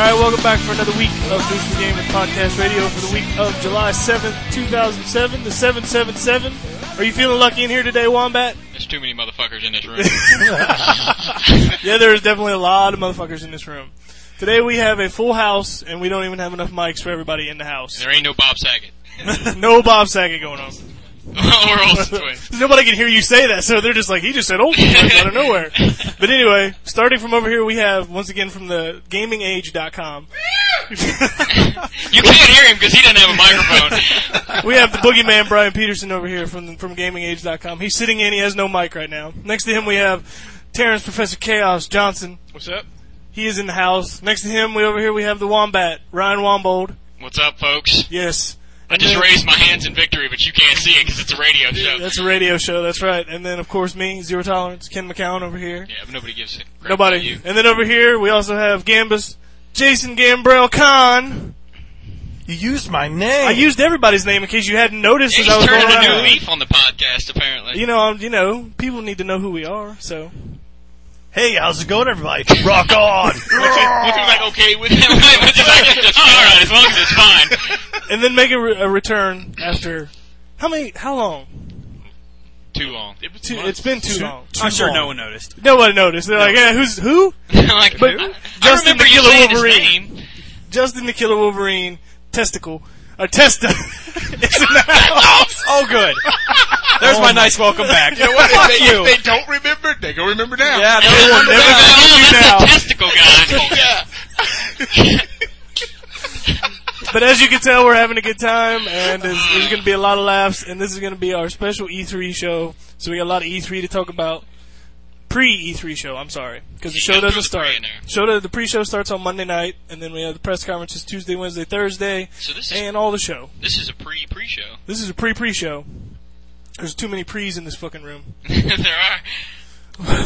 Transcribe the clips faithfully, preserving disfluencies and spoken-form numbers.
Alright, welcome back for another week of News for Gamers Podcast Radio for the week of July seventh, two thousand seven, the seven seven seven. Are you feeling lucky in here today, Wombat? There's too many motherfuckers in this room. Yeah, there's definitely a lot of motherfuckers in this room. Today we have a full house, and we don't even have enough mics for everybody in the house. And there ain't no Bob Saget. No Bob Saget going on. Or Olsen Twins. Nobody can hear you say that, so they're just like, he just said Olsen Twins out of nowhere. But anyway, starting from over here, we have, once again, from the gaming age dot com. You can't hear him because he doesn't have a microphone. We have the boogeyman, Brian Peterson, over here from from gaming age dot com. He's sitting in, he has no mic right now. Next to him, we have Terrence Professor Chaos Johnson. What's up? He is in the house. Next to him, we over here, we have the Wombat, Ryan Wombold. What's up, folks? Yes. I just then, raised my hands in victory, but you can't see it because it's a radio show. That's a radio show, that's right. And then, of course, me, Zero Tolerance, Ken McCown over here. Yeah, but nobody gives it. Nobody. You. And then over here, we also have Gambus, Jason Gambrell Khan. You used my name. I used everybody's name in case you hadn't noticed. Yeah, as I was turning going a new around. leaf on the podcast, apparently. You know, um, you know, people need to know who we are, so. Hey, how's it going, everybody? Rock on! Which is like okay with him. Which is like, all right, as long as it's fine. And then make a, re- a return after how many? How long? Too long. It was too, it's been too, too long. Too I'm sure long. No one noticed. Nobody noticed. They're no. like, yeah, who's who? Like, but who? I, Justin I remember the you Killer saying Wolverine. His name. Justin the Killer Wolverine. Testicle. A testa. It's in the house. Oh, good. There's oh my nice welcome back. You know what? Fuck if, they, you. if they don't remember, they go remember now. Yeah, they will never oh, that's the testicle guy. Oh, yeah. But as you can tell, we're having a good time, and there's, there's going to be a lot of laughs, and this is going to be our special E three show. So we got a lot of E three to talk about. Pre-E three show, I'm sorry. Because the show doesn't start. Show the, the pre-show starts on Monday night, and then we have the press conferences Tuesday, Wednesday, Thursday, so this is, and all the show. This is a pre-pre-show. This is a pre-pre-show. There's too many pre's in this fucking room. There are.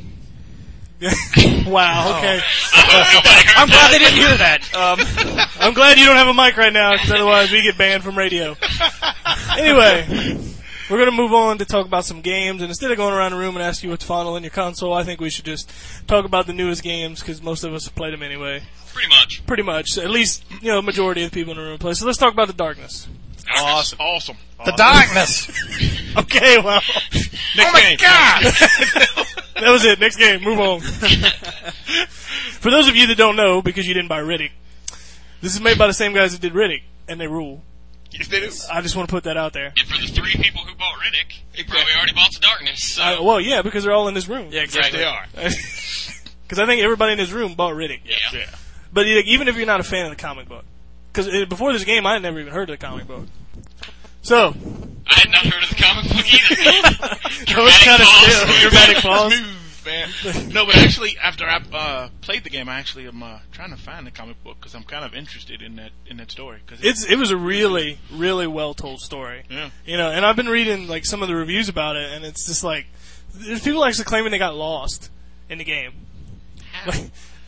Wow, okay. Oh. I'm glad they didn't hear that. Um, I'm glad you don't have a mic right now, because otherwise we get banned from radio. Anyway, we're going to move on to talk about some games, and instead of going around the room and ask you what's final in your console, I think we should just talk about the newest games, because most of us have played them anyway. Pretty much. Pretty much. At least, you know, majority of the people in the room play. So let's talk about the Darkness. Awesome. Awesome. The Darkness. Okay, well. Next oh my game. God! That was it. Next game. Move on. For those of you that don't know, because you didn't buy Riddick, this is made by the same guys that did Riddick, and they rule. Yes, they do. I just want to put that out there. And for the three people who bought Riddick, they probably already bought The Darkness. So. Uh, well, yeah, because they're all in this room. Yeah, exactly. Yes, they are. Because I think everybody in this room bought Riddick. Yeah. yeah. But even if you're not a fan of the comic book, because before this game, I had never even heard of the comic book. So. I had not heard of the comic book either. That was kind of still. Dramatic pause. Smooth, man. No, but actually, after I uh, played the game, I actually am uh, trying to find the comic book because I'm kind of interested in that in that story. Cause it's it was a really really well told story. Yeah. You know, and I've been reading like some of the reviews about it, and it's just like there's people actually claiming they got lost in the game. Like,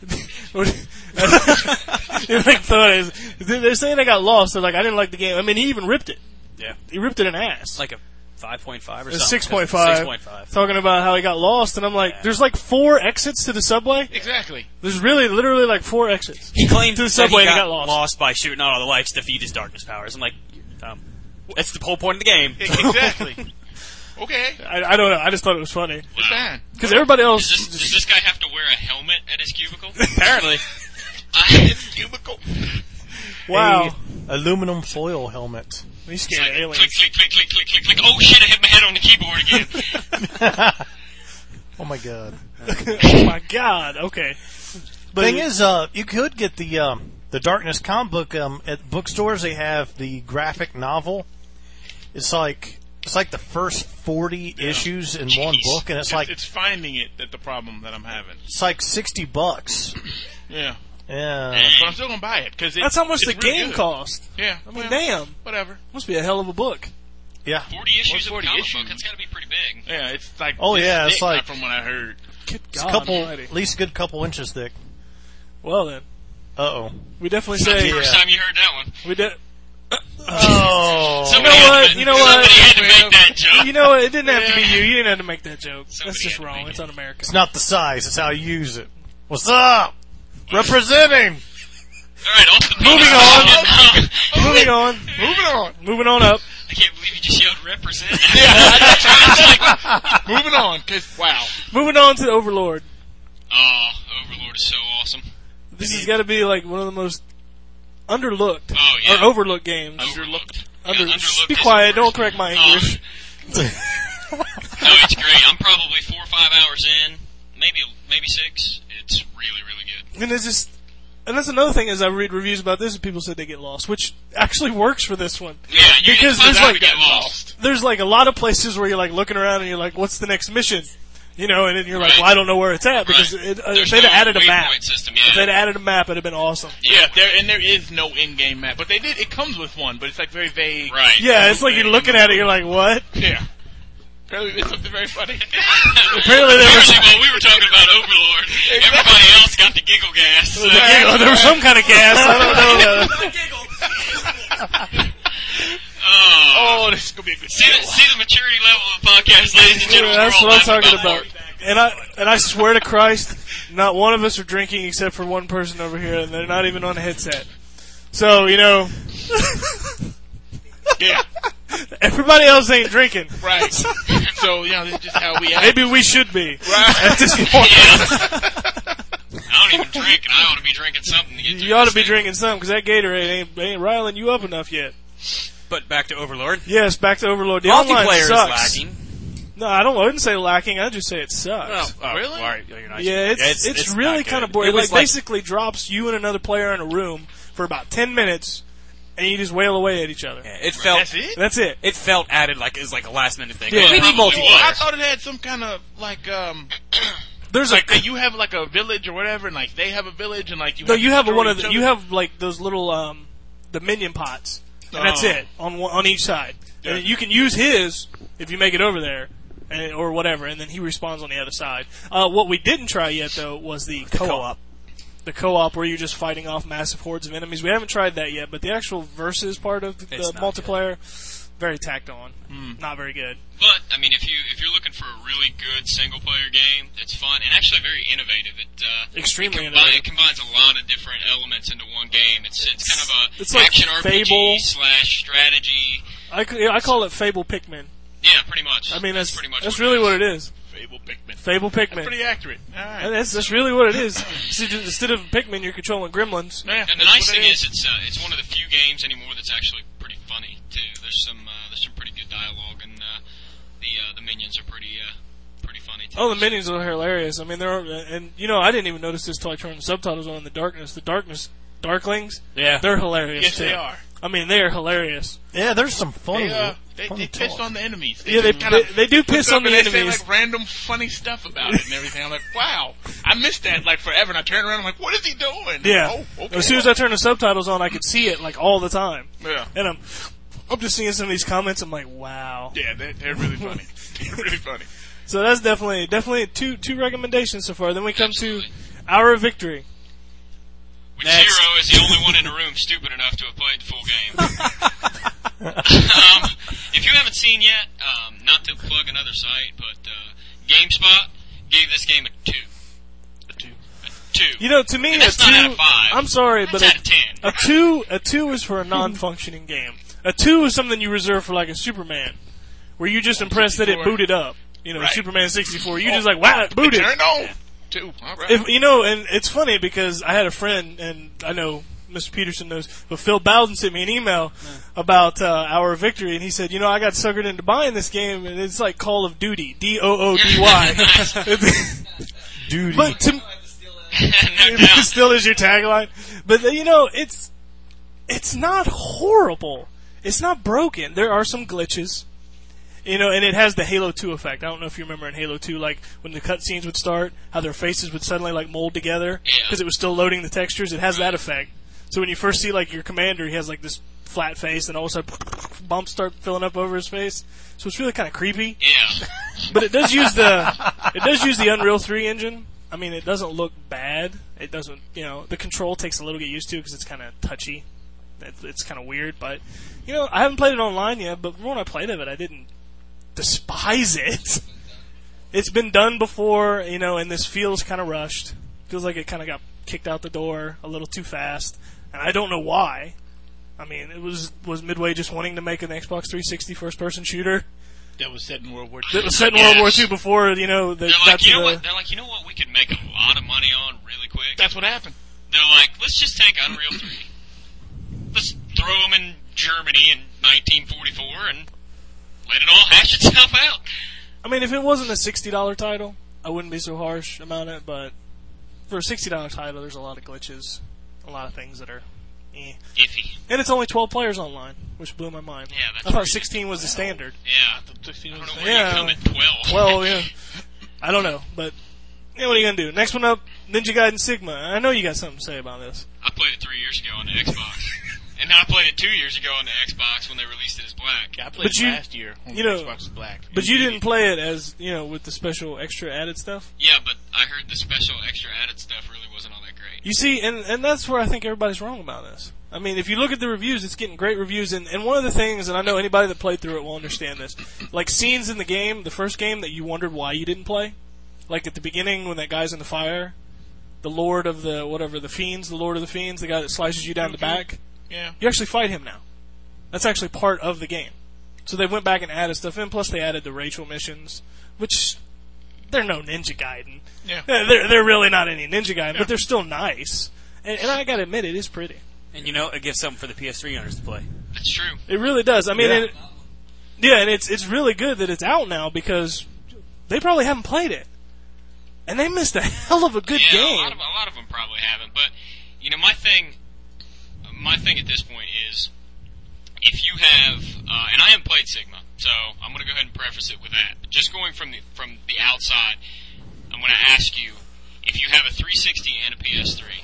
like thought they're saying they got lost. They're like, I didn't like the game. I mean, he even ripped it. Yeah, he ripped it in ass. Like a five point five or something. something. six point five. six point five. Talking about how he got lost, and I'm like, yeah. There's like four exits to the subway. Exactly. There's really, literally like four exits. He claimed to the subway that he and got, he got lost. lost by shooting out all the lights to defeat his darkness powers. I'm like, um, that's the whole point of the game. Exactly. Okay. I, I don't know. I just thought it was funny. It's fine. Because everybody else. Does this, does this guy have to wear a helmet at his cubicle? Apparently. His cubicle. Wow. A aluminum foil helmet. He's scared like, of aliens. click, click, click, click, click, click, click. Oh shit, I hit my head on the keyboard again. Oh my god. Oh my god. Okay. But thing is, uh, you could get the um, the Darkness comic book um, at bookstores. They have the graphic novel. It's like it's like the first forty yeah. issues in Jeez. one book, and it's, it's like it's finding it that the problem that I'm having. It's like sixty bucks. Yeah. Yeah. But I'm still gonna buy it because that's how much the really game good. cost. Yeah. I mean, well, damn. Whatever. Must be a hell of a book. Yeah. Forty issues forty of a comic issues. book. That's got to be pretty big. Yeah, it's like oh yeah, it's thick, like from what I heard. Good it's God a couple, almighty. at least a good couple inches thick. Well then. Uh oh. We definitely It's not say. the first yeah. time you heard that one. We did. Oh. You know what? You know what? Somebody had to make that joke. You know what? It didn't have to be you. You didn't have to make that joke. Somebody That's just had to wrong. make It's it. un-American. It's not the size; it's how you use it. What's up? Representing. All right, off the Moving penis. on. Moving on. Moving on. Moving on up. I can't believe you just yelled represent. Yeah, that's like, moving on, cause wow. Moving on to Overlord. Oh, Overlord is so awesome. This has got to be like one of the most underlooked Oh, yeah. or overlooked games. Overlooked. Under, Yeah, underlooked be is quiet. the word. Don't correct my Oh. English. No, it's great. I'm probably four or five hours in, maybe maybe six. It's really, really good. And it's just, and that's another thing is I read reviews about this and people said they get lost, which actually works for this one. Yeah, you Because it's there's not like- to get lost. There's like a lot of places where you're like looking around and you're like, what's the next mission? You know, and then you're like, Right. well, I don't know where it's at because Right. it, uh, if There's they'd no have added a map, waypoint system, if yeah. they'd added a map, it'd have been awesome. Yeah, there and there is no in-game map, but they did. It comes with one, but it's like very vague. Right. Yeah, it's like you're looking at it, you're like, what? Yeah. Apparently, it's something very funny. Apparently there was, Apparently, while we were talking about Overlord, everybody else got the giggle gas. there was a giggle. There was some kind of gas. I don't know. Oh, Oh, this is gonna be a good see, show. the, see the maturity level of the podcast, ladies and gentlemen. That's We're all what I'm laughing talking about. And I and I swear to Christ, not one of us are drinking except for one person over here, and they're not even on a headset. So you know, Yeah, everybody else ain't drinking. right. So you know, this is just how we act. Maybe we should be Right. at this point. Yeah. I don't even drink, and I ought to be drinking something to get through You ought to this be thing. drinking some because that Gatorade ain't ain't riling you up enough yet. But back to Overlord. Yes, back to Overlord. The online Multiplayer is sucks. lacking. No, I don't. I wouldn't say lacking. I just say it sucks. Oh, Really? all right, you're nice. Yeah, it's it's, not really good. kind of boring. It It was like, basically drops you and another player in a room for about ten minutes, and you just wail away at each other. Yeah, it felt. That's it. That's it. It felt added like it was like a last minute thing. Yeah. Like, we need Probably multiplayer. was. Well, I thought it had some kind of like um, There's like like that you have like a village or whatever, and like they have a village, and like you. no, have you to have destroy one of each the, other. you have like those little um the minion pots, and that's Oh. it on one, on each side. Yeah. And you can use his if you make it over there, and, or whatever, and then he respawns on the other side. Uh, what we didn't try yet though was the co-op. Co-op. The co-op where you're just fighting off massive hordes of enemies. We haven't tried that yet, but the actual versus part of the, It's the not multiplayer, very tacked on, Mm. not very good. But I mean, if you if you're looking for a really good single player game, it's fun and actually very innovative. It uh, Extremely it, combi- innovative. it combines a lot of different elements into one game. It's it's kind of a It's like action R P G Fable. slash strategy. I, c- I call it Fable Pikmin. Yeah, pretty much. I mean, that's pretty much that's what really it what it is. Fable Pikmin. Fable That's Pikmin. pretty accurate. All right. And that's that's really what it is. See, just- Instead of Pikmin, you're controlling gremlins. Yeah, And the that's nice what thing it is, it's uh, it's one of the few games anymore that's actually pretty funny too. There's some uh, there's some pretty good dialogue, and uh, the uh, the minions are pretty uh, pretty funny too. Oh, the minions are hilarious. I mean, they're and you know I didn't even notice this till I turned the subtitles on in the darkness. The darkness Darklings, Yeah. they're hilarious. Yes, too. they are. I mean, they are hilarious. Yeah, there's some funny. They, uh, they, funny they pissed talk. on the enemies. Yeah, they just kinda they, they do piss look on up the and they enemies. say like random funny stuff about it and everything. I'm like, wow, I missed that like forever. And I turn around, I'm like, what is he doing? Yeah. Oh, okay. As soon as I turn the subtitles on, I could see it like all the time. Yeah. And I'm, I'm just seeing some of these comments. I'm like, wow. Yeah, they're, they're really funny. They're really funny. So that's definitely definitely two two recommendations so far. Then we come Absolutely. to Hour of Victory. Which Next. Zero is the only one in the room stupid enough to have played the full game. um, if you haven't seen yet, um, not to plug another site, but uh, GameSpot gave this game a two. A two. A two. You know, to me, And a that's two. not out of five. I'm sorry, That's but out of ten. a, a two a two is for a non-functioning game. A two is something you reserve for like a Superman, where you just impressed that it sixty-four. booted up. You know, Right. Superman sixty-four. You just like wow, it booted. Turned on. Two. All right. If you know, and it's funny because I had a friend, and I know Mister Peterson knows, but Phil Bowden sent me an email about uh, Our Victory, and he said, you know, I got suckered into buying this game, and it's like Call of Duty, D O O D Y. Duty. But to, no it doubt. still is your tagline. But you know, it's it's not horrible. It's not broken. There are some glitches. You know, and it has the Halo two effect. I don't know if you remember in Halo two, like, when the cutscenes would start, how their faces would suddenly, like, mold together. Yeah. Because it was still loading the textures. It has that effect. So when you first see, like, your commander, he has, like, this flat face, and all of a sudden, bumps start filling up over his face. So it's really kind of creepy. Yeah. But it does use the, it does use the Unreal three engine. I mean, it doesn't look bad. It doesn't, you know, the control takes a little to get used to because it's kind of touchy. It, it's kind of weird, but, you know, I haven't played it online yet, but when I played of it, I didn't despise it. It's been done before, you know, and this feels kind of rushed. Feels like it kind of got kicked out the door a little too fast. and I don't know why. I mean, it was was Midway just wanting to make an Xbox three sixty first-person shooter That was set in World War Two. that was set in World War Two before, you know, they They're got like, to you know the... what? They're like, you know what? We could make a lot of money on really quick. That's what happened. They're like, let's just take Unreal three. Let's throw them in Germany in nineteen forty-four and let it all hash itself out. I mean, if it wasn't a sixty dollars title, I wouldn't be so harsh about it, but for a sixty dollars title, there's a lot of glitches, a lot of things that are eh. Iffy. And it's only twelve players online, which blew my mind. Yeah, that's I thought pretty sixteen was the standard. Yeah. sixteen I was don't know the where Yeah. you come at twelve. Well, yeah. I don't know, but yeah, what are you going to do? Next one up, Ninja Gaiden Sigma. I know you got something to say about this. I played it three years ago on the Xbox. And then I played it two years ago on the Xbox when they released it as black. Yeah, I played But it you- last year when you know, Xbox was black. But you didn't play it as, you know, with the special extra added stuff. Yeah, but I heard the special extra added stuff really wasn't all that great. You see, and, and that's where I think everybody's wrong about this. I mean, if you look at the reviews, it's getting great reviews, and, and one of the things, and I know anybody that played through it will understand this, like scenes in the game, the first game that you wondered why you didn't play, like at the beginning when that guy's in the fire, the Lord of the, whatever, the Fiends, the Lord of the Fiends, the guy that slices you down the back, Yeah. you actually fight him now. That's actually part of the game. So they went back and added stuff in, plus they added the Rachel missions, which, they're no Ninja Gaiden. Yeah. They're, they're really not any Ninja Gaiden, Yeah. but they're still nice. And, and I gotta admit, it is pretty. And you know, it gives something for the P S three owners to play. That's true. It really does. I mean, Yeah. it, yeah, and it's it's really good that it's out now because they probably haven't played it, and they missed a hell of a good yeah, game. a lot of a lot of them probably haven't. But you know, my thing, my thing at this point is, if you have, uh, and I haven't played Sigma, so I'm going to go ahead and preface it with that. But just going from the from the outside, I'm going to ask you, if you have a three sixty and a P S three,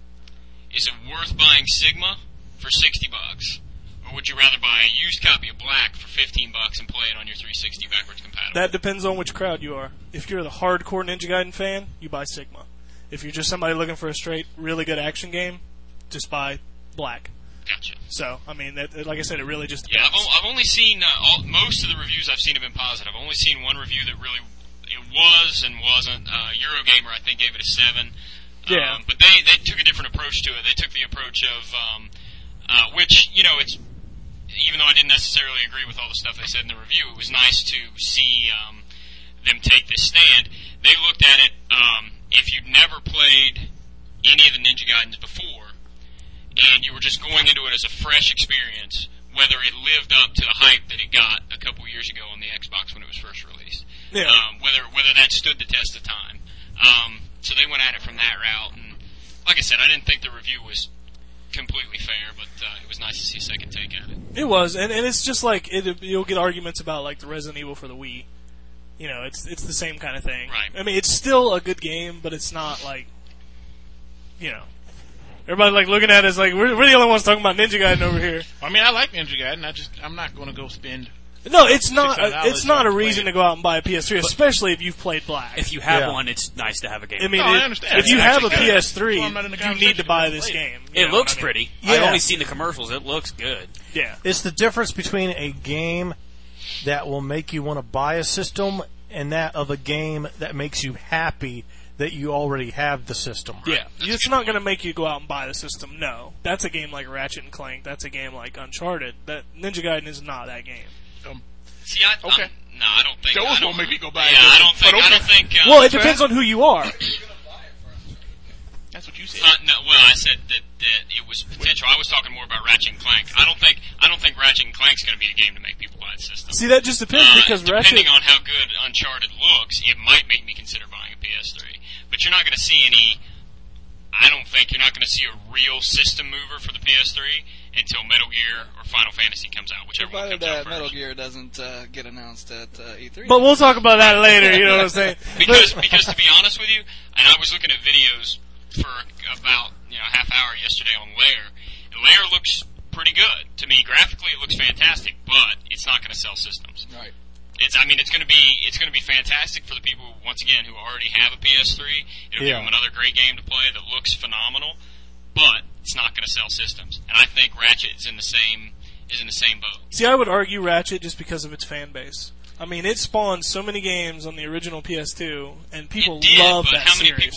is it worth buying Sigma for sixty bucks, or would you rather buy a used copy of Black for fifteen bucks and play it on your three sixty backwards compatible? That depends on which crowd you are. If you're the hardcore Ninja Gaiden fan, you buy Sigma. If you're just somebody looking for a straight, really good action game, just buy Black. Gotcha. So, I mean, that, like I said, it really just Yeah, depends. I've, o- I've only seen uh, all, most of the reviews I've seen have been positive. I've only seen one review that really it was and wasn't. Uh, Eurogamer, I think, gave it a seven. Yeah. Um, but they they took a different approach to it. They took the approach of um, uh, which you know it's even though I didn't necessarily agree with all the stuff they said in the review, it was nice to see um, them take this stand. They looked at it. Um, if you'd never played any of the Ninja Gaidens before, and you were just going into it as a fresh experience, whether it lived up to the hype that it got a couple years ago on the Xbox when it was first released, Yeah. um, whether whether that stood the test of time. Um, so they went at it from that route, and like I said, I didn't think the review was completely fair, but uh, it was nice to see a second take at it. It was, and, and it's just like it, you'll get arguments about like the Resident Evil for the Wii. You know, it's it's the same kind of thing. Right. I mean, it's still a good game, but it's not like, you know, everybody like looking at us like we're, we're the only ones talking about Ninja Gaiden over here. I mean, I like Ninja Gaiden. I just, I'm not going to go spend. No, it's not. six hundred dollars It's not a to play reason it. to go out and buy a P S three, especially if you've played Black. If you have Yeah. one, it's nice to have a game. I mean, No, I it- understand. if you It's have a actually P S three, good. I'm not in the you need to conversation, buy but this play it. game. You it know looks what I mean? pretty. Yeah. I've only seen the commercials. It looks good. Yeah. It's the difference between a game that will make you want to buy a system and that of a game that makes you happy that you already have the system. Yeah, it's not going to make you go out and buy the system. No, that's a game like Ratchet and Clank. That's a game like Uncharted. That Ninja Gaiden is not that game. Um, See, I, Okay. I'm- no, I don't think. Those I don't, won't make me go buy Yeah, it. I don't think. But I don't okay. think. Uh, Well, it depends on who you are. That's what you said. Uh, no, well, I said that, that it was potential. I was talking more about Ratchet and Clank. I don't think I don't think Ratchet and Clank's going to be a game to make people buy the system. See, that just depends Uh, because depending Ratchet. on how good Uncharted looks, it might make me consider buying a P S three. But you're not going to see any. I don't think you're not going to see a real system mover for the P S three until Metal Gear or Final Fantasy comes out, whichever one Provided comes out that Metal first. Gear doesn't uh, get announced at uh, E three. But we'll talk about that later. You know what I'm saying? Because, But- because to be honest with you, and I was looking at videos for about you know half hour yesterday on Lair, and Lair looks pretty good to me. Graphically, it looks fantastic, but it's not going to sell systems. Right. It's, I mean, it's going to be it's going to be fantastic for the people once again who already have a P S three. It'll Yeah. give them another great game to play that looks phenomenal, but it's not going to sell systems. And I think Ratchet is in the same is in the same boat. See, I would argue Ratchet just because of its fan base. I mean, it spawned so many games on the original P S two, and people it did, love but that how many series. people?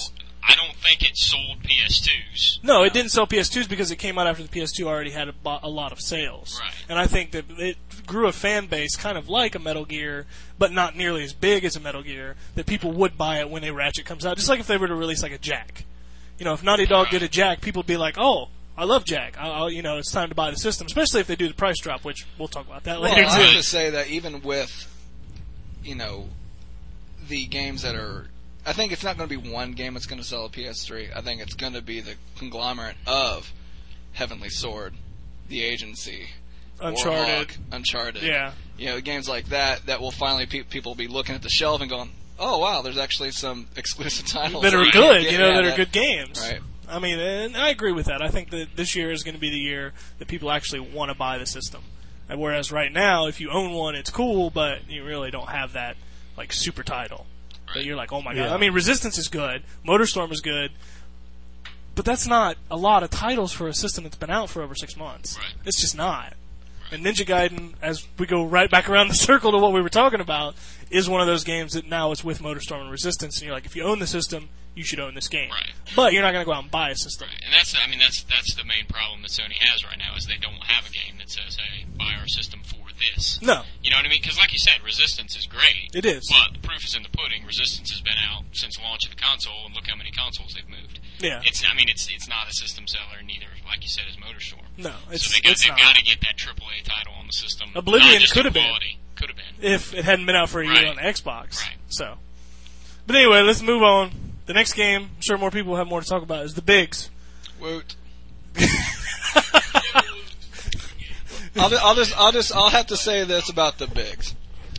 I don't think it sold P S twos. No, it didn't sell P S twos because it came out after the P S two already had a, bo- a lot of sales. Right. And I think that it grew a fan base kind of like a Metal Gear, but not nearly as big as a Metal Gear, that people would buy it when a Ratchet comes out. Just like if they were to release like a Jack. You know, if Naughty Dog did a Jack, people would be like, oh, I love Jack. I'll, I'll, you know, it's time to buy the system, especially if they do the price drop, which we'll talk about that Well, later I too. have to say that even with, you know, the games that are, I think it's not going to be one game that's going to sell a P S three. I think it's going to be the conglomerate of Heavenly Sword, The Agency, Uncharted. Warhawk, Uncharted. Yeah. You know, games like that that will finally pe- people will be looking at the shelf and going, oh wow, there's actually some exclusive titles That are you good, can't get. you know, Yeah, that are good games. Right. I mean, and I agree with that. I think that this year is going to be the year that people actually want to buy the system. And whereas right now, if you own one, it's cool, but you really don't have that, like, super title. That you're like, oh my god. Yeah. I mean, Resistance is good, MotorStorm is good, but that's not a lot of titles for a system that's been out for over six months. Right. It's just not. And Ninja Gaiden, as we go right back around the circle to what we were talking about, is one of those games that now is with MotorStorm and Resistance, and you're like, if you own the system, you should own this game. Right. But you're not going to go out and buy a system. Right. And that's, I mean, that's that's the main problem that Sony has right now is they don't have a game that says, hey, buy our system for this. No. You know what I mean? Because like you said, Resistance is great. It is. But the proof is in the pudding. Resistance has been out since the launch of the console, and look how many consoles they've moved. Yeah. It's, I mean, it's it's not a system seller, neither, like you said, is MotorStorm. No, it's, so they got, it's they've not. got to get that triple A title on the system. Oblivion Not just could in have been. quality. Could have been. If it hadn't been out for a year Right. on Xbox. Right. So. But anyway, let's move on. The next game, I'm sure more people will have more to talk about, is the Bigs. Woot. I'll, ju- I'll just, I'll just, I'll have to say this about the Bigs.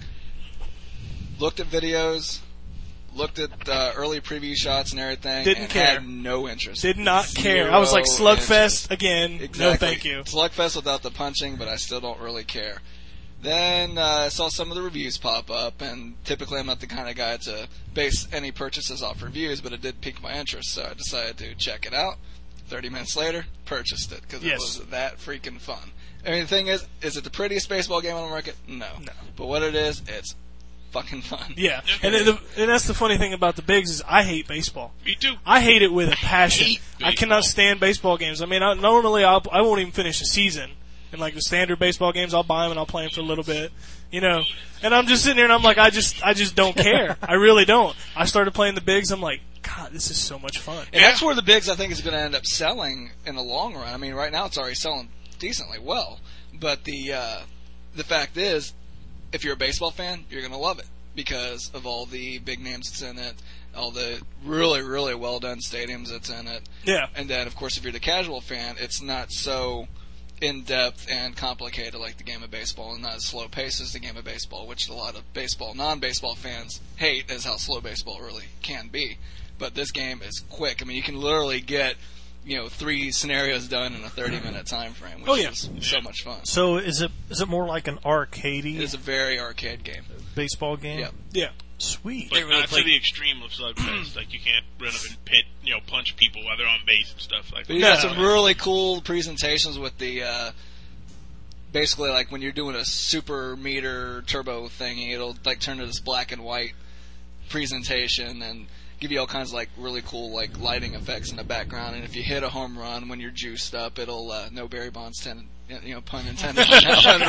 Looked at videos, looked at uh, early preview shots and everything, Didn't and care. had no interest. Did not Zero care. I was like, Slugfest interest. again. Exactly. No thank you. Slugfest without the punching, but I still don't really care. Then uh, I saw some of the reviews pop up, and typically I'm not the kind of guy to base any purchases off reviews, but it did pique my interest, so I decided to check it out. Thirty minutes later, purchased it because Yes. it was that freaking fun. I mean, the thing is, is it the prettiest baseball game on the market? No. No. But what it is, it's fucking fun. Yeah. And, the, and that's the funny thing about the Bigs is I hate baseball. Me too. I hate it with a passion. hate I cannot baseball. stand baseball games. I mean, I, normally I'll, I won't even finish a season. And like the standard baseball games, I'll buy them and I'll play them for a little bit, you know. And I'm just sitting there and I'm like, I just, I just don't care. I really don't. I started playing the Bigs. I'm like, God, this is so much fun. And that's where the Bigs, I think, is going to end up selling in the long run. I mean, right now it's already selling decently well. But the uh, the fact is, if you're a baseball fan, you're going to love it because of all the big names that's in it, all the really, really well-done stadiums that's in it. Yeah. And then, of course, if you're the casual fan, it's not so in-depth and complicated like the game of baseball and not as slow paced as the game of baseball, which a lot of baseball, non-baseball fans hate as how slow baseball really can be. But this game is quick. I mean, you can literally get, you know, three scenarios done in a thirty-minute time frame, which Oh, yeah. is so much fun. So is it is it more like an arcadey It is a very arcade game. baseball game? Yep. Yeah. Sweet. But They really not play- to the extreme of Slugfest. Like, you can't run up and pit, you know, punch people while they're on base and stuff like But you that. got some really cool presentations with the, uh, basically like when you're doing a super meter turbo thingy, it'll like turn to this black and white presentation and give you all kinds of like really cool like lighting effects in the background. And if you hit a home run when you're juiced up, it'll, uh, no Barry Bonds ten, you know, pun intended. when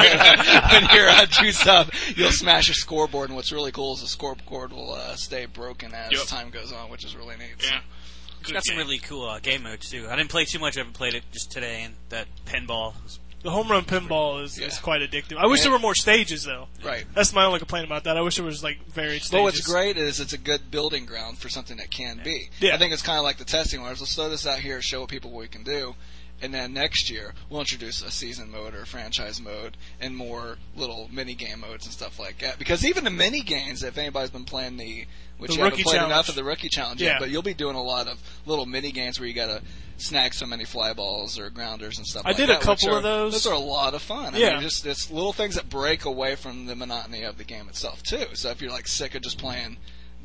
when you're uh, juiced up, you'll smash your scoreboard. And what's really cool is the scoreboard will uh, stay broken as Yep. time goes on, which is really neat. So. Yeah. It's got some really cool uh, game modes too. I didn't play too much. I haven't played it just today, and that pinball. Was, The home run pinball is, is Yeah. quite addictive. I wish And- there were more stages, though. Right. That's my only complaint about that. I wish there was, like, varied stages. But what's great is it's a good building ground for something that can be. Yeah. I think it's kind of like the testing where let's throw this out here, show people what we can do, and then next year we'll introduce a season mode or a franchise mode and more little mini game modes and stuff like that. Because even the mini games, if anybody's been playing the, which The you haven't Rookie played Challenge. enough of the rookie challenge Yeah. yet, but you'll be doing a lot of little mini games where you gotta snag so many fly balls or grounders and stuff I like did a that. which couple are- of those. Those are a lot of fun. I Yeah. mean, just it's little things that break away from the monotony of the game itself too. So if you're like sick of just playing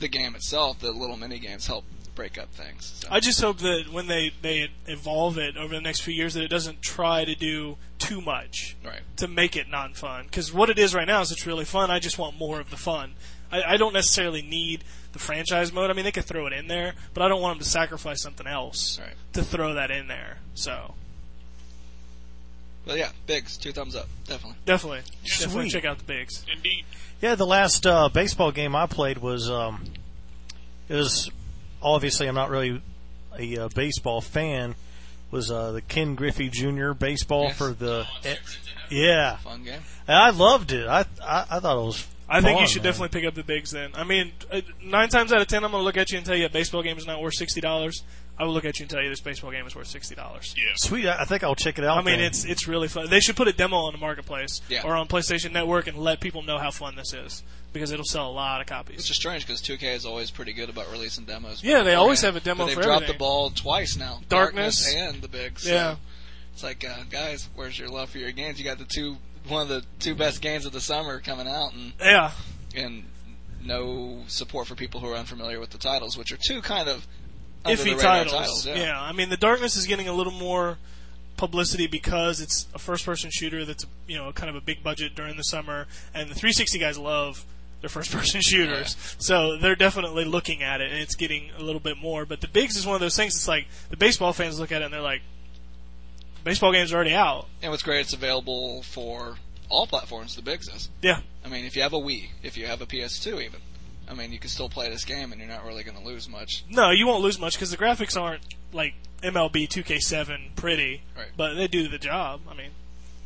the game itself, the little mini games help break up things. So. I just hope that when they, they evolve it over the next few years, that it doesn't try to do too much right. to make it non-fun. Because what it is right now is it's really fun. I just want more of the fun. I, I don't necessarily need the franchise mode. I mean, they could throw it in there, but I don't want them to sacrifice something else right. to throw that in there. So, but yeah, Bigs, two thumbs up, definitely. Definitely, definitely Sweet. check out the Bigs. Indeed. Yeah, the last uh, baseball game I played was um, it was obviously I'm not really a uh, baseball fan. Was uh, the Ken Griffey Junior baseball Yes. for the Oh, eh, Super Nintendo. yeah, Fun game. and I loved it. I I, I thought it was. I think fun, you should man. definitely pick up the Bigs then. I mean, uh, nine times out of ten, I'm going to look at you and tell you a baseball game is not worth sixty dollars. I will look at you and tell you this baseball game is worth sixty dollars. Yeah. Sweet. I I think I'll check it out. I mean, then. it's it's really fun. They should put a demo on the marketplace Yeah. or on PlayStation Network and let people know how fun this is because it'll sell a lot of It's copies. just strange because two K is always pretty good about releasing demos. Yeah, they always beforehand, have a demo but they've for dropped everything. the ball twice now. Darkness. and the Bigs. So Yeah. it's like, uh, guys, where's your love for your games? You got the two, one of the two best games of the summer coming out, and Yeah. and no support for people who are unfamiliar with the titles, which are two kind of under Iffy the radar titles. titles. Yeah. yeah, I mean, the Darkness is getting a little more publicity because it's a first-person shooter that's, you know, kind of a big budget during the summer, and the three sixty guys love their first-person shooters. So they're definitely looking at it, and it's getting a little bit more. But the Bigs is one of those things, it's like, the baseball fans look at it and they're like, baseball game's already out. And what's great, it's available for all platforms. The Bigs is. Yeah. I mean, if you have a Wii, if you have a P S two, even. I mean, you can still play this game, and you're not really going to lose much. No, you won't lose much because the graphics aren't like M L B two K seven pretty, Right. but they do the job. I mean,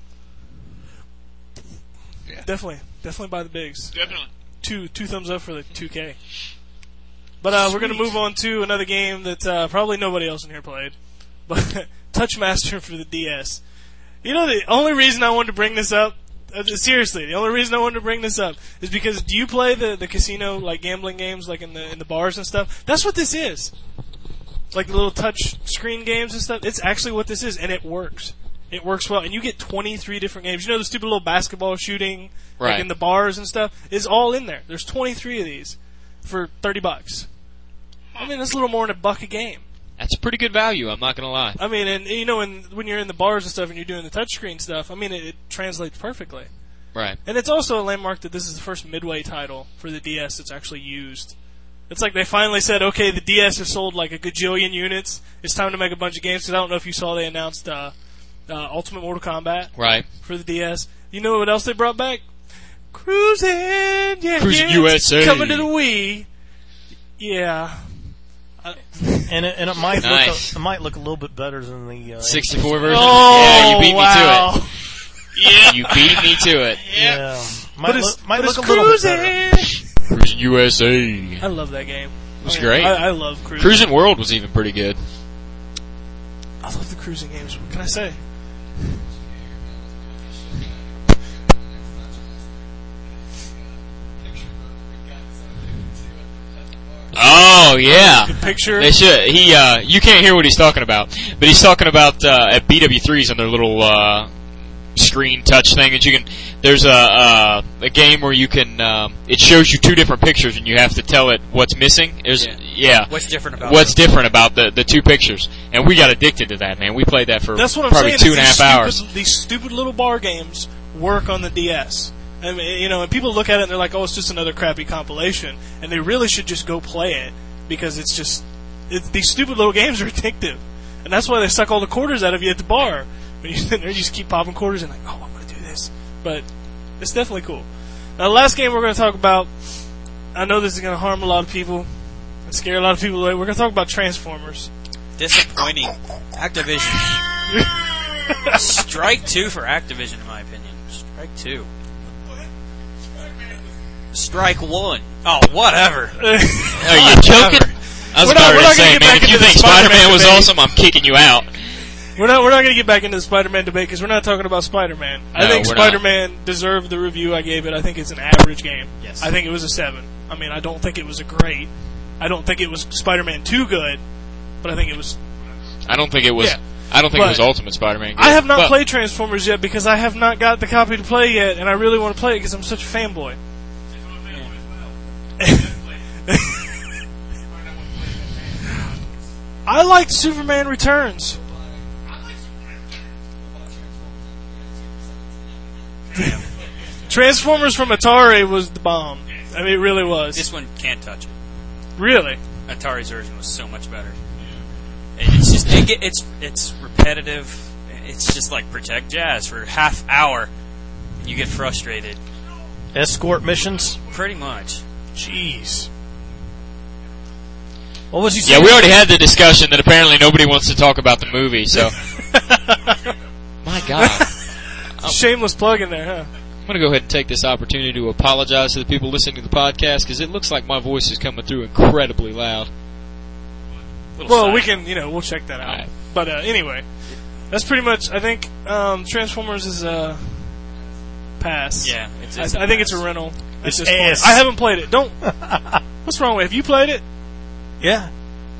Yeah. definitely, definitely buy the Bigs. Definitely. Two two thumbs up for the two K. But uh, we're going to move on to another game that uh, probably nobody else in here played, but Touchmaster for the D S. You know, the only reason I wanted to bring this up, uh, seriously, the only reason I wanted to bring this up is because do you play the, the casino like gambling games like in the in the bars and stuff? That's what this is. Like the little touch screen games and stuff. It's actually what this is, and it works. It works well, and you get twenty-three different games. You know the stupid little basketball shooting, like Right. in the bars and stuff, is all in there. There's twenty-three of these for thirty bucks. I mean, that's a little more than a buck a game. That's a pretty good value, I'm not going to lie. I mean, and you know, when when you're in the bars and stuff, and you're doing the touchscreen stuff, I mean, it, it translates perfectly. Right. And it's also a landmark that this is the first Midway title for the D S that's actually used. It's like they finally said, okay, the D S has sold like a gajillion units. It's time to make a bunch of games. Because I don't know if you saw they announced uh, uh, Ultimate Mortal Kombat Right. for the D S. You know what else they brought back? Cruising, yeah, Cruising yeah, U S A. coming to the Wii. Yeah. and it, and it might Nice. look a, it might look a little bit better than the uh, sixty-four version? Oh, yeah, you beat wow. me to it. Yeah. You beat me to it. Yeah, might But it's, look, might but look it's a little bit cruising. better. Cruising U S A. I love that game. It was I mean, great. I, I love cruising. Cruising World was even pretty good. I love the cruising games. What can I say? Oh, yeah. Picture. They should. He, uh, you can't hear what he's talking about, but he's talking about, uh, at B W threes on their little, uh, screen touch thing that you can, there's a, uh, a game where you can, um, it shows you two different pictures and you have to tell it what's missing. There's, Yeah. yeah. What's different about What's them? different about the, the two pictures. And we got addicted to that, man. We played that for That's what I'm probably saying. two is and a half these hours. Stupid, these stupid little bar games work on the D S. I mean, you know, and people look at it and they're like, "Oh, it's just another crappy compilation," and they really should just go play it because it's just it, these stupid little games are addictive, and that's why they suck all the quarters out of you at the bar. When you sit there, you just keep popping quarters and like, "Oh, I'm going to do this," but it's definitely cool. Now, the last game we're going to talk about, I know this is going to harm a lot of people and scare a lot of people away. We're going to talk about Transformers. Disappointing. Activision. Strike two for Activision, in my opinion. Strike two. Strike one. Oh, whatever. Are you joking? I was We're not- about we're to not gonna say, get man, back if you into the think Spider-Man Spider-Man was debate. awesome, I'm kicking you out. We're not we're not going to get back into the Spider-Man debate because we're not talking about Spider-Man. I No, think we're not. Spider-Man deserved the review I gave it. I think it's an average game. Yes. I think it was a seven. I mean, I don't think it was a great. I don't think it was Spider-Man two good, but I think it was. I don't think it was. Yeah. I don't think But it was Ultimate Spider-Man. I have not But- played Transformers yet because I have not got the copy to play yet, and I really want to play it because I'm such a fanboy. I liked Superman Returns. Transformers from Atari was the bomb. I mean, it really was. This one can't touch it. Really? Atari's version was so much better. It's just it, get- it's it's repetitive. It's just like Protect Jazz for half hour. You get frustrated. Escort missions? Pretty much. Jeez. What was you Yeah, saying? we already had the discussion that apparently nobody wants to talk about the movie, so. My God. Shameless plug in there, huh? I'm going to go ahead and take this opportunity to apologize to the people listening to the podcast, because it looks like my voice is coming through incredibly loud. Little Well, side we note. can, you know, we'll check that out. Alright. But uh, anyway, that's pretty much. I think um, Transformers is a pass. Yeah, it's, I, it's a I think it's pass. a rental. at It's this point. ass. I haven't played it. Don't. What's wrong with it? Have you played it? Yeah.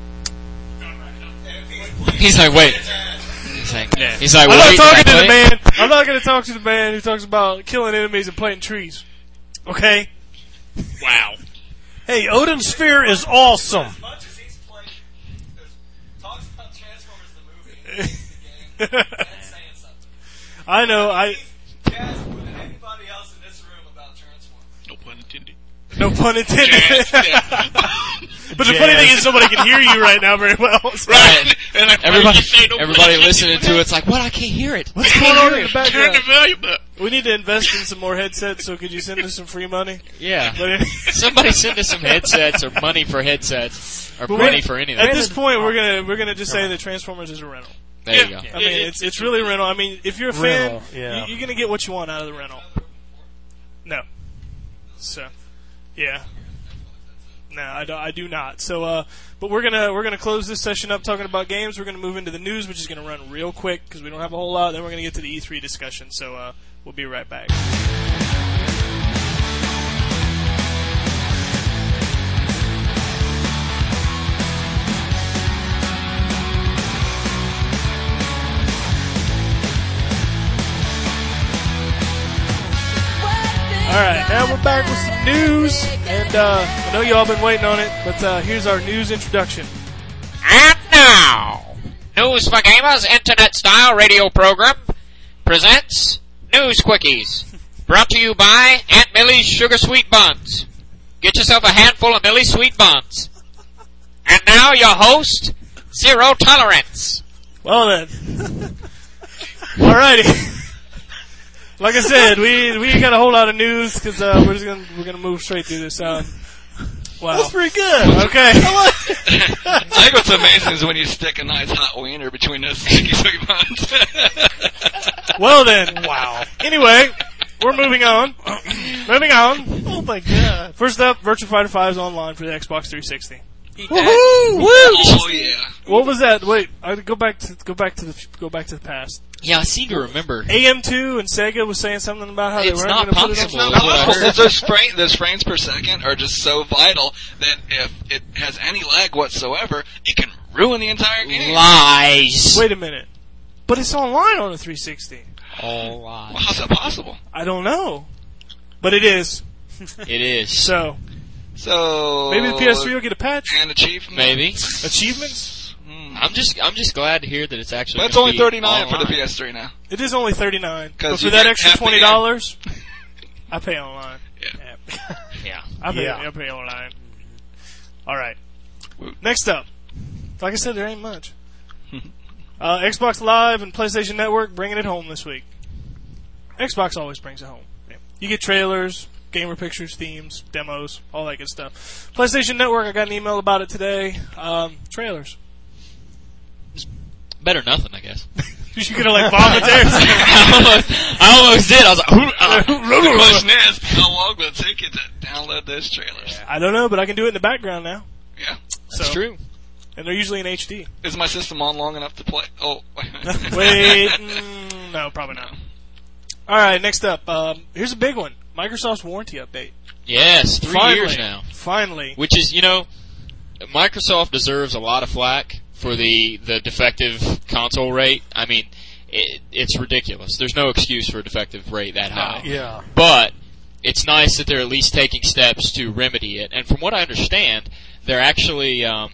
He's like, wait. He's like, Yeah. he's like, I'm not wait, talking to can I the play it? man. I'm not going to talk to the man who talks about killing enemies and planting trees. Okay. Wow. Hey, Odin Sphere is awesome. As much as he's played, talks about Transformers the movie, the game, that's saying something. I know. I Jazz more than anybody else in this room about Transformers. No pun intended. no pun intended. But the funny thing is, nobody can hear you right now very well. So. Right. And I Everybody, say no pun everybody intended. listening to it's like, what? I can't hear it. What's going on in the Turn background? the volume up. We need to invest in some more headsets. So could you send us some free money? Yeah. But it- Somebody send us some headsets or money for headsets or But money we're- for anything. At this point, we're gonna we're gonna just say that Transformers is a rental. There you go. I mean, it's it's really a rental. I mean, if you're a fan, Rental, yeah. you, you're gonna get what you want out of the rental. No. So, yeah. No, I do, I do not. So, uh, but we're gonna we're gonna close this session up talking about games. We're gonna move into the news, which is gonna run real quick because we don't have a whole lot. Then we're gonna get to the E three discussion. So, uh, we'll be right back. Alright, now we're back with some news, and uh, I know y'all been waiting on it, but uh, here's our news introduction. And now, News for Gamers Internet-style radio program presents News Quickies. Brought to you by Aunt Millie's Sugar Sweet Buns. Get yourself a handful of Millie's Sweet Buns. And now your host, Zero Tolerance. Well then. Alrighty. Like I said, we we ain't got a whole lot of news because uh, we're just gonna we're gonna move straight through this. Um, wow. That's pretty good. Okay. I think what's amazing is when you stick a nice hot wiener between those sticky sweet buns. Well then. Wow. Anyway, we're moving on. Moving on. Oh my god. First up, Virtua Fighter five is online for the Xbox three sixty. Eat Woohoo! that. Woo! Oh yeah. What was that? Wait, I go back to go back to the go back to the past. Yeah, I seem to remember. A M two and Sega was saying something about how they It's weren't not going to put it possible. on. That's what I heard. Those, frame, those frames per second are just so vital that if it has any lag whatsoever, it can ruin the entire game. Lies. Wait a minute, but it's online on the three sixty. All Well, lies. how's that possible? I don't know, but it is. It is. So So maybe the P S three will get a patch. and achievement. Maybe. Achievements. Hmm. I'm just, I'm just glad to hear that it's actually. But it's gonna only be thirty-nine for the online. P S three now. It is only thirty nine, but 'Cause for you that get extra half the twenty dollars, I pay online. Yeah. Yeah. I pay, Yeah. I pay online. All right. Woot. Next up, like I said, there ain't much. uh, Xbox Live and PlayStation Network bringing it home this week. Xbox always brings it home. Yeah. You get trailers, gamer pictures, themes, demos, all that good stuff. PlayStation Network, I got an email about it today. Um, trailers. Better nothing, I guess. You're gonna like vomit there. I, almost, I almost did. I was like, "Who- uh, The question is, how long will it take you to download those trailers? I don't know, but I can do it in the background now. Yeah. So, That's true. And they're usually in H D. Is my system on long enough to play? Oh. Wait, mm, no, probably not. All right, next up. Um, here's a big one: Microsoft's warranty update. Yes, three finally, years now. Finally, Which is, you know, Microsoft deserves a lot of flack for the, the defective console rate. I mean, it, it's ridiculous. There's no excuse for a defective rate that high. Yeah. But it's nice that they're at least taking steps to remedy it. And from what I understand, they're actually um,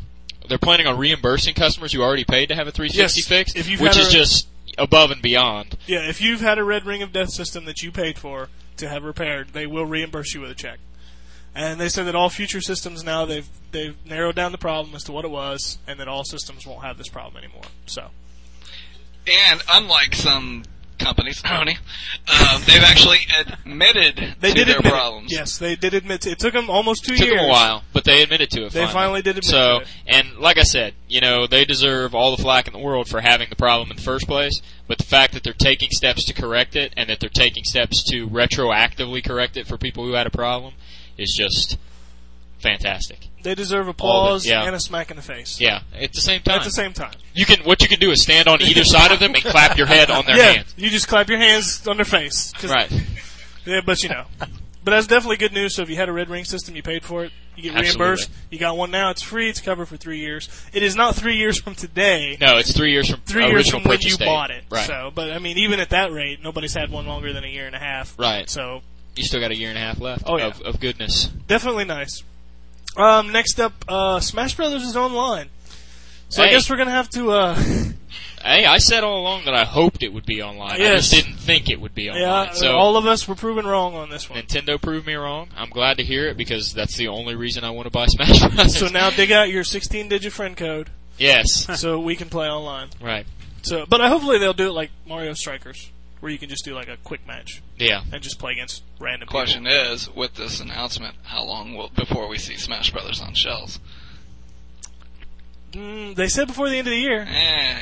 they're planning on reimbursing customers who already paid to have a three sixty Yes, fixed, if you've which had is a- just above and beyond. Yeah, if you've had a Red Ring of Death system that you paid for to have repaired, they will reimburse you with a check. And they said that all future systems now, they've they've narrowed down the problem as to what it was, and that all systems won't have this problem anymore. So, And unlike some companies, Tony, um, they've actually admitted they to did their admit problems. It. Yes, they did admit to it. It took them almost two Took years. them a while, but they admitted to it. They finally, finally did admit so, to it. and like I said, you know, they deserve all the flack in the world for having the problem in the first place. But the fact that they're taking steps to correct it, and that they're taking steps to retroactively correct it for people who had a problem, is just fantastic. They deserve All of applause it, yeah. and a smack in the face. Yeah, at the same time. At the same time. You can what you can do is stand on either side of them and clap your head on their yeah, hands. you just clap your hands on their face. 'Cause- Right. Yeah, but you know. But that's definitely good news. So if you had a Red Ring system, you paid for it, you get Absolutely. reimbursed. You got one now, it's free, it's covered for three years. It is not three years from today. No, it's three years from Three original years from when purchase you date. bought it. Right. So, but I mean, even at that rate, nobody's had one longer than a year and a half. Right. So, You still got a year and a half left Oh, yeah. of, of goodness. definitely nice. Um, next up, uh, Smash Brothers is online. So I Hey. guess we're gonna have to, uh, Hey, I said all along that I hoped it would be online. I Yes. just didn't think it would be online. yeah, so all of us were proven wrong on this one. Nintendo proved me wrong. I'm glad to hear it because that's the only reason I want to buy Smash Bros. So now dig out your sixteen digit friend code yes, so we can play online. right. So, but I hopefully they'll do it like Mario Strikers, where you can just do like a quick match Yeah. and just play against random Question is, with this announcement, how long will before we see Smash Brothers on shelves? people. Mm, they said before the end of the year. Eh.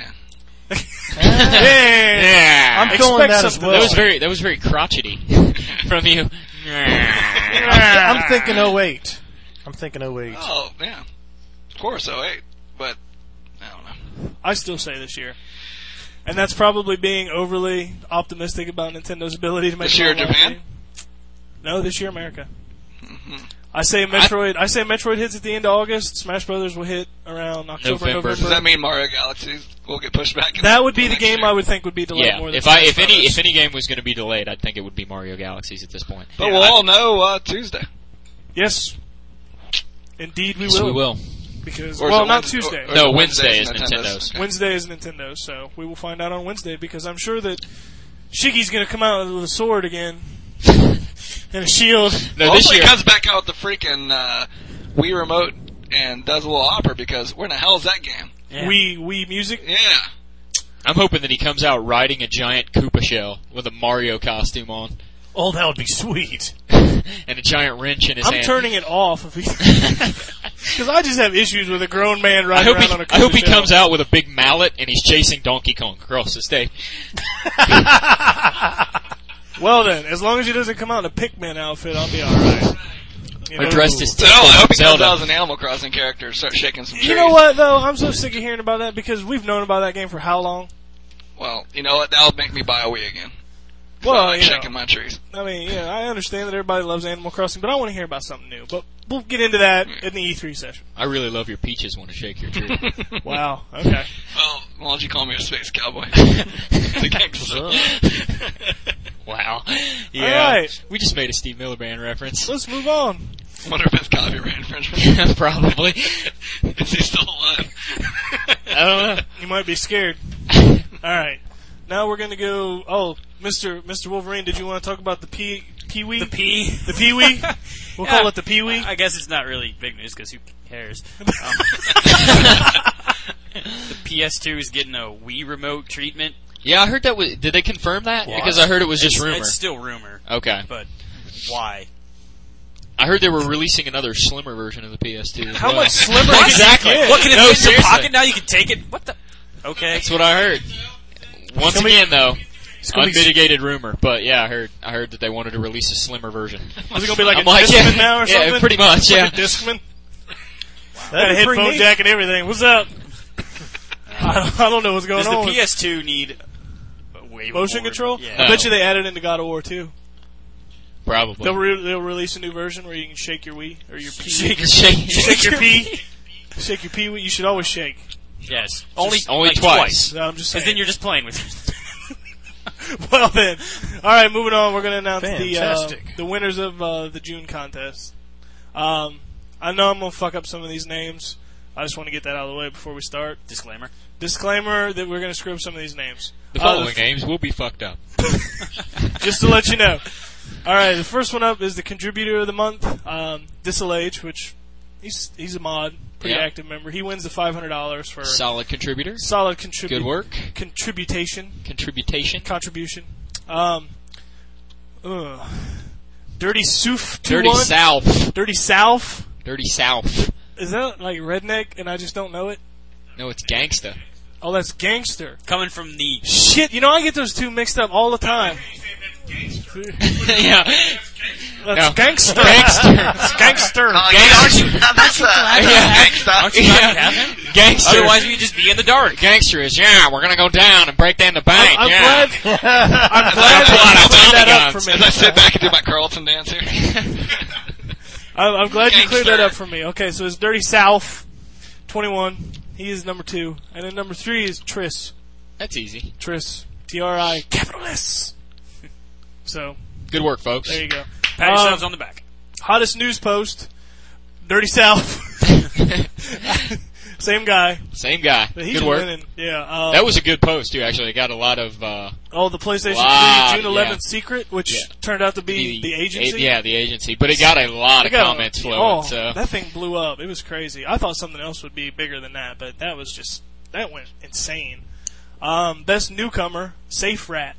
yeah. I'm Expect going that as something. well. That was very that was very crotchety from you. I'm, I'm thinking oh eight. I'm thinking oh eight. Oh, yeah. Of course, oh eight. But, I don't know. I still say this year. And that's probably being overly optimistic about Nintendo's ability to make This an year online Japan? game. No, this year America. Mm-hmm. I say Metroid. I, I say Metroid hits at the end of August. Smash Brothers will hit around October, November. November. Does that mean Mario Galaxy will get pushed back? in That would be the next game year? I would think would be delayed Yeah, more than if I Smash if any Brothers. if any game was going to be delayed, I'd think it would be Mario Galaxies at this point. But Yeah, we'll I- all know uh, Tuesday. Yes. Indeed we Yes, will. we will. Because Or is well, it not Wednesday- Tuesday. or- or No, it Wednesday is Nintendo's? Nintendo's. Okay. Wednesday is Nintendo, so we will find out on Wednesday because I'm sure that Shiggy's going to come out with a sword again and a shield. No, this Hopefully year. he comes back out with the freaking uh, Wii remote and does a little opera because where in the hell is that game? Yeah. We we music. Yeah. I'm hoping that he comes out riding a giant Koopa shell with a Mario costume on Oh, that would be sweet. and a giant wrench in his I'm hand. turning it off if he because I just have issues with a grown man I riding hope around he, on a I hope he Koopa shell. comes out with a big mallet and he's chasing Donkey Kong across the stage. Well then, as long as he doesn't come out in a Pikmin outfit, I'll be all right. You Or know? dressed as So, I hope he comes Zelda. out as an Animal Crossing character and start shaking some trees. You know what though? I'm so sick of hearing about that because we've known about that game for how long? Well, you know what? That'll make me buy a Wii again. Well, I like you know, shaking my trees. I mean, yeah, I understand that everybody loves Animal Crossing, but I want to hear about something new. But we'll get into that in the E three session. I really love your peaches want to shake your tree. Wow. Okay. Well, why don't you call me a space cowboy? The gangster. Wow. All Yeah. right. We just made a Steve Miller Band reference. Let's move on. Wonder if it's copyright infringement. Probably. Is he still alive? I don't know. You might be scared. All right. Now we're gonna go. Oh, Mister Mister Wolverine, did you want to talk about the pee Pee-wee? The P. The Pee-wee? We'll call it the Pee-wee. I guess it's not really big news because who cares? Um, the P S two is getting a Wii remote treatment. Yeah, I heard that was. Did they confirm that? Why? Because I heard it was just it's, rumor. It's still rumor, Okay. but why? I heard they were releasing another slimmer version of the P S two. as How well. much slimmer? Exactly. Yeah. What can it No, fit in your seriously. pocket now? You can take it. What the? Okay. That's what I heard. Once gonna be- again, though, gonna be- unmitigated rumor. But yeah, I heard. I heard that they wanted to release a slimmer version. Is it gonna be like I'm a like, Discman yeah, now or yeah, something? pretty much, yeah. Like a Discman. Got a That'd be pretty headphone neat. jack and everything. What's up? I don't, I don't know what's going Does the on. P S two need way Motion more- control? Yeah. I bet you they added into God of War two. Probably. They'll, re- they'll release a new version where you can shake your Wii or your P. Shake your shake, shake your P. Shake your P. You should always shake. Yes. Only- Just, only like, twice. No, I'm just saying. Because then you're just playing with it. Well then, all right. Moving on. We're going to announce the uh, Fantastic. the winners of uh, the June contest. Um, I know I'm going to fuck up some of these names. I just want to get that out of the way before we start. Disclaimer. Disclaimer that we're going to screw up some of these names. The Uh, following the- names will be fucked up. Just to let you know. All right, the first one up is the contributor of the month, um, Disallage, which he's he's a mod, pretty Yeah. active member. He wins the five hundred dollars for Solid contributor. solid contribu- Good work. contributation. Contributation. Contribution. Um, ugh. Dirty Souf Dirty two one. South. Dirty South. Dirty South. Is that like redneck and I just don't know it? No, it's gangsta. Oh, that's gangster. Coming from the Shit, you know I get those two mixed up all the time. yeah. That's No. gangster. Gangster. It's gangster. Oh, yeah, aren't you? That's a Yeah. gangsta. Aren't you glad you have him? Gangster. Otherwise, you'd just be in the dark. Gangster is, yeah, we're gonna go down and break down the bank. I'm yeah. glad. I'm glad Pull out you our cleared that Tommy up for me. As I sit back and do my Carlton dance here. I'm, I'm glad you cleared Gangster. that up for me. Okay, so it's Dirty South, twenty-one. He is number two, and then number three is Triss. That's easy. Triss. T R I capital S. So Good work, folks. there you go. Pat yourselves Um, on the back. Hottest news post. Dirty South. Same guy. Same guy. But he's Good been work. winning. Yeah. Um, That was a good post, too, actually. It got a lot of, uh, oh the PlayStation Wow, three June eleventh yeah. secret, which Yeah. turned out to be the, agency. A- yeah, the agency. But it got a lot It of got- comments flowing, oh, so. that thing blew up. It was crazy. I thought something else would be bigger than that, but that was just that went insane. Um, best newcomer, Safe Rat.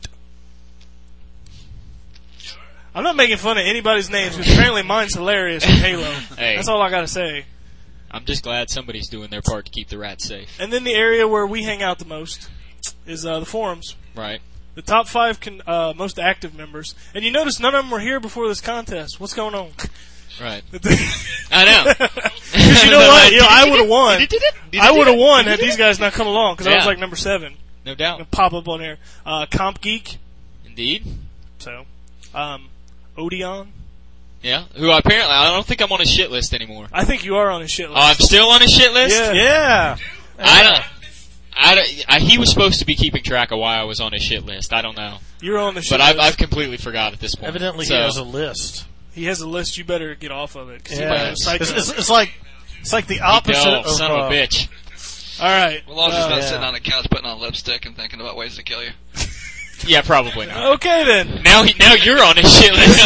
I'm not making fun of anybody's names because apparently mine's hilarious from Halo. Hey. That's all I gotta say. I'm just glad somebody's doing their part to keep the rats safe. And then the area where we hang out the most is uh, the forums. Right. The top five con- uh, most active members. And you notice none of them were here before this contest. What's going on? Right. Because I know. you know what? You know, I would have won. I would have won had Did these guys not come along because I was Yeah. like number seven. No doubt. Pop up on there. Uh, Comp Geek. Indeed. So, um, Odeon. Yeah. Who apparently, I don't think I'm on his shit list anymore. I think you are on his shit list. Oh, I'm still on his shit list? Yeah. Yeah. I don't. I don't I, he was supposed to be keeping track of why I was on his shit list. I don't know. You're on the shit But I've, list. I've completely forgot at this point. Evidently, so, he has a list. He has a list. You better get off of it. 'Cause he Yeah. might have a psycho. It's, it's, it's like it's like the opposite no, of son uh, of a bitch. All right. Well, as long as he's Uh, not yeah. sitting on a couch putting on lipstick and thinking about ways to kill you. Yeah, probably not. okay then. Now he, now you're on his shit list.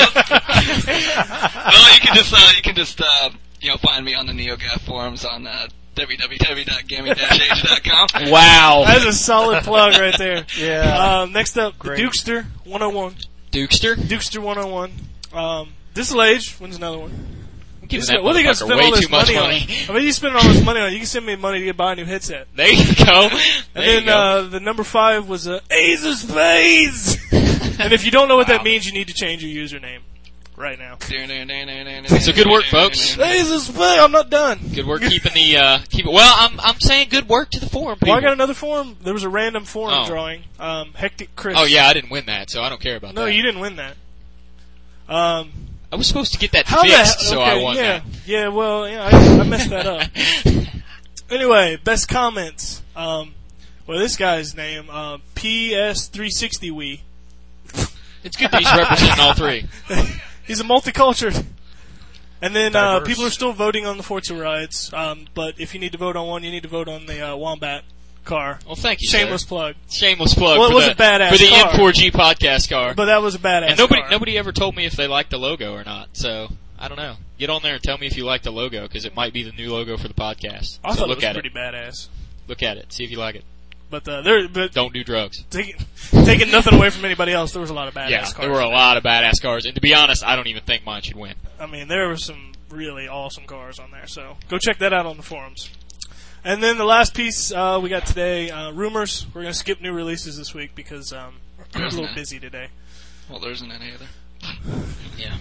Well, you can just, uh, you can just, uh, you know, find me on the NeoGaf forums on, uh, w w w dot gaming dash age dot com. Wow. That's a solid plug right there. Yeah. Um, next up, Great. the Dukester one oh one. Dukester? Dukester one oh one. Um, Disallage wins another one. Giving So that what are you gonna motherfucker spend way all this too much money, money. on? I mean, you spend all this money on. You can send me money to buy a new headset. There you go. And There then you go. uh, the number five was uh, Ace of Spades. And if you don't know what that means, you need to change your username right now. So good work, folks. Ace of Spades. I'm not done. Good work keeping the, uh, keep it, well, I'm, I'm saying good work to the forum people. Well, I got another forum. There was a random forum Oh. drawing. Um, Hectic Chris. Oh yeah, I didn't win that, so I don't care about No, that. you didn't win that. Um, I was supposed to get that how the fixed, he- so okay, I won yeah, that. yeah. Well, yeah, I, I messed that up. Anyway, best comments. Um, well, this guy's name, uh, P S three sixty Wii. It's good that he's representing all three. He's a multicultural. And then uh, Diverse. people are still voting on the Forza rides. Um, but if you need to vote on one, you need to vote on the uh, Wombat car. Well, thank you, Shameless sir. plug. Shameless plug Well, it for was the, a badass for the car. N four G podcast car. But that was a badass and nobody, car. nobody ever told me if they liked the logo or not, so I don't know. Get on there and tell me if you like the logo, because it might be the new logo for the podcast. I so thought look it was at pretty it. badass. Look at it. See if you like it. But uh, there, but Don't do drugs. taking taking nothing away from anybody else, there was a lot of badass yeah, cars. there were a lot of badass cars, and to be honest, I don't even think mine should win. I mean, there were some really awesome cars on there. So go check that out on the forums. And then the last piece uh, we got today, uh, rumors. We're going to skip new releases this week because um, we're a little busy today. Well, there isn't any either. Yeah.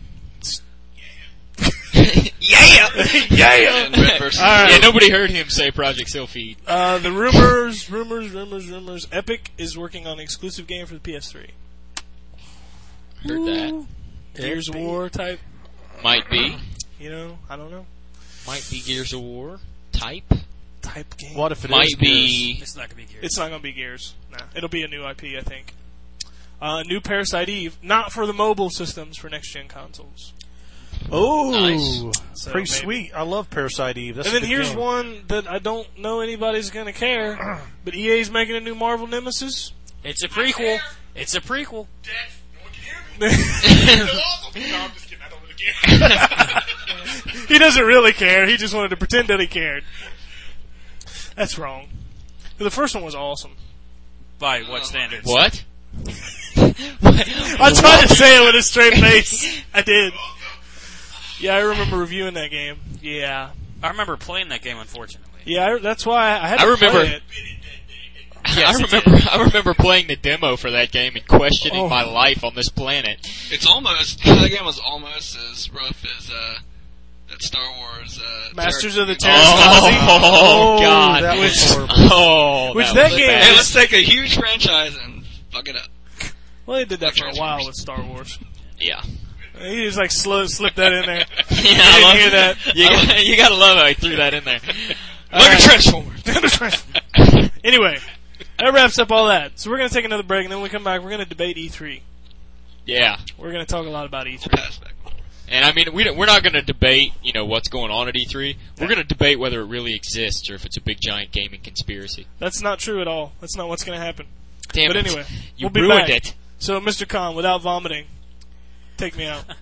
Yeah, yeah. And Red versus All right. Yeah, nobody heard him say Project Sylphid. Uh, the rumors, rumors, rumors, rumors. Epic is working on an exclusive game for the P S three. Heard that. Gears of War type. Might be. You know, I don't know. Might be Gears of War type. Type game. What if it is Might Gears? be. It's not gonna be Gears. It's not going to be Gears. Nah, it'll be a new I P, I think. Uh, new Parasite Eve, not for the mobile systems, for next gen consoles. Oh, Nice. So pretty maybe. sweet. I love Parasite Eve. That's And a then good here's game. one that I don't know anybody's going to care, but E A's making a new Marvel Nemesis. It's a prequel. It's a prequel. Death. No one can hear me. No, I'm just kidding. I don't really care. He doesn't really care. He just wanted to pretend that he cared. That's wrong. But the first one was awesome. By what standards? What? I tried to say it with a straight face. I did. Yeah, I remember reviewing that game. Yeah. I remember playing that game, unfortunately. Yeah, I, that's why I had to I remember- play it. I remember I remember playing the demo for that game and questioning Oh. my life on this planet. It's almost that game was almost as rough as uh, that Star Wars uh, Masters Terra- of the Terra Oh, Oh, God. that was Which, horrible. Oh, Which that, that was game- bad. Hey, let's take a huge franchise and fuck it up. well, they did that for a while with Star Wars. Yeah. He just like slow, slipped that in there. Yeah, I didn't I love hear that. You, got, you gotta love how he threw that in there. All Like right. a Transformers. Anyway, that wraps up all that. So we're going to take another break, and then when we come back, we're going to debate E three. Yeah. We're going to talk a lot about E three. Pass back. And I mean, we don't, we're not going to debate, you know, what's going on at E three. We're going to debate whether it really exists or if it's a big giant gaming conspiracy. That's not true at all. That's not what's going to happen. Damn But it. anyway, you we'll be ruined back. it. So, Mister Khan, without vomiting, take me out.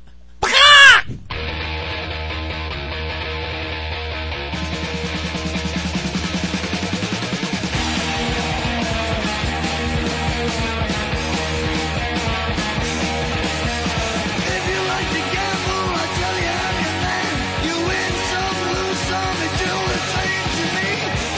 If you like to gamble, I tell you how you land. You win some, lose some, they do the same to me.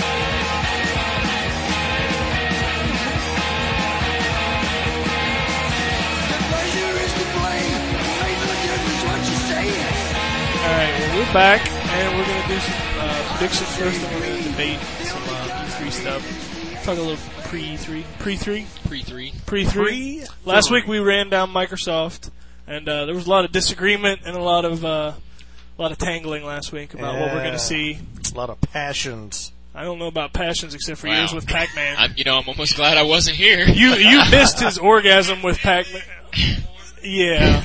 The pleasure is to blame. Make no difference what you say. Alright, well, we're back, and we're going to do some uh, predictions first, and we're going to debate some uh, E three stuff. Talk a little pre-E three. Pre-three? Pre three. Pre-three. Last week we ran down Microsoft, and uh, there was a lot of disagreement and a lot of uh, a lot of tangling last week about what we're going Yeah. to see. A lot of passions. I don't know about passions except for Wow. yours with Pac-Man. I'm, you know, I'm almost glad I wasn't here. You you missed his orgasm with Pac-Man. Yeah,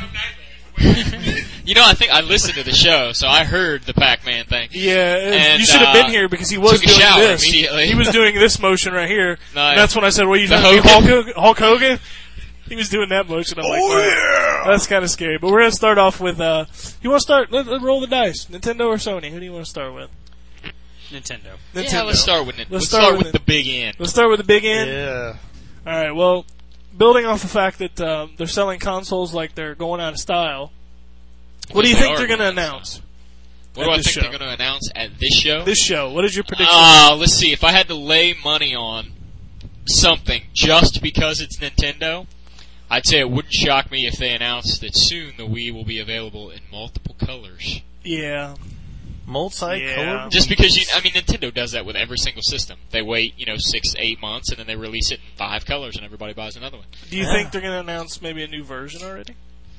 You know, I think I listened to the show, so I heard the Pac-Man thing. yeah. And, you should have uh, been here because he was took a doing shower this. immediately. He was doing this motion right here. Nice. And that's when I said, "Well, you The know Hulk Hogan? Hogan? Hulk Hogan?" He was doing that motion. I'm like, Oh, "Wow." yeah! That's kind of scary. But we're gonna start off with. Uh, you want to start? Let, let's roll the dice. Nintendo or Sony? Who do you want to start with? Nintendo. Nintendo. Yeah, let's start with it. Let's Let's, start start, with with it. the big end. Let's start with the big end. Yeah. All right. Well, building off the fact that um, they're selling consoles like they're going out of style. What do you They think are they're going to going out of announce? What at do I this think show? they're going to announce at this show? This show. What is your prediction? Uh, let's see. If I had to lay money on something just because it's Nintendo, I'd say it wouldn't shock me if they announced that soon the Wii will be available in multiple colors. yeah. Multi-color. Yeah. Just because, you, I mean, Nintendo does that with every single system. They wait, you know, six, eight months, and then they release it in five colors, and everybody buys another one. Do you Yeah. think they're going to announce maybe a new version already?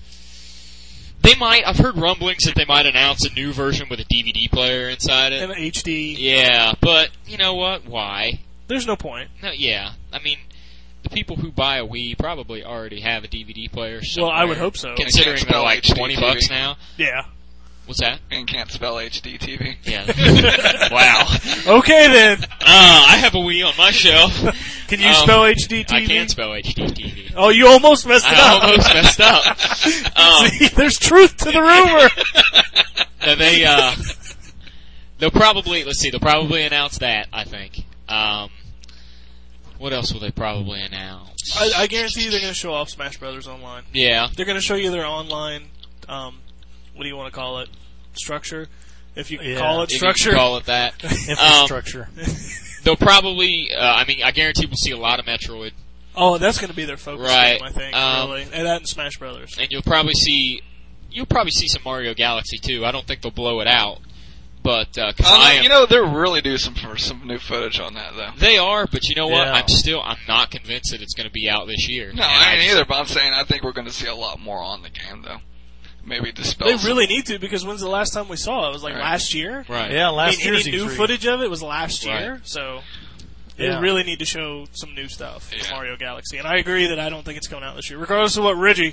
They might. I've heard rumblings that they might announce a new version with a D V D player inside it. An H D? Yeah, but you know what? Why? There's no point. No, yeah. I mean, the people who buy a Wii probably already have a D V D player. Well, Somewhere, I would hope so. Considering Can't they're spell like H D twenty T V. bucks now. Yeah. What's that? And can't spell H D T V. Yeah. Wow. Okay then. Uh, I have a Wii on my shelf. Can you Um, spell H D T V? I can spell H D T V. Oh, you almost messed it I up. almost messed up. Um, See, there's truth to the rumor. No, they, uh, they'll probably, let's see, they'll probably announce that, I think. Um, what else will they probably announce? I, I guarantee you they're going to show off Smash Brothers Online. Yeah. They're going to show you their online, um, what do you want to call it? Structure? If you can Yeah. call it If you structure. can call it that. Um, Infrastructure. they'll probably, uh, I mean, I guarantee we'll see a lot of Metroid. Oh, that's going to be their focus Right. game, I think, Um, really. And that and Smash Brothers. And you'll probably see, you'll probably see some Mario Galaxy too. I don't think they'll blow it out. But, uh, 'cause Um, I am, you know, they're really due some for some new footage on that, though. they are, but you know what? Yeah. I'm still, I'm not convinced that it's going to be out this year. No, And I ain't just- either, but I'm saying I think we're going to see a lot more on the game, though. Maybe dispel They some- really need to, because when's the last time we saw it? It was like Right. last year? Right. Yeah, I last mean, any year's new E three. footage of it was last Right. year, so they Yeah. really need to show some new stuff for Yeah. Mario Galaxy. And I agree that I don't think it's coming out this year, regardless of what Reggie,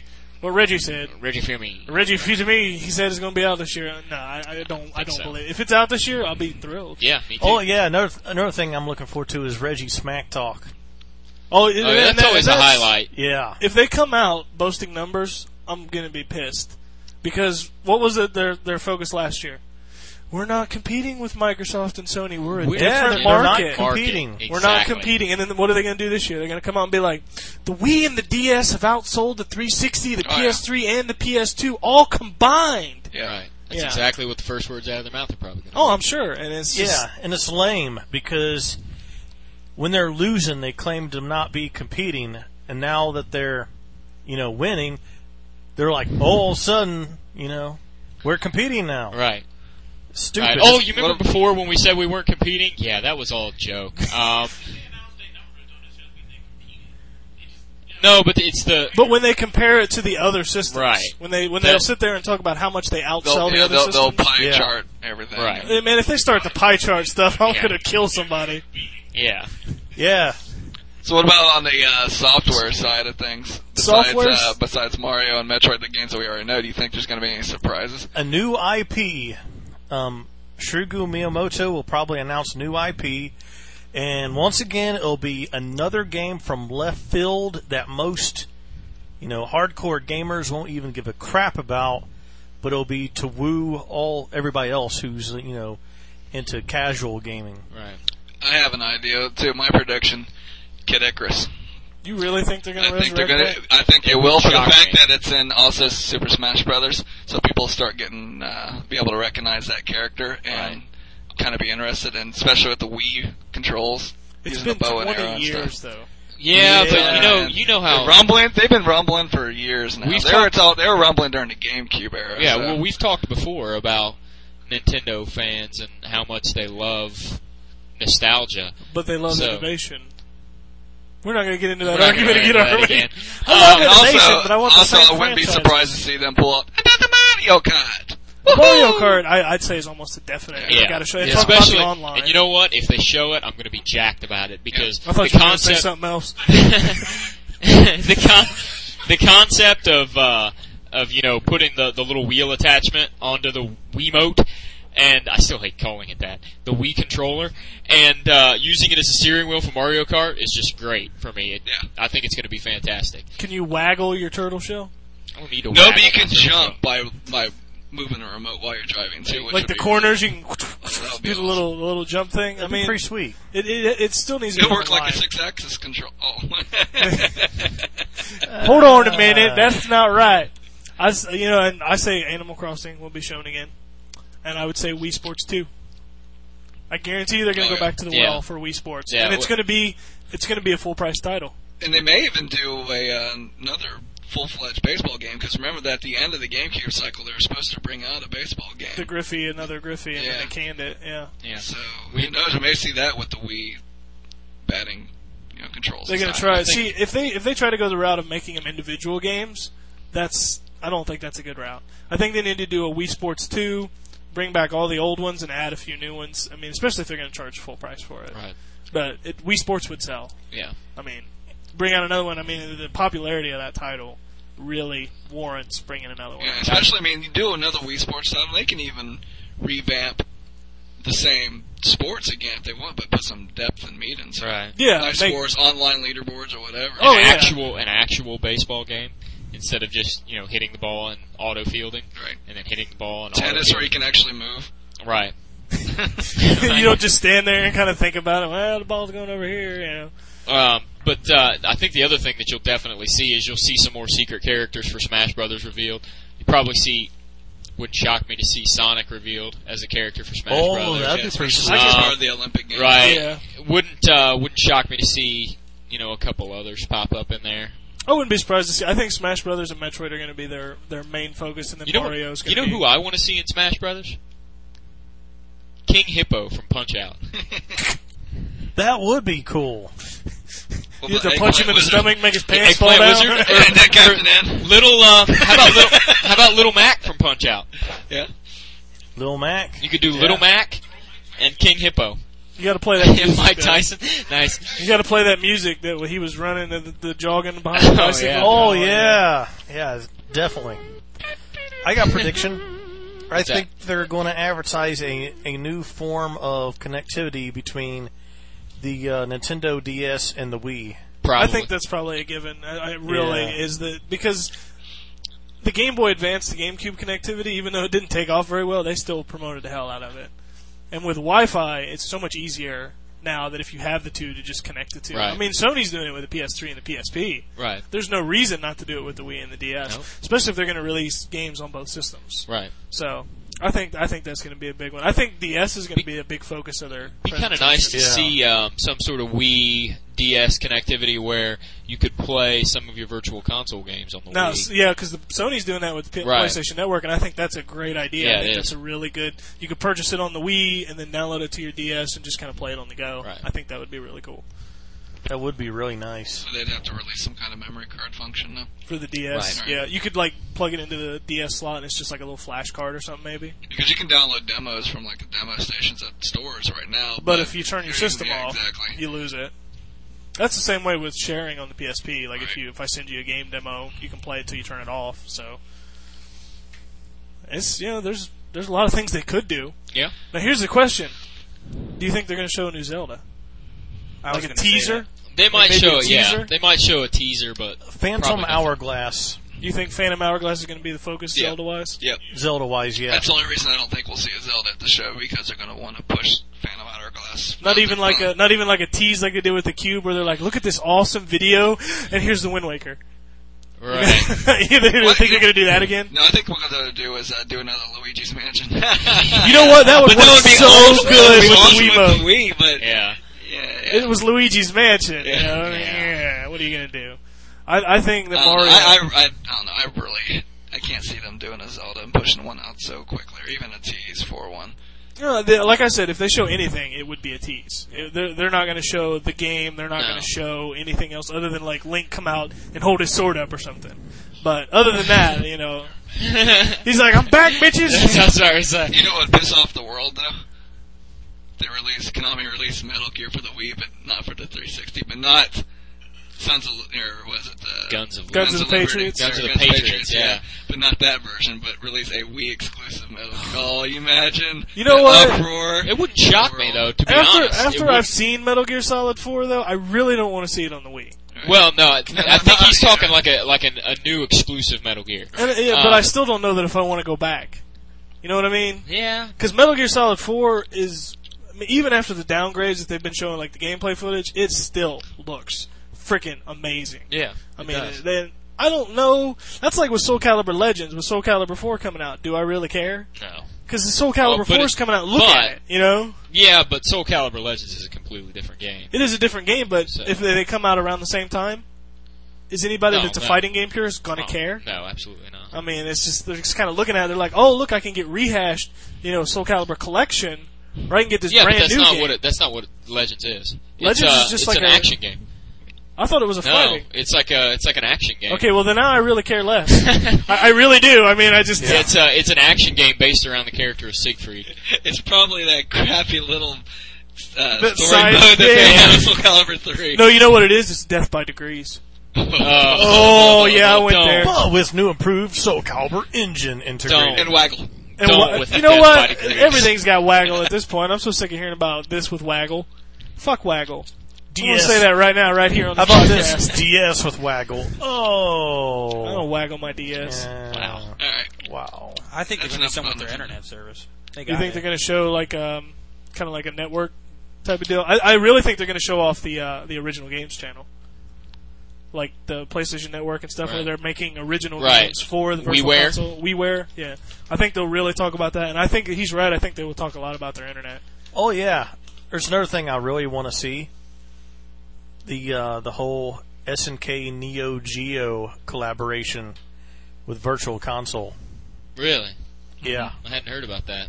What Reggie said. Reggie Fumi. Reggie, to me, he said it's going to be out this year. No, I, I don't. I don't so. believe. If it's out this year, I'll be thrilled. Yeah, me too. Oh yeah, another another thing I'm looking forward to is Reggie Smack Talk. Oh, Oh, yeah, that's that- always a that's- highlight. Yeah. If they come out boasting numbers, I'm going to be pissed. Because what was it their their focus last year? We're not competing with Microsoft and Sony. We're a We're different they're not market. competing. Market, We're not exactly. competing. And then what are they going to do this year? They're going to come out and be like, the Wii and the D S have outsold the three sixty, the Oh, P S three, and the P S two all combined. Yeah. Right. That's Yeah. exactly what the first words out of their mouth are probably going to Oh, I'm sure. And it's just, Yeah, and it's lame because when they're losing, they claim to not be competing, and now that they're, you know, winning, they're like, oh, all of a sudden, you know, we're competing now. Right. Stupid. Right. Oh, you remember before when we said we weren't competing? Yeah, that was all a joke. Um, no, but it's the But when they compare it to the other systems, Right. when they when They'll- they'll sit there and talk about how much they outsell They'll, the yeah, other they'll, they'll systems, pie Yeah. chart everything. Right. Eh, man, if they start the pie chart stuff, I'm Yeah. gonna kill somebody. yeah. Yeah. So what about on the uh, software side of things? Besides, Software's- uh, besides Mario and Metroid, the games that we already know, do you think there's going to be any surprises? A new I P. Um, Shigeru Miyamoto will probably announce new I P. And once again, it'll be another game from left field that most, you know, hardcore gamers won't even give a crap about. But it'll be to woo all everybody else who's, you know, into casual gaming. Right. I have an idea too. My prediction: Kid Icarus. You really think they're I gonna think they're resurrect gonna. that? I think it will for the Shock fact me. that it's in also Super Smash Brothers, so people start getting uh, be able to recognize that character and kind of be interested, and especially with the Wii controls, It's using been the bow and arrow twenty and years stuff. though. Yeah, but Yeah. you know, you know how. They're rumbling. They've been rumbling for years now. We've They were, talked- all, they were rumbling during the GameCube era. Yeah, so. well, we've talked before about Nintendo fans and how much they love nostalgia. But they love So- innovation. We're not going to get into that We're not argument gonna again, get are into we? that again. I love Um, innovation, also, but I want the also, same I wouldn't be franchise. surprised to see them pull up another Mario Kart. Mario Woohoo! Kart, I, I'd say, is almost a definite. Yeah, They got to show it. yeah. Talk about Especially, the online. and you know what? If they show it, I'm going to be jacked about it because I thought the you were going to say concept, something else. the con- the concept of uh, of you know putting the the little wheel attachment onto the Wiimote, and I still hate calling it that, the Wii controller, and uh, using it as a steering wheel for Mario Kart is just great for me. It, Yeah. I think it's going to be fantastic. Can you waggle your turtle shell? I don't need to. No, but waggle you can my jump by by moving the remote while you're driving too. which Like would the be- corners, you can That'll be do the awesome. little the little jump thing. I That'd be mean, pretty sweet. it, it it still needs to It'll be work like online. a six-axis control. Oh. Hold on a minute, that's not right. I s- you know, and I say Animal Crossing will be shown again, and I would say Wii Sports two. I guarantee you they're going to Oh, go yeah. back to the Yeah. well for Wii Sports, Yeah, and it's wh- going to be it's going to be a full price title. And they may even do a uh, another full-fledged baseball game, because remember that at the end of the GameCube cycle, they were supposed to bring out a baseball game. The Griffey, another Griffey, and Yeah. then they canned it. Yeah, Yeah. So who knows? We may see that with the Wii batting, you know, controls. they're going and to stuff. try. I think- See if they if they try to go the route of making them individual games, that's I don't think that's a good route. I think they need to do a Wii Sports two, bring back all the old ones and add a few new ones. I mean, especially if they're going to charge full price for it. Right. But it, Wii Sports would sell. Yeah. I mean, bring out another one. I mean, the popularity of that title really warrants bringing another one. Yeah, especially, I mean, you do another Wii Sports title, they can even revamp the same sports again if they want, but put some depth and meat into it. Right. Yeah, Nice make- scores, online leaderboards or whatever. Oh, an yeah. actual an actual baseball game instead of just you know hitting the ball and auto fielding, Right. and then hitting the ball and Tennis auto where you can actually move. right. you don't just stand there and kind of think about it. Well, the ball's going over here. You know. Um, but uh, I think the other thing that you'll definitely see is you'll see some more secret characters for Smash Brothers revealed. You probably see. Wouldn't shock me to see Sonic revealed as a character for Smash Oh, Brothers. that'd be Yes, pretty versus sweet. as Um, part of the Olympic Games. Right. Yeah. Wouldn't uh, wouldn't shock me to see you know a couple others pop up in there. I wouldn't be surprised to see. I think Smash Brothers and Metroid are going to be their, their main focus, and then You know, Mario's you going know to be. who I want to see in Smash Brothers? King Hippo from Punch Out. That would be cool. Well, You have to the punch him in the Eggplant stomach, make his pants fall Eggplant down. Wizard? Wizard. And then Captain N. Little, uh, how about little, how about Little Mac from Punch Out? Yeah. Lil Mac. You could do Yeah. Little Mac and King Hippo. You got to play that music. Mike though. Tyson. Nice. You got to play that music that when he was running the, the, the jogging behind the Oh, bicycle. yeah. Oh yeah, yeah, definitely. I got a prediction. I What's think they're going to advertise a a new form of connectivity between the uh, Nintendo D S and the Wii. Probably. I think that's probably a given. I, I really Yeah. is that because the Game Boy Advance to GameCube connectivity, even though it didn't take off very well, they still promoted the hell out of it. And with Wi-Fi, it's so much easier now that if you have the two to just connect the two. Right. I mean, Sony's doing it with the P S three and the P S P. Right. There's no reason not to do it with the Wii and the D S, Nope. especially if they're going to release games on both systems. Right. So I think I think that's going to be a big one. I think D S is going to be a big focus of their. Be kind of nice to Yeah. see um, some sort of Wii D S connectivity where you could play some of your virtual console games on the No, Wii. s- yeah, because Sony's doing that with the P- Right. PlayStation Network, and I think that's a great idea. Yeah, I think it that's is. a really good. You could purchase it on the Wii and then download it to your D S and just kind of play it on the go. Right. I think that would be really cool That would be really nice. So they'd have to release some kind of memory card function, though. for the D S. Right. Yeah, you could like plug it into the D S slot, and it's just like a little flash card or something, maybe. Because you can download demos from like the demo stations at stores right now. But if you turn your you're- system yeah, off, exactly. you lose it. That's the same way with sharing on the P S P. Like if Right. you if I send you a game demo, you can play it till you turn it off. So it's you know there's there's a lot of things they could do. Yeah. Now here's the question: do you think they're going to show a new Zelda? I was Like a gonna say teaser? that. They might maybe show a it, yeah. teaser? They might show a teaser, but Phantom probably nothing. Hourglass, You think Phantom Hourglass is going to be the focus Yeah. Zelda-wise? Yep. Zelda-wise, yeah. That's the only reason I don't think we'll see a Zelda at the show, because they're going to want to push Phantom Hourglass. Not even like a not even like a tease like they did with the Cube, where they're like, "Look at this awesome video, and here's the Wind Waker." Right. you think What? they're going to do that again? No, I think what they're going to do is uh, do another Luigi's Mansion. You know what? That would But work that would be so awesome. good That would be with awesome the with Wiimote. the Wii, but Yeah. yeah, yeah. It was Luigi's Mansion. Yeah. You know? Yeah. yeah. What are you going to do? I, I think that I don't know. Mario. I, I, I, I don't know. I really, I can't see them doing a Zelda and pushing one out so quickly, or even a tease for one. You know, they, like I said, if they show anything, it would be a tease. They're, they're not going to show the game. They're not No. going to show anything else other than like Link come out and hold his sword up or something. But other than that, you know, he's like, "I'm back, bitches." That's what I was saying. You know what would piss off the world though? They released Konami released Metal Gear for the Wii, but not for the three sixty, but not Sons of or was it uh, Guns of Guns of the Liberty. Patriots? Guns Sorry, of the Patriots, yeah. but not that version. But release a Wii exclusive Metal Gear. Oh, you imagine? You know the what? Uproar. It wouldn't shock me though, to be After honest. It after would- I've seen Metal Gear Solid four, though, I really don't want to see it on the Wii. well, no, I I think he's talking like a like an, a new exclusive Metal Gear. And, uh, yeah, but Um, I still don't know that if I want to go back. You know what I mean? Yeah. Because Metal Gear Solid four is, I mean, even after the downgrades that they've been showing, like the gameplay footage, it still looks freaking amazing. Yeah. I it mean, does. then I don't know. That's like with Soul Calibur Legends, with Soul Calibur four coming out. Do I really care? No. Because the Soul Calibur Oh, but four is it- coming out. Look but- at it. You know, Yeah, but Soul Calibur Legends is a completely different game. it is a different game, but So- if they come out around the same time, is anybody No, that's a no. fighting game purist gonna Oh, care? No, absolutely not. I mean, it's just they're just kind of looking at it. They're like, oh, look, I can get rehashed, you know, Soul Calibur collection, or I can get this yeah, but brand that's new not game. what it, that's not what Legends is. Legends it's, uh, is just it's like an a- action game. I thought it was a No, fighting. it's like a it's like an action game. Okay, well then now I really care less. I, I really do. I mean, I just It's uh, it's an action game based around the character of Siegfried. It's probably that crappy little uh, That story side- mode that yeah. they have in Soul Calibur three. no. You know what it is? It's death by degrees. Uh, Oh, yeah, I went don't. there. But with new improved Soul Calibur engine integrated. And Waggle. And Don't wa- with you the know death what? by degrees. Everything's got Waggle at this point. I'm so sick of hearing about this with Waggle. Fuck Waggle. I'm gonna say that right now, right here on the How about podcast. this D S with Waggle? Oh. I don't waggle my D S. Yeah. Wow. Alright. Wow. I think they're That's going to do enough something fun. with their internet service. They You got think it. they're going to show like um, kind of like a network type of deal? I, I really think they're going to show off the uh, the original games channel, like the PlayStation Network and stuff, where Right. they're making original Right. games for the virtual WiiWare? console. WiiWare, yeah. I think they'll really talk about that, and I think he's right. I think they will talk a lot about their internet. Oh yeah. There's another thing I really want to see. The uh, the whole S N K Neo Geo collaboration with Virtual Console. Really? Yeah. I hadn't heard about that.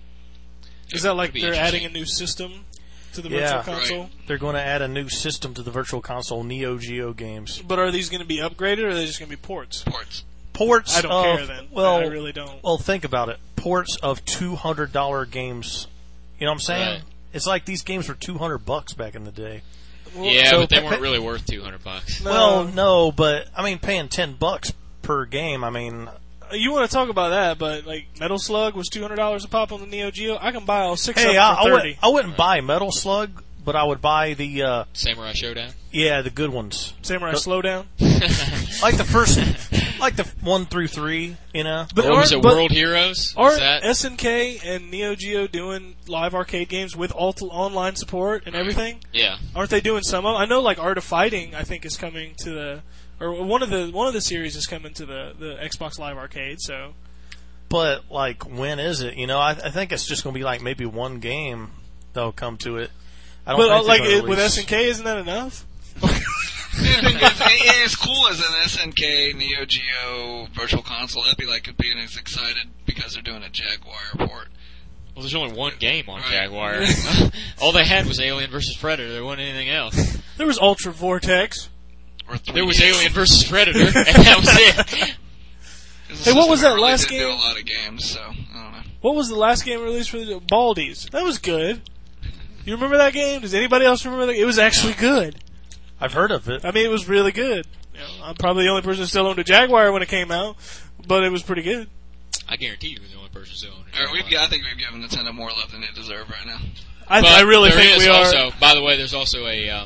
Is that like Could be they're adding a interesting. new system to the Yeah. virtual console? They're going to add a new system to the Virtual Console Neo Geo games. But are these going to be upgraded, or are they just going to be ports? Ports. Ports I don't of, care then. Well, I really don't. well, think about it. Ports of two hundred dollars games. You know what I'm saying? Right. It's like these games were two hundred bucks back in the day. Yeah, So but they pa- weren't really worth two hundred bucks. No. Well, no, but I mean, paying ten bucks per game. I mean, You want to talk about that, but like Metal Slug was two hundred dollars a pop on the Neo Geo. I can buy all six hey, of them I, for I, thirty. would, I wouldn't buy Metal Slug, but I would buy the uh, Samurai Showdown. yeah, the good ones, Samurai the- Slowdown. like the first, like the one through three. You know, But What was aren't- it, but World Heroes? Is Aren't that? S N K and Neo Geo doing live arcade games with alt- online support and everything? Yeah. Aren't they doing some of? I know, like Art of Fighting, I think is coming to the, or one of the one of the series is coming to the the Xbox Live Arcade. So but like, when is it? You know, I, I think it's just going to be like maybe one game that'll come to it. I don't but uh, think like they're gonna it, with release- S N K, isn't that enough? The thing is, it- it's cool as an S N K Neo Geo Virtual Console. It'd be like being as excited because they're doing a Jaguar port. Well, there's only one game on Right. Jaguar. All they had was Alien versus Predator. There wasn't anything else. There was Ultra Vortex. Or three There was D. Alien versus Predator, and that was it. This Hey, what system was that really last didn't do game? a lot of games, so I don't know. What was the last game released for the Baldies? That was good. You remember that game? Does anybody else remember that? It was actually good. I've heard of it. I mean, it was really good. You know, I'm probably the only person who still owned a Jaguar when it came out, but it was pretty good. I guarantee you were the only person still owning All right, it. we've, I think we've given Nintendo more love than they deserve right now. I, But I really there think is we are. also, by the way, there's also a um,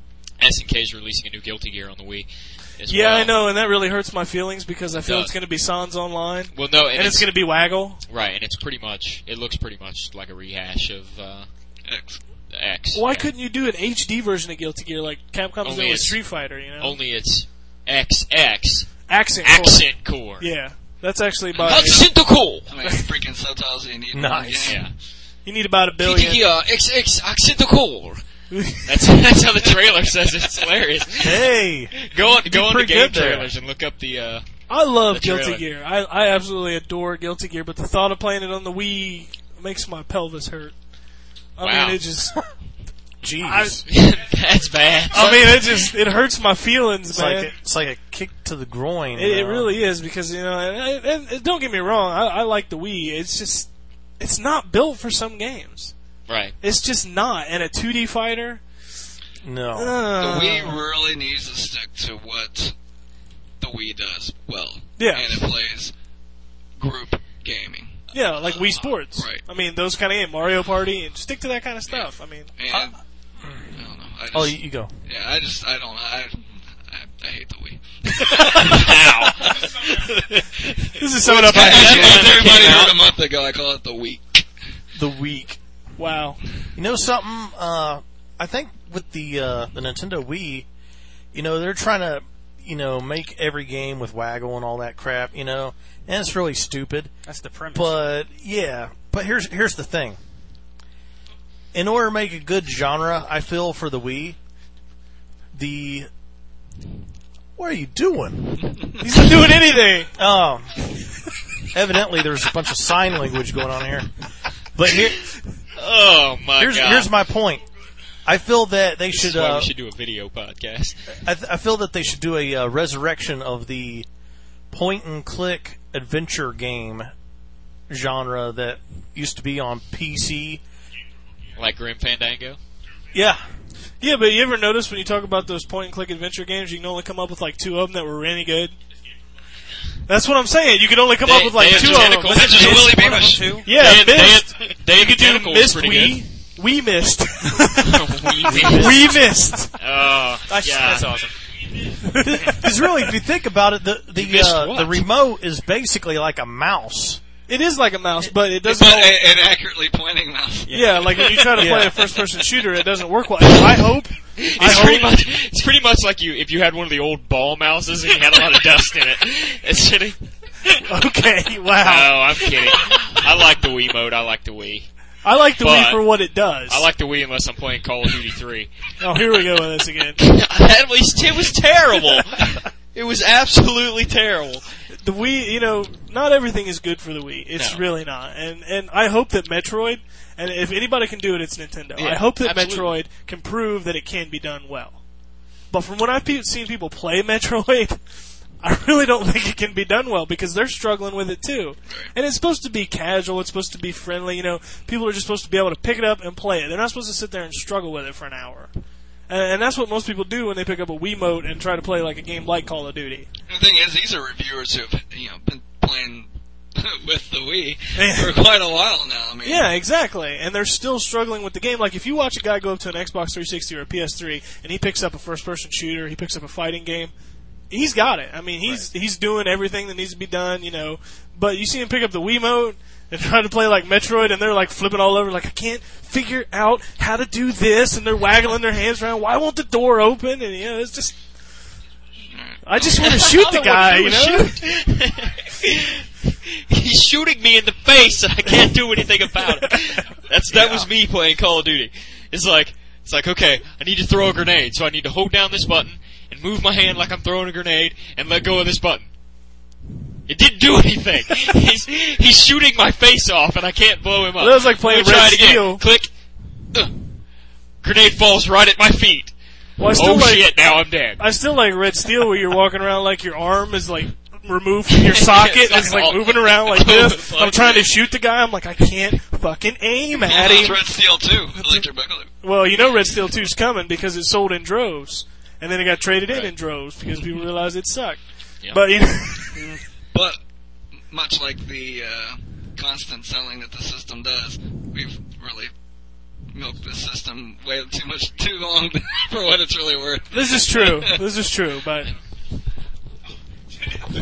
S N K's releasing a new Guilty Gear on the Wii. As Yeah, well. I know, and that really hurts my feelings because I feel does. it's going to be Sans Online, Well, no, and, and it's going to be Waggle. right, and it's pretty much. It looks pretty much like a rehash of uh, X. X. Why yeah. couldn't you do an H D version of Guilty Gear like Capcom's Only doing with it's- Street Fighter? You know, Only it's X X accent. core. accent core. Yeah, that's actually about. Accent core. How many freaking subtitles do you need? in one Nice. game? Yeah. You need about a Guilty billion. Gear X X accent core. That's that's how the trailer says it. It's hilarious. Hey, Go on, go on to pretty game good there. trailers and look up the. Uh, I love The Guilty trailer. Gear. I I absolutely adore Guilty Gear, but the thought of playing it on the Wii makes my pelvis hurt. I Wow. mean, it just. jeez, I, that's bad. I mean, it just it hurts my feelings, it's man. like a, it's like a kick to the groin. It, you it know? really is because you know, and, and, and don't get me wrong, I, I like the Wii. It's just, it's not built for some games. Right. It's just not. And a two D fighter, No, uh, The Wii really needs to stick to what the Wii does well. Yeah. And it plays group gaming. yeah, like Wii Sports. Right. I mean, those kind of games, Mario Party, and stick to that kind of stuff. I mean, And, I don't know. I just, oh, you, you go. yeah, I just, I don't, I, I, I hate the Wii. this is summing up. I, I, as everybody heard a month ago, I call it the Wii. The week. wow. You know something? Uh, I think with the uh, the Nintendo Wii, you know, they're trying to, you know, make every game with Waggle and all that crap. You know, and it's really stupid. That's the premise. But yeah, but here's here's the thing. In order to make a good genre, I feel for the Wii, the what are you doing? He's not doing anything. Oh, evidently there's a bunch of sign language going on here. But here, Oh my here's god. here's my point. I feel that they This should. is why Uh, we should do a video podcast. I, th- I feel that they should do a uh, resurrection of the point and click adventure game genre that used to be on P C. Like Grim Fandango. Yeah, Yeah, but you ever notice when you talk about those point and click adventure games, you can only come up with like two of them that were really good. That's what I'm saying. You can only come They- up with like they have two of them. tentacles. That's just Mist, Willie one of them Beamish. too. Yeah, they had, Mist. They had, they had You could do tentacles Mist pretty Wii. We missed. good. we, we missed. Oh, that's, yeah. that's awesome. because really, if you think about it, the the missed uh, what? the remote is basically like a mouse. It is like a mouse, but it But doesn't. a, an accurately pointing mouse. Yeah, like when you try to Yeah. play a first-person shooter, it doesn't work well. I hope. I It's pretty hope. much it's pretty much like you if you had one of the old ball mouses and you had a lot of dust in it. It's shitty. Okay, No, wow. I'm kidding. I like the Wii mode. I like the Wii. I like the Wii but- for what it does. I like the Wii unless I'm playing Call of Duty three. Oh, here we go with this again. That was it was terrible. It was absolutely terrible. The Wii, you know, not everything is good for the Wii. It's No. really not. And and I hope that Metroid, and if anybody can do it, it's Nintendo. Yeah, I hope that absolutely. Metroid can prove that it can be done well. But from what I've pe- seen people play Metroid, I really don't think it can be done well because they're struggling with it too. And it's supposed to be casual. It's supposed to be friendly. You know, people are just supposed to be able to pick it up and play it. They're not supposed to sit there and struggle with it for an hour. And, and that's what most people do when they pick up a Wiimote and try to play like a game like Call of Duty. The thing is, these are reviewers who have you know been playing with the Wii for quite a while now. I mean, yeah, exactly. And they're still struggling with the game. Like if you watch a guy go up to an Xbox three sixty or a P S three and he picks up a first-person shooter, he picks up a fighting game. He's got it. I mean, he's right. he's doing everything that needs to be done, you know. But you see him pick up the Wiimote and try to play like Metroid, and they're like flipping all over, like I can't figure out how to do this, and they're waggling their hands around. Why won't the door open? And you know, it's just. I just want to shoot the guy, you know. He's shooting me in the face, and I can't do anything about it. That's that yeah. was me playing Call of Duty. It's like it's like okay, I need to throw a grenade, so I need to hold down this button and move my hand like I'm throwing a grenade and let go of this button. It didn't do anything. he's he's shooting my face off, and I can't blow him up. Well, that was like playing Red Steel. Click. Ugh. Grenade falls right at my feet. Well, I still oh like, shit! Now I'm dead. I still like Red Steel, where you're walking around like your arm is like removed from your socket, and it's like moving around like this. I'm trying to shoot the guy. I'm like, I can't fucking aim at him. It's Red Steel two, Electric Boogaloo. Well, you know Red Steel two's coming because it sold in droves, and then it got traded in in droves because people realized it sucked. Yeah. But you know, but much like the uh, constant selling that the system does, we've really milked this system way too much, too long for what it's really worth. This is true. This is true, but. No,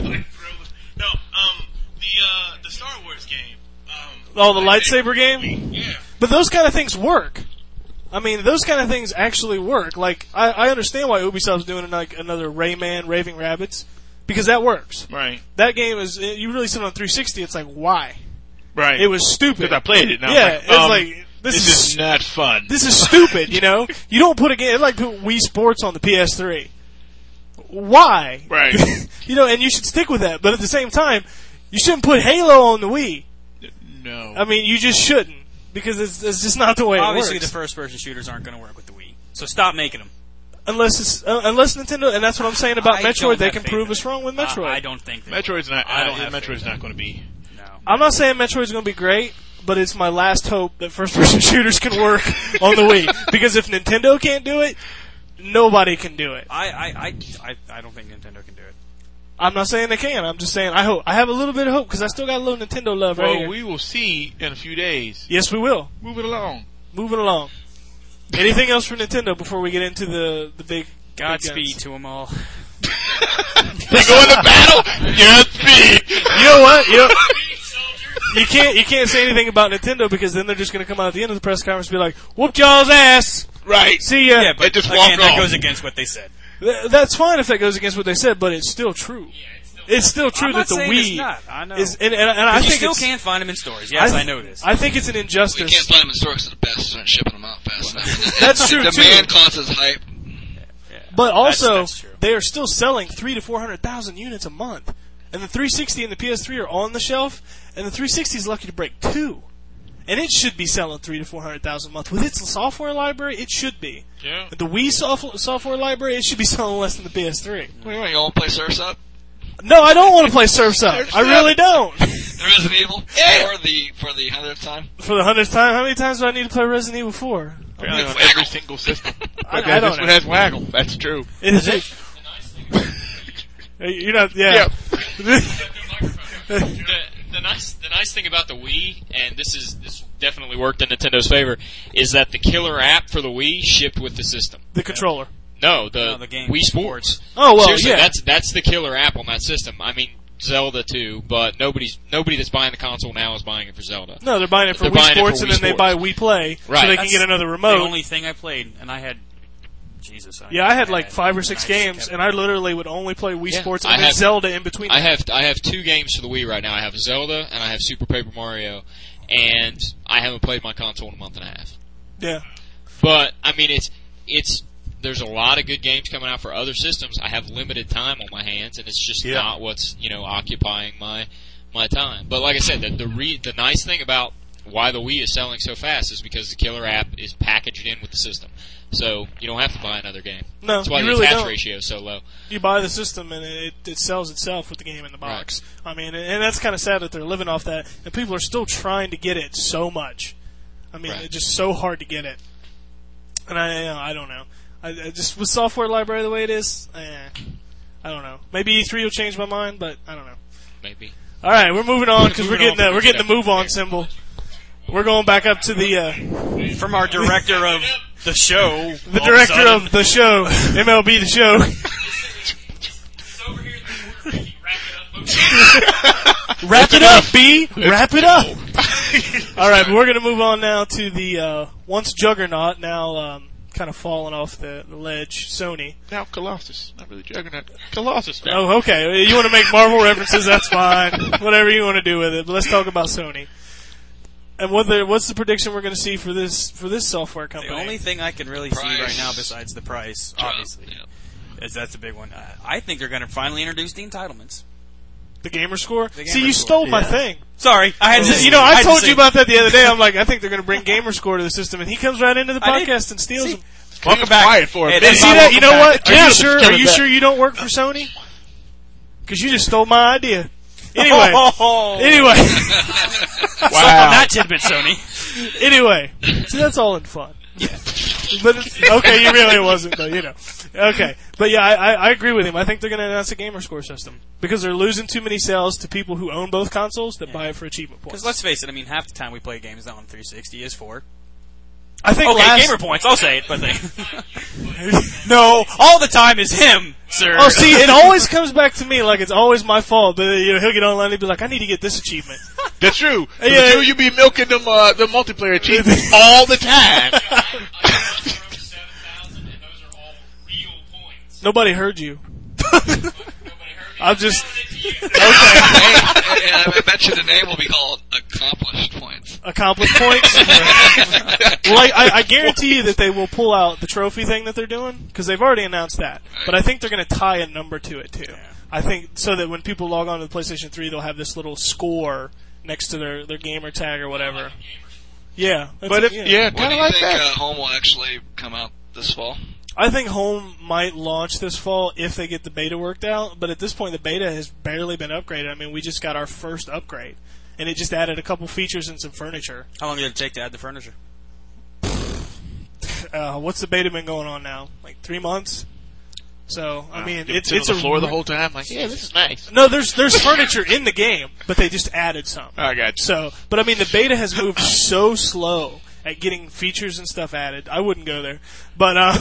um, the uh, the Star Wars game. Um, oh, the lightsaber game? Yeah. But those kind of things work. I mean, those kind of things actually work. Like, I, I understand why Ubisoft's doing like another Rayman, Raving Rabbids, because that works. Right. That game is, you really sit on three sixty, it's like, why? Right. It was stupid. Because I played it now. Yeah, like, it's um, like, this, this is, is not fun. This is stupid, you know? You don't put a game, it's like put Wii Sports on the P S three. Why? Right. You know, and you should stick with that. But at the same time, you shouldn't put Halo on the Wii. No. I mean, you just shouldn't. Because it's, it's just not the way Obviously, it works. the first-person shooters aren't going to work with the Wii. So stop making them. Unless it's, uh, unless Nintendo, and that's what I'm saying about I Metroid, they have can faith prove in us it. wrong with Metroid. I, I don't think that. Metroid's not, I don't uh, have Metroid's faith not going to be. No. I'm not saying Metroid's going to be great, but it's my last hope that first-person shooters can work on the Wii. Because if Nintendo can't do it, nobody can do it. I, I, I, I, I don't think Nintendo can do it. I'm not saying they can. I'm just saying I hope. I have a little bit of hope because I still got a little Nintendo love right Well, here. we will see in a few days. Yes, we will. Move it along. Moving along. Anything else for Nintendo before we get into the the big Godspeed to them all. They go into battle. Godspeed. You know what? You know, you can't you can't say anything about Nintendo because then they're just going to come out at the end of the press conference and be like, "Whooped y'all's ass." Right. See ya. Yeah, but just again, walk that off. goes against what they said. Th- That's fine if that goes against what they said, but it's still true. It's still true I'm that not the saying Wii it's not. I know. is, and, and, and I you think still it's, can't find them in stores. Yes, I, I, know this. I think it's an We injustice. can't find them in stores because the bastards aren't shipping them out fast enough. That's true, Demand too. causes hype. Yeah. But also, that's, that's true. they are still selling three to four hundred thousand units a month, and the three sixty and the P S three are on the shelf, and the three sixty is lucky to break two, and it should be selling three to four hundred thousand a month with its software library. It should be. Yeah. The Wii soft- software library, it should be selling less than the P S three. What do you want? You want to play Surf's Up? No, I don't want to play Surf's Up. I really don't. Resident Evil? Yeah. For the, for the hundredth time? For the hundredth time, how many times do I need to play Resident Evil four? Apparently on Waggle. every single system. I- But I don't this one know. has Waggle. That's true. Is it? You're not. Yeah. the, the nice the nice thing about the Wii, and this is this definitely worked in Nintendo's favor, is that the killer app for the Wii shipped with the system. The controller. No, the, No, the game. Wii Sports. Oh well, Seriously, yeah. that's that's the killer app on that system. I mean, Zelda too, but nobody's nobody that's buying the console now is buying it for Zelda. No, they're buying it for They're Wii buying it Sports, for and Wii then they buy Sports. Wii Play, so Right. they can That's get another The remote. only thing I played, and I had Jesus. I Yeah, I had like five or and six I just games, kept- and I literally would only play Wii Yeah, Sports I and then have- Zelda in between. I them. have I have two games for the Wii right now. I have Zelda and I have Super Paper Mario, and I haven't played my console in a month and a half. Yeah. But I mean, it's it's there's a lot of good games coming out for other systems. I have limited time on my hands, and it's just Yeah. not what's you know occupying my my time. But like I said, the the, re, the nice thing about why the Wii is selling so fast is because the killer app is packaged in with the system. So you don't have to buy another game. No, That's why you the really attach don't. ratio is so low. You buy the system and it, it sells itself with the game in the box. Right. I mean, and that's kind of sad that they're living off that, and people are still trying to get it so much. I mean, Right. it's just so hard to get it. And I, you know, I don't know. I, I just with software library the way it is, eh, I don't know. Maybe E three will change my mind, but I don't know. Maybe. All right, we're moving on because we're Moving getting on the, we're getting the move on symbol. We're going back up to the uh, From our director of the show. the all director of, a of the show, M L B the show. Wrap it up, B. Wrap it up. All right, but we're going to move on now to the uh, once juggernaut, now um, kind of falling off the, the ledge, Sony. Now Colossus. Not really Juggernaut. Colossus now. Oh, okay. You want to make Marvel references, that's fine. Whatever you want to do with it. But let's talk about Sony. And what the, what's the prediction we're going to see for this for this software company? The only thing I can really Price. see right now, besides the price, obviously, Yeah. is that's a big one. Uh, I think they're going to finally introduce the entitlements. The gamer score? The See, gamer you score. stole my Yeah. thing. Sorry, I had to. You know, I had to told say- you about that the other day. I'm like, I think they're going to bring gamer score to the system, and he comes right into the I did. podcast and steals See? them. Welcome back. Quiet for a Hey, bit. that's See my that? You know welcome what? back. Are Yeah, you but sure? it's Are coming you back. sure you don't work for Sony? Because you just stole my idea. Anyway, Oh. anyway, Suck on that tidbit, Sony. anyway. See, that's all in fun. Yeah. But it's, okay, you really wasn't though, you know. Okay, but yeah, I, I, I agree with him. I think they're going to announce a gamer score system because they're losing too many sales to people who own both consoles that Yeah. buy it for achievement points. Because let's face it, I mean, half the time we play games now on three sixty is for I think okay, last, gamer points. I'll say it, but they no, all the time is him, sir. Oh, see, it always comes back to me like it's always my fault. But you know, he'll get online and be like, "I need to get this achievement." That's true. Yeah. Yeah. True, you be milking them, uh, the multiplayer achievements all the time. Nobody heard you. I'm just Hey, I, I bet you the name will be called Accomplished Points. accomplished points. Well, I, I, I guarantee you that they will pull out the trophy thing that they're doing because they've already announced that. But I think they're going to tie a number to it too. I think so that when people log on to the PlayStation three, they'll have this little score next to their, their gamer tag or whatever. Yeah, that's But it, if, yeah, When kind do of you like think that. uh, Home will actually come out this fall? I think Home might launch this fall if they get the beta worked out, but at this point the beta has barely been upgraded. I mean, we just got our first upgrade, and it just added a couple features and some furniture. How long did it take to add the furniture? Uh, what's the beta been going on now? Like three months? So, I mean, You it's, sit it's on the a floor the re- whole time. Like, yeah, this is nice. No, there's, there's furniture in the game, but they just added some. I got you. So, but I mean, the beta has moved so slow at getting features and stuff added. I wouldn't go there, but uh,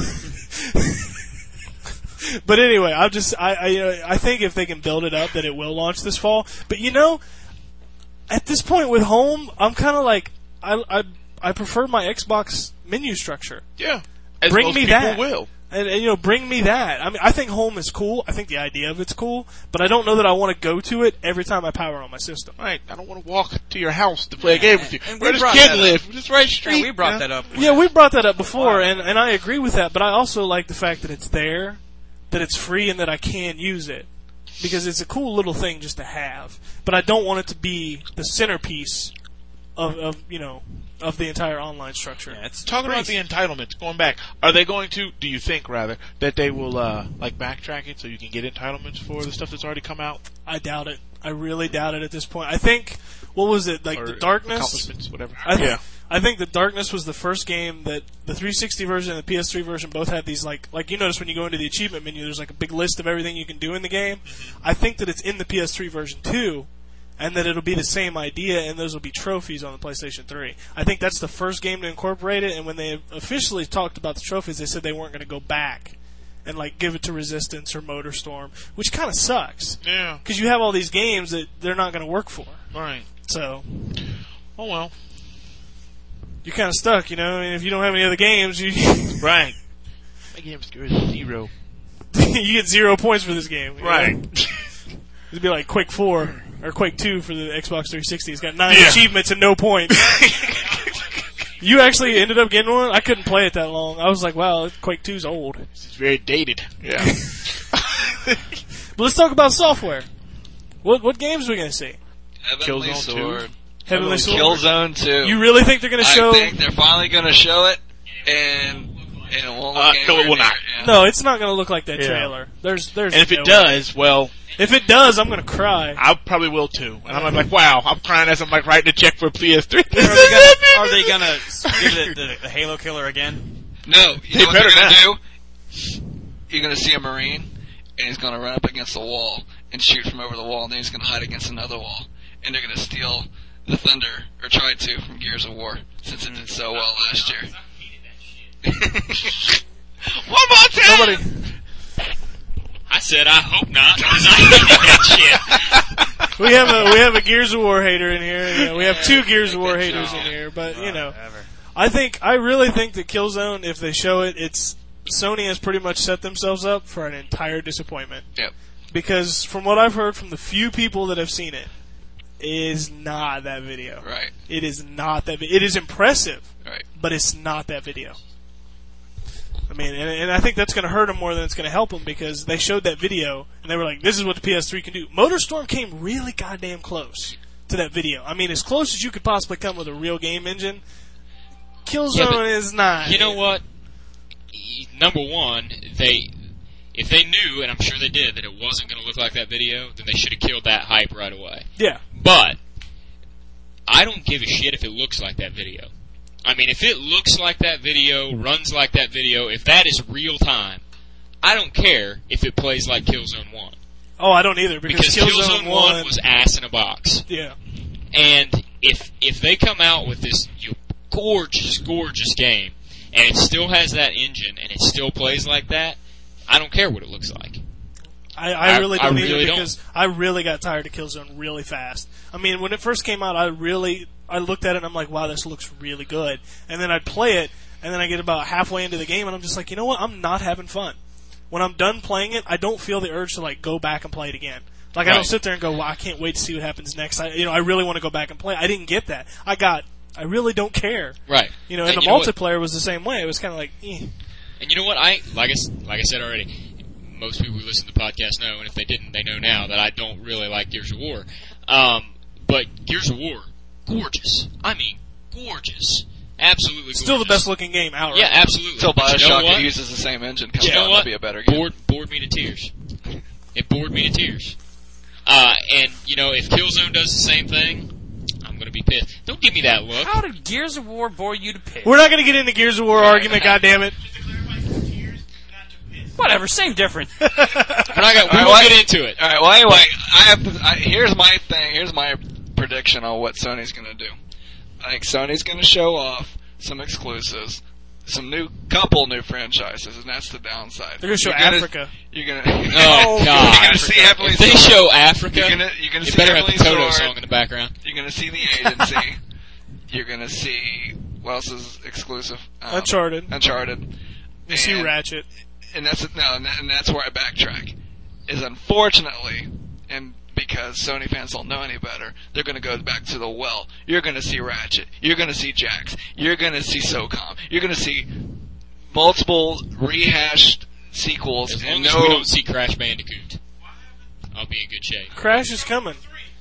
but anyway, I'm just I I, uh, I think if they can build it up, that it will launch this fall. But you know, at this point with Home, I'm kind of like I I I prefer my Xbox menu structure. Yeah. As Bring most me people that. will. And, and you know, bring me that. I mean, I think Home is cool. I think the idea of it's cool, but I don't know that I want to go to it every time I power on my system. Right. I don't want to walk to your house to play a game with you. and we Where does brought Ken that up. live? Just right street. Yeah, we brought you know? that up. Yeah, we brought that up before, and, and I agree with that, but I also like the fact that it's there, that it's free, and that I can use it. Because it's a cool little thing just to have. But I don't want it to be the centerpiece of, of you know, of the entire online structure. Yeah, it's Talking about crazy. the entitlements, going back, are they going to, do you think rather, that they will, uh, like backtrack it so you can get entitlements for the stuff that's already come out? I doubt it. I really doubt it at this point. I think, what was it, like Or the Darkness? accomplishments, whatever. I, th- yeah. I think the Darkness was the first game that the three sixty version and the P S three version both had these like like you notice when you go into the achievement menu, there's like a big list of everything you can do in the game. I think that it's in the P S three version too, and that it'll be the same idea, and those will be trophies on the PlayStation three. I think that's the first game to incorporate it, and when they officially talked about the trophies, they said they weren't going to go back and like give it to Resistance or MotorStorm, which kind of sucks Yeah. because you have all these games that they're not going to work for. Right. So Oh well. you're kind of stuck, you know. And if you don't have any other games, you Right. My game score is zero. you get zero points for this game. you know? Right. It'd be like Quake four or Quake two for the Xbox three sixty. It's got nine Yeah. achievements and no points. You actually ended up getting one? I couldn't play it that long. I was like, wow, Quake two's old. It's very dated. Yeah. But let's talk about software. What what games are we going to see? Heavenly Killzone Sword. Heavenly Sword. Killzone two. You really think they're going to show? I think they're finally going to show it, and, and it won't look Uh, no, it will anywhere not. near- yeah. No, it's not going to look like that Yeah. trailer. There's, there's. And if no it way. does, well, if it does, I'm going to cry. I probably will too. And I'm like, wow, I'm crying as I'm like writing a check for a P S three. Are they gonna, are they gonna give it the, the Halo killer again? No, you They know what they're better going not. to do? You're going to see a Marine, and he's going to run up against the wall and shoot from over the wall, and then he's going to hide against another wall. And they're going to steal the Thunder, or try to, from Gears of War, since it did so well last year. One more time! Nobody. I said I hope not, because I hated that shit. We have a we have a Gears of War hater in here. You know, we have two Gears of War haters in here, but you know, I think I really think that Killzone, if they show it, it's Sony has pretty much set themselves up for an entire disappointment. Yep. Because from what I've heard from the few people that have seen it, it is not that video. Right, It is not that. Vi- it is impressive, right. but it's not that video. I mean, and, and I think that's going to hurt them more than it's going to help them because they showed that video and they were like, "This is what the P S three can do." MotorStorm came really goddamn close to that video. I mean, as close as you could possibly come with a real game engine. Killzone Yeah, but is not. You know what? E- Number one, they if they knew, and I'm sure they did, that it wasn't going to look like that video, then they should have killed that hype right away. Yeah. But I don't give a shit if it looks like that video. I mean, if it looks like that video, runs like that video, if that is real time, I don't care if it plays like Killzone one. Oh, I don't either because, Because Killzone, Killzone one was ass in a box. Yeah. And if if they come out with this you know, gorgeous, gorgeous game, and it still has that engine, and it still plays like that, I don't care what it looks like. I, I I- really I don't really either don't. because I really got tired of Killzone really fast. I mean, when it first came out, I really I looked at it and I'm like, wow, this looks really good. And then I'd play it, and then I get about halfway into the game, and I'm just like, you know what? I'm not having fun. When I'm done playing it, I don't feel the urge to like go back and play it again. Like I don't Right. sit there and go, well, I can't wait to see what happens next. I, you know, I really want to go back and play. I didn't get that. I got, I really don't care. Right. You know, and, And the you know what? multiplayer was the same way. It was kind of like, eh. And you know what? I like I, s- like I said already, most people who listen to the podcast know, and if they didn't, they know now that I don't really like Gears of War. Um, but Gears of War, gorgeous. I mean, gorgeous. Absolutely gorgeous. Still the best looking game out. Yeah, absolutely. Until But you know Bioshock what? uses the same engine, comes You out, know it'll what? be a better game. Bored, bored me to tears. It bored me to tears. Uh, and, you know, if Killzone does the same thing, I'm going to be pissed. Don't give me that look. How did Gears of War bore you to piss? We're not going to get into Gears of War argument, goddammit. Whatever, same difference. We're not gonna, we Alright, won't what- get into it. All right. Well, anyway, I have to, I, here's my thing. Here's my prediction on what Sony's going to do. I think Sony's going to show off some exclusives, some new, couple new franchises, and that's the downside. They're going to show You're gonna- Africa. You're going Oh, You're God. going to see Heavenly If they Sword. show Africa, You're gonna, you're gonna you see better have the Heavenly Toto Sword. song in the background. You're going to see the agency. You're going to see what else is exclusive? Um, Uncharted. Uncharted. You see And- Ratchet. and that's no, and that- and that's where I backtrack. Is unfortunately, and because Sony fans don't know any better, they're going to go back to the well. You're going to see Ratchet. You're going to see Jax. You're going to see SOCOM. You're going to see multiple rehashed sequels As and long as no. we don't see Crash Bandicoot, I'll be in good shape. Crash is coming.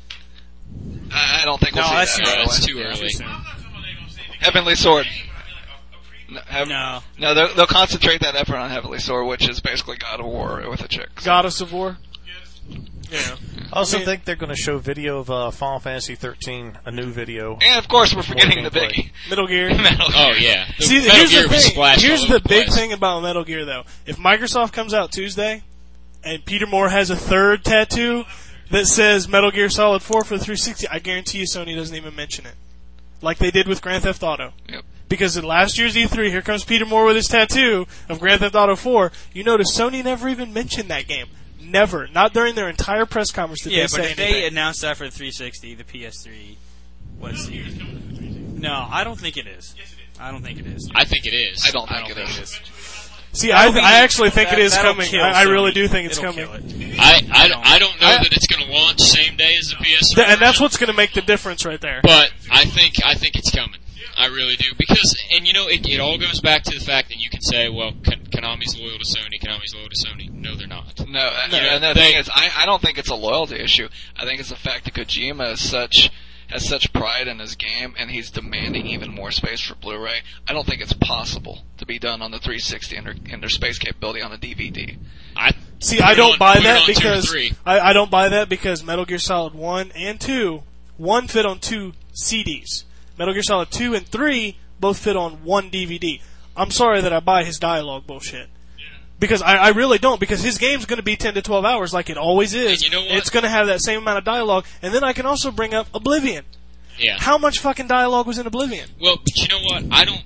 I I don't think we'll No, see that's that. too- right that's away. too early. Too soon. Heavenly Sword. No, Heav- No. no, they'll, they'll concentrate that effort on Heavenly Sword, which is basically God of War with a chick. So. Goddess of War. Yeah. I also I mean- think they're going to show video of uh, Final Fantasy thirteen, a new video. And of course, we're forgetting the gameplay. biggie. Metal Gear. Metal Oh Gear. yeah. The See, Metal here's Gear the was thing. splashed Here's all the over big place. thing about Metal Gear, though. If Microsoft comes out Tuesday, and Peter Moore has a third tattoo that says Metal Gear Solid four for the three sixty, I guarantee you Sony doesn't even mention it. Like they did with Grand Theft Auto. Yep. Because at last year's E three, here comes Peter Moore with his tattoo of Grand Theft Auto four. You notice Sony never even mentioned that game. Never. Not during their entire press conference did Yeah, they but say if anything. they announced that for the three sixty, the P S three, what's the... No, I don't think it is. I don't think it is. I think it is. I don't think it is. See, I, That'll be- I actually think that- it is that'll coming. kill I, I really Sony. do think it's It'll coming. kill it. I, I, don't- I don't know I- that it's going to launch same day as the P S three. Th- and that's what's going to make the difference right there. But I think I think it's coming. I really do because, and you know, it, it all goes back to the fact that you can say, well, Kon- Konami's loyal to Sony. Konami's loyal to Sony. No, they're not. No, uh, No, and the they- thing is, I, I don't think it's a loyalty issue. I think it's the fact that Kojima is such has such pride in his game, and he's demanding even more space for Blu-ray. I don't think it's possible to be done on the three sixty and their, and their space capability on the D V D. I See, put I it don't on- buy put it that on two or because three. I, I don't buy that because Metal Gear Solid One and Two, one fit on two C Ds. Metal Gear Solid Two and Three both fit on one D V D. I'm sorry that I buy his dialogue bullshit. Because I, I really don't, because his game's going to be ten to twelve hours like it always is. And you know what? It's going to have that same amount of dialogue, and then I can also bring up Oblivion. Yeah. How much fucking dialogue was in Oblivion? Well, but you know what? I don't.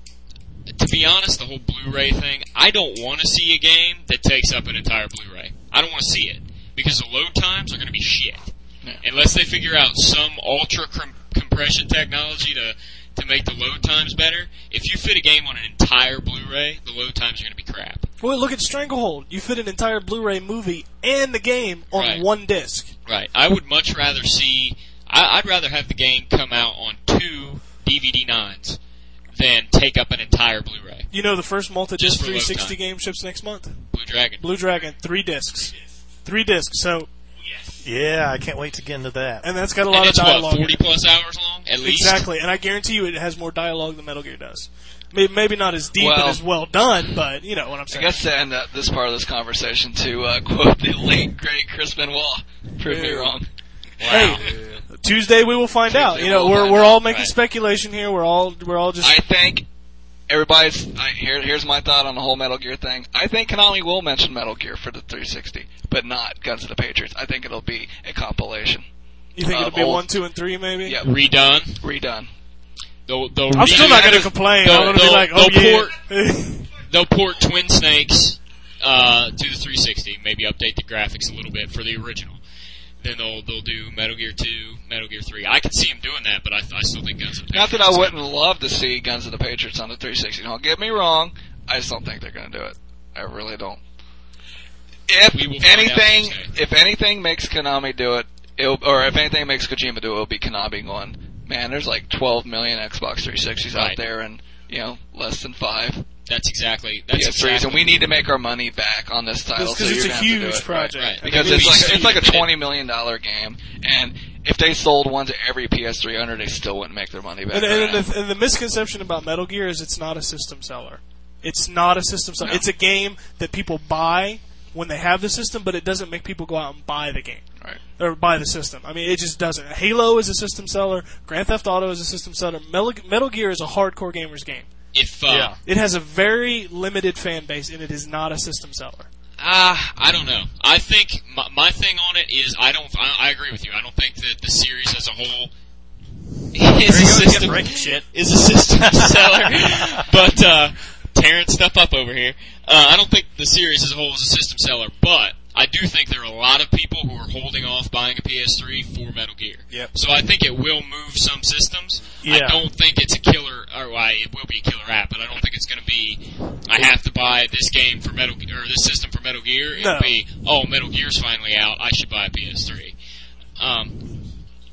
To be honest, the whole Blu-ray thing, I don't want to see a game that takes up an entire Blu-ray. I don't want to see it because the load times are going to be shit. Yeah. Unless they figure out some ultra com- compression technology to to make the load times better. If you fit a game on an entire Blu-ray, the load times are going to be crap. Well, look at Stranglehold. You fit an entire Blu-ray movie and the game on Right. one disc. Right. I would much rather see. I, I'd rather have the game come out on two D V D nines than take up an entire Blu-ray. You know the first multi-disc Just for three sixty load time. game ships next month? Blue Dragon. Blue Dragon, three discs. Three discs, so, Yeah, I can't wait to get into that. and that's got a And lot of it's dialogue. what, in forty it. plus hours long at least. Exactly, and I guarantee you it has more dialogue than Metal Gear does. Maybe, maybe not as deep Well- and as well done, but you know what I'm I saying. guess to end up this part of this conversation to uh, quote the late great Chris Benoit, prove me Yeah. wrong. Hey, Tuesday we will find out. Tuesday You know, we'll we're find we're out, all making right. speculation here. We're all we're all just. I think everybody's. I, here, here's my thought on the whole Metal Gear thing. I think Konami will mention Metal Gear for the three sixty, but not Guns of the Patriots. I think it'll be a compilation. you think uh, it'll be old- one, two, and three, maybe? Yep, Redone. redone. They'll, they'll I'm still redo not it. going to complain. They'll- I'm going to be they'll- like, oh they'll yeah. They'll port Twin Snakes uh, to the three sixty, maybe update the graphics a little bit for the original. Then they'll they'll do Metal Gear two, Metal Gear three. I could see them doing that, but I, I still think Guns of the Not that Patriots I is wouldn't love to see Guns of the Patriots on the three sixty. Don't get me wrong. I just don't think they're going to do it. I really don't. If We will find out anything, Tuesday. if anything makes Konami do it, it'll, or if anything makes Kojima do it, it'll be Konami going, man, there's like twelve million Xbox three sixties out Right. there and, you know, less than five That's exactly that's P S threes, exactly. and we need to make our money back on this title. Because so it's you're a gonna have to do huge it. project. Right. Right. Because It would it's be like stupid it's like a if they twenty million dollar game, and if they sold one to every P S three owner, they still wouldn't make their money back. And, right and, now. the, and the misconception about Metal Gear is it's not a system seller. It's not a system seller. No. It's a game that people buy when they have the system, but it doesn't make people go out and buy the game. Right. Or buy the system. I mean, it just doesn't. Halo is a system seller. Grand Theft Auto is a system seller. Metal, Metal Gear is a hardcore gamer's game. If uh, Yeah. It has a very limited fan base, and it is not a system seller. Ah, I don't know. I think my, my thing on it is I don't. I, I agree with you. I don't think that the series as a whole is a system breaking shit. is a system seller. But uh, tearing stuff up over here. Uh, I don't think the series as a whole is a system seller. But I do think there are a lot of people who are holding off buying a P S three for Metal Gear. Yep. So I think it will move some systems. Yeah. I don't think it's a killer, or well, it will be a killer app, but I don't think it's going to be, I have to buy this game for Metal Gear, or this system for Metal Gear. It'll No. be, oh, Metal Gear's finally out, I should buy a P S three. Um,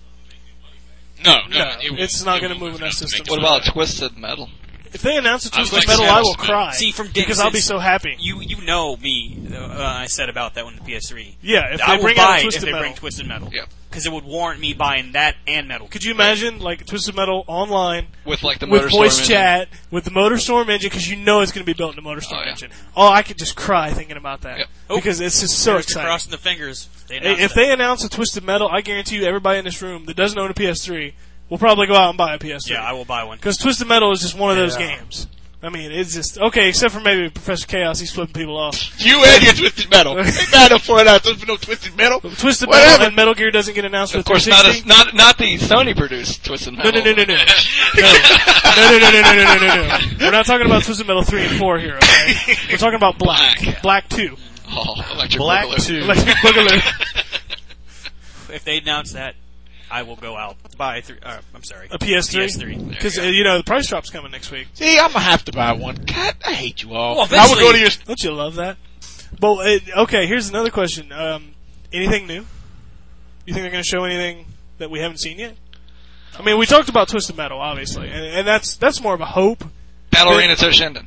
no, no, No, it won't- it's not it gonna won't move enough to make systems. it What work. about Twisted Metal? If they announce a I would Twisted like to Metal, see I Twisted will Metal. cry. See, from because I'll be so happy. You you know me. Uh, I said about that one the P S three. Yeah, if I they will bring buy out a it Twisted if they Metal. bring Twisted Metal. Yep. Because it would warrant me buying that and Metal. Could you imagine, like, Twisted Metal online With like the with Motorstorm voice engine? chat, with the MotorStorm engine, because you know it's going to be built in the MotorStorm Oh, yeah. engine. Oh, I could just cry thinking about that. Yep. Because it's just so Here's the exciting. crossing the fingers. They Hey, announced if that. they announce a Twisted Metal, I guarantee you everybody in this room that doesn't own a P S three will probably go out and buy a P S three. yeah, I will buy one. Because Twisted Metal is just one of those Yeah. games. I mean, it's just, okay, except for maybe Professor Chaos, he's flipping people off. You and your Twisted Metal. Ain't bad enough for it out. There's no Twisted Metal. Twisted Whatever. Metal and Metal Gear doesn't get announced for Of course, not, a, not not the Sony produced Twisted No, Metal. no, no, no, no. No, no, no, no, no, no, no, no, no. We're not talking about Twisted Metal three and four here, okay? We're talking about Black. Black. Black two. Oh, Electric Black Boogaloo. two. Electric Boogaloo. If they announce that, I will go out buy three. Uh, I'm sorry, A P S three? P S three. Because, uh, you know, the price drop's coming next week. See, I'm gonna have to buy one. God, I hate you all. Well, I would go to eventually- your. Don't you love that? But, uh, okay, here's another question. Um, anything new? You think they're going to show anything that we haven't seen yet? I mean, we talked about Twisted Metal, obviously, and, and that's that's more of a hope. Battle Arena Toshinden.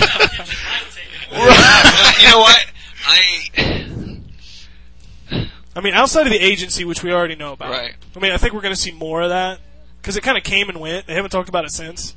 Oh! You know what? I I mean, outside of the agency, which we already know about. Right. I mean, I think we're going to see more of that because it kind of came and went. They haven't talked about it since.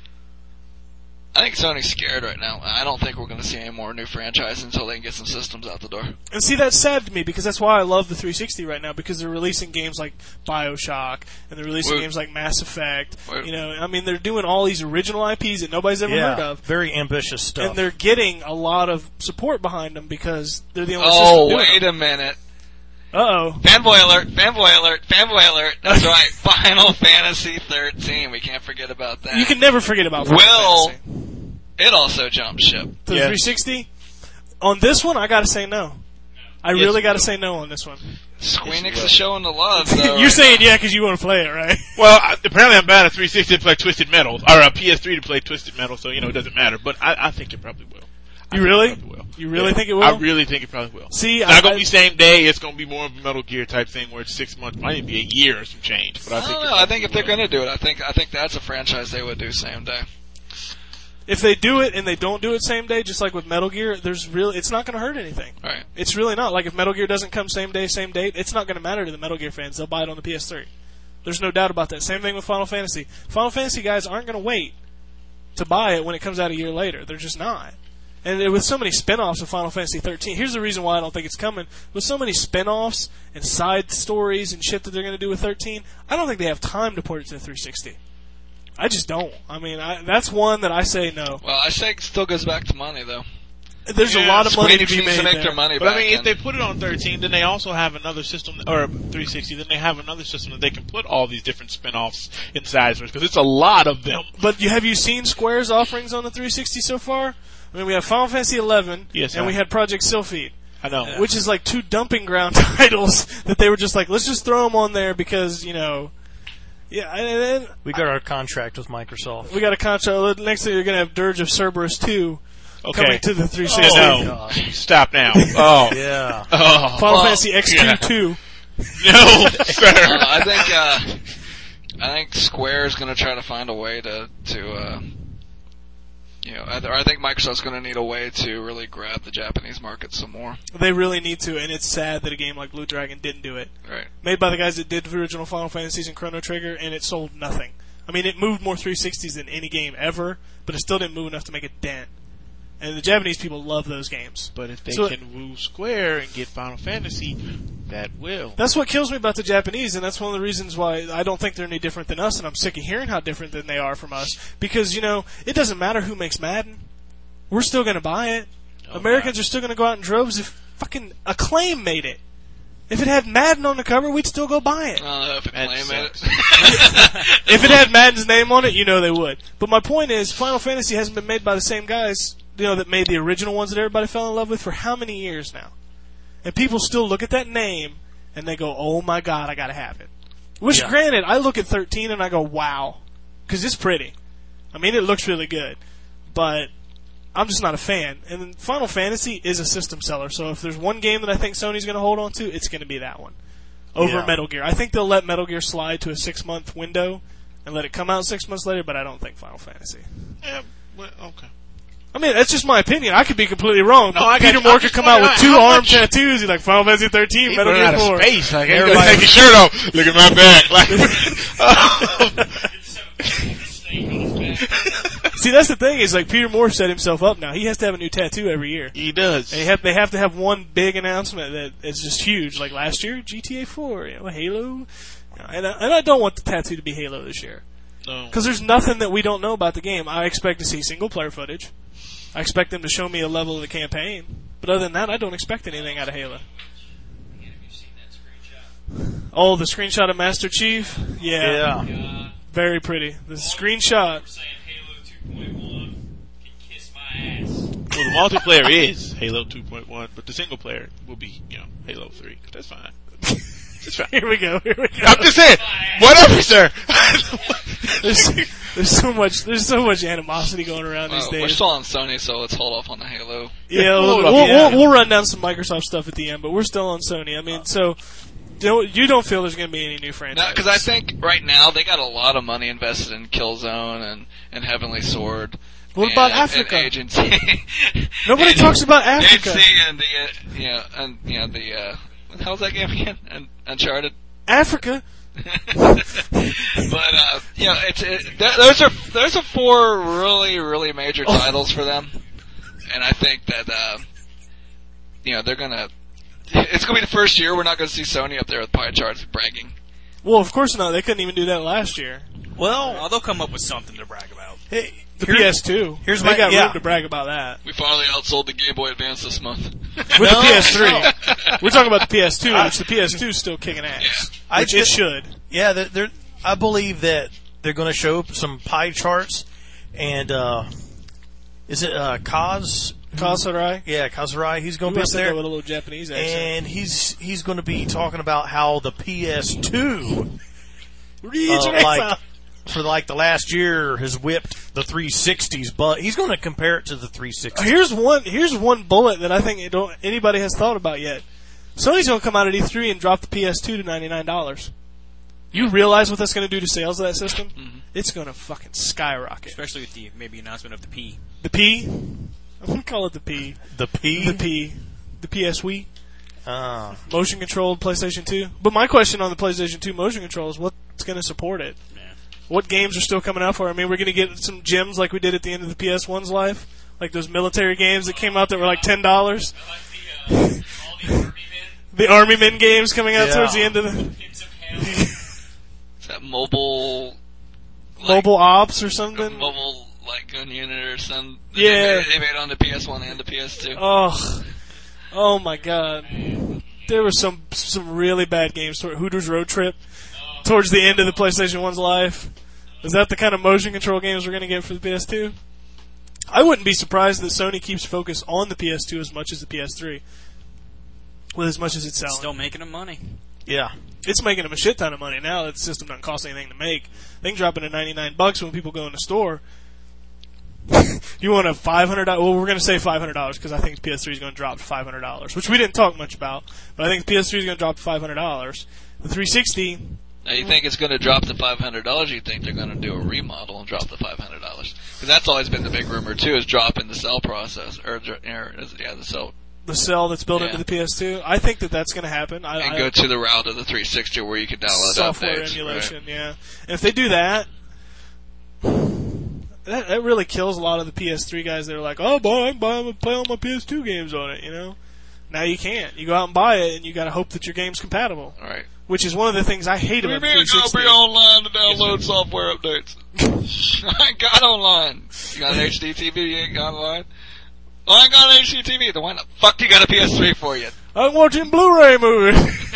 I think Sony's scared right now. I don't think we're going to see any more new franchises until they can get some systems out the door. And see, that's sad to me because that's why I love the three sixty right now, because they're releasing games like BioShock and they're releasing Wait. games like Mass Effect. Wait. You know, I mean, they're doing all these original I Ps that nobody's ever yeah, heard of. very ambitious stuff. And they're getting a lot of support behind them because they're the only Oh, system doing wait them. a minute. Uh-oh. Fanboy alert, fanboy alert, fanboy alert. That's right, Final Fantasy thirteen. We can't forget about that. You can never forget about Final Will, Fantasy. it also jumped ship. To the Yes. three sixty? On this one, I gotta say no. I Yes, really it gotta will. say no on this one. Squeenix will. is showing the love, though. You're right saying now. yeah because you want to play it, right? Well, I, apparently I'm bad at three sixty to play Twisted Metal, or a P S three to play Twisted Metal, so, you know, it doesn't matter. But I, I think it probably will. I You think really? It probably will. You really Yeah. think it will? I really think it probably will. See, It's I, not going I- to be same day. It's going to be more of a Metal Gear type thing where it's six months. Might even be a year or some change. But I, I think don't it know. I think if probably they're will. going to do it, I think I think that's a franchise they would do same day. if they do it and they don't do it same day, just like with Metal Gear, there's really it's not going to hurt anything. Right. It's really not. Like if Metal Gear doesn't come same day, same date, it's not going to matter to the Metal Gear fans. They'll buy it on the P S three. There's no doubt about that. Same thing with Final Fantasy. Final Fantasy guys aren't going to wait to buy it when it comes out a year later. They're just not. And with so many spin-offs of Final Fantasy thirteen, here's the reason why I don't think it's coming. With so many spin-offs and side stories and shit that they're going to do with thirteen, I don't think they have time to port it to the three sixty. I just don't. I mean, I, that's one that I say no. Well, I say it still goes back to money, though. There's Yeah, a lot of money to Squeenix be needs made to make there. their money But back. I mean, if and- they put it on thirteen, then they also have another system, or three sixty, then they have another system that they can put all these different spin-offs inside, because it's a lot of them. But you, have you seen Square's offerings on the three sixty so far? I mean, we have Final Fantasy eleven, Yes, and I- we had Project Sylphid, I know. which is like two dumping ground titles that they were just like, let's just throw them on there because, you know, yeah, and then we got our contract with Microsoft. we got a contract. Next thing you're going to have Dirge of Cerberus two Okay. coming to the three sixty. Oh, no. Stop now. Oh. Yeah. Oh. Final Well, Fantasy X two yeah. two. No, sir. Uh, I think uh, I think Square is going to try to find a way to to uh, you know, I, I think Microsoft's going to need a way to really grab the Japanese market some more. They really need to, and it's sad that a game like Blue Dragon didn't do it. Right. Made by the guys that did the original Final Fantasies and Chrono Trigger, and it sold nothing. I mean, it moved more three sixties than any game ever, but it still didn't move enough to make a dent. And the Japanese people love those games. But if they So- can woo Square and get Final Fantasy, that will. That's what kills me about the Japanese, and that's one of the reasons why I don't think they're any different than us, and I'm sick of hearing how different than they are from us. Because, you know, it doesn't matter who makes Madden. We're still going to buy it. Oh, Americans God. are still going to go out in droves if fucking Acclaim made it. If it had Madden on the cover, we'd still go buy it. I don't know if it That claim it. If it had Madden's name on it, you know they would. But my point is, Final Fantasy hasn't been made by the same guys, you know, that made the original ones that everybody fell in love with for how many years now? And people still look at that name and they go, "Oh my God, I gotta have it." Which, Yeah. granted, I look at thirteen and I go, "Wow," because it's pretty. I mean, it looks really good, but I'm just not a fan. And Final Fantasy is a system seller, so if there's one game that I think Sony's going to hold on to, it's going to be that one over Yeah. Metal Gear. I think they'll let Metal Gear slide to a six month window and let it come out six months later, but I don't think Final Fantasy. Yeah, well, okay. I mean, that's just my opinion. I could be completely wrong. No, I got Peter you. Moore I'm could just come out with wondering two how arm much- tattoos. He's like Final Fantasy thirteen, He's Metal running Gear out of four. space. Like, Everybody- everybody take your shirt off. Look at my back. Like, See, that's the thing is like Peter Moore set himself up now. He has to have a new tattoo every year. he does. And they have, they have to have one big announcement that is just huge. Like last year, G T A four, you know, Halo. And I, and I don't want the tattoo to be Halo this year. No. Because there's nothing that we don't know about the game. I expect to see single player footage. I expect them to show me a level of the campaign. But other than that, I don't expect anything out of Halo. Oh, the screenshot of Master Chief? Yeah. Yeah. Very pretty. The screenshot. Well, the multiplayer is Halo two point one, but the single player will be, you know, Halo three. That's fine. It's fine. Here we go. Here we go. I'm just saying, whatever, sir. There's, there's so much. There's so much animosity going around these Well, days. we're still on Sony, so let's hold off on the Halo. Yeah, we'll, Hold we'll, up, yeah. we'll, we'll run down some Microsoft stuff at the end, but we're still on Sony. I mean, so you don't, you don't feel there's going to be any new franchises? Because I think right now they got a lot of money invested in Killzone and, and Heavenly Sword. What and, about and Africa? Agency. Nobody And talks about Africa. Agency and the uh, you know and you know the uh, What the hell's that game again? Un- Uncharted. Africa. But uh, you know, it's it, th- those are those are four really really major titles for them, and I think that uh, you know they're gonna. It's gonna be the first year we're not gonna see Sony up there with pie charts bragging. Well, of course not. They couldn't even do that last year. Well, Well, they'll come up with something to brag about. hey, The here- P S two. here's they my- got yeah. room to brag about that. We finally outsold the Game Boy Advance this month. With No, the P S three. no. We're talking about the P S two, which the P S two is still kicking ass. I Which thi- it should. Yeah, they're, they're, I believe that they're going to show some pie charts, and uh, is it uh, Kaz? Kazurai. Yeah, Kazurai. He's going We to be up said that there, with a little Japanese accent. and he's he's going to be talking about how the P S two, Region uh, like Alpha. for like the last year, has whipped the three sixties. But he's going to compare it to the three sixty. Here's one. Here's one bullet that I think it don't, anybody has thought about yet. Sony's going to come out at E three and drop the P S two to ninety-nine dollars. You realize what that's going to do to sales of that system? Mm-hmm. It's going to fucking skyrocket. Especially with the maybe announcement of the P. The P. I'm going to call it the P. The P. The P. The P S Wii. Uh, Motion controlled PlayStation two. But my question on the PlayStation two motion control is what's going to support it? Yeah. What games are still coming out for it? I mean, we're going to get some gems like we did at the end of the P S one's life. Like those military games that came out that were like ten dollars. I like the, uh, all the Army Men. The Army Men games coming out Yeah. towards the end of the Kids of Hell. Is that mobile? Like, Mobile Ops or something. Mobile like gun unit or some. Yeah. They made, they made on the P S one and the P S two. Oh, oh my God! There were some some really bad games. toward Hooters Road Trip towards the end of the PlayStation one's life. Is that the kind of motion control games we're going to get for the P S two? I wouldn't be surprised that Sony keeps focus on the P S two as much as the P S three, with as much as it's selling. Still making them money. yeah. It's making them a shit ton of money now that the system doesn't cost anything to make. They can drop it at ninety-nine bucks when people go in the store. You want a five hundred dollars? Well, we're going to say five hundred dollars because I think the P S three is going to drop to five hundred dollars, which we didn't talk much about. But I think the P S three is going to drop to five hundred dollars. The three sixty, Now you think it's going to drop to five hundred dollars? You think they're going to do a remodel and drop to five hundred dollars? Because that's always been the big rumor too, is dropping the cell process or, or is it, yeah, the cell the cell that's built Yeah. into the P S two, I think that that's going to happen. I, and I, go to the route of the three sixty where you can download software updates. emulation, Right? yeah. And if they do that, that, that really kills a lot of the P S three guys that are like, oh, boy, I can buy and play all my P S two games on it, you know? Now you can't. You go out and buy it, and you got to hope that your game's compatible, All right. which is one of the things I hate We about the may three go sixty. be online to download software updates. I ain't got online. You got an H D T V? You ain't got online? Well, I ain't got an H D T V. Then why the fuck you got a P S three for you? I'm watching Blu-ray movies.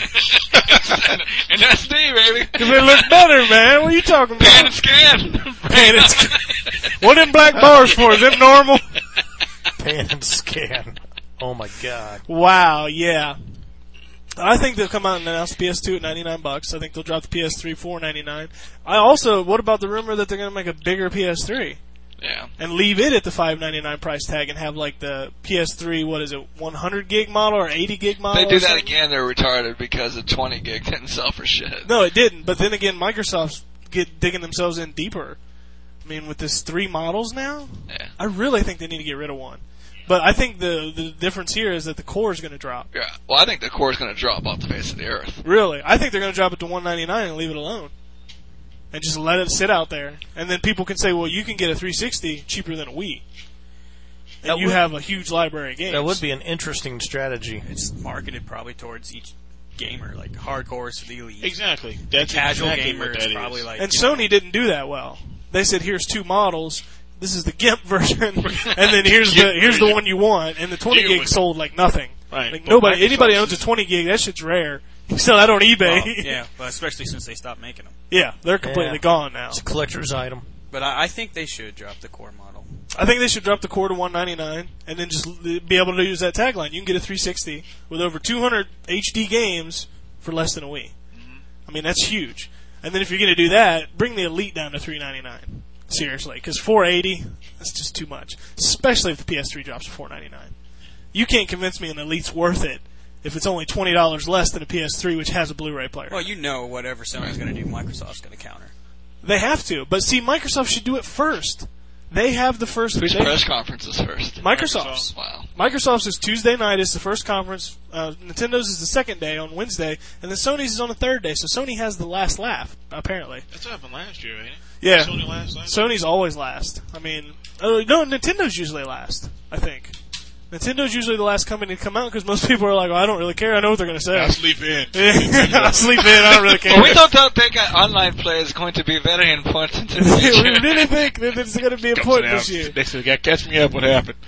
And S D, baby. Because they look better, man. What are you talking Pan and about? scan. Pan and scan. What them black bars for? Is them normal? Pan and scan. Oh my God. Wow, yeah. I think they'll come out and announce the P S two at ninety-nine bucks. I think they'll drop the P S three for ninety-nine. I also, what about the rumor that they're going to make a bigger P S three Yeah. and leave it at the five ninety-nine price tag and have like the P S three, what is it, one hundred gig model or eighty gig model? They do or that something? again, they're retarded because the twenty gig didn't sell for shit. No, it didn't. But then again, Microsoft's get digging themselves in deeper. I mean, with this three models now, Yeah. I really think they need to get rid of one. But I think the the difference here is that the core is going to drop. Yeah. Well, I think the core is going to drop off the face of the earth. Really, I think they're going to drop it to one ninety-nine and leave it alone, and just let it sit out there. And then people can say, "Well, you can get a three sixty cheaper than a Wii, and That you would- have a huge library of games." That would be an interesting strategy. It's marketed probably towards each gamer, like hardcore to the elite. Exactly. That's Casual exactly gamer what is that probably is. like. And you know, Sony didn't do that well. They said, "Here's two models. This is the GIMP version, and then here's the here's the one you want." And the twenty Deal gig with it. sold like nothing. Right. Like But nobody, Microsoft anybody owns a is- twenty gig. That shit's rare. You can sell that on eBay. well, yeah, but especially since they stopped making them. Yeah, they're completely Yeah. gone now. It's a collector's item. But I, I think they should drop the core model. I think they should drop the core to one ninety-nine and then just l- be able to use that tagline. You can get a three sixty with over two hundred H D games for less than a Wii. I mean, that's huge. And then if you're going to do that, bring the Elite down to three ninety-nine. Seriously, because four eighty, that's just too much. Especially if the P S three drops to four ninety-nine. You can't convince me an Elite's worth it if it's only twenty dollars less than a P S three, which has a Blu-ray player. Well, you know, whatever Sony's going to do, Microsoft's going to counter. They have to. But see, Microsoft should do it first. They have the first. Whose they, press conference is first? Microsoft's. Wow. Microsoft's is Tuesday night is the first conference. Uh, Nintendo's is the second day on Wednesday, and then Sony's is on the third day. So Sony has the last laugh, apparently. That's what happened last year, ain't it? Yeah. Sony last night? Sony's always last. I mean, uh, no, Nintendo's usually last, I think. Nintendo's usually the last company to come out because most people are like, well, I don't really care. I know what they're going to say. I sleep in. I sleep in. I don't really care. Well, we don't, don't think uh, online play is going to be very important in the future. We really think that it's going to be important this year. Next week, catch me up. What happened?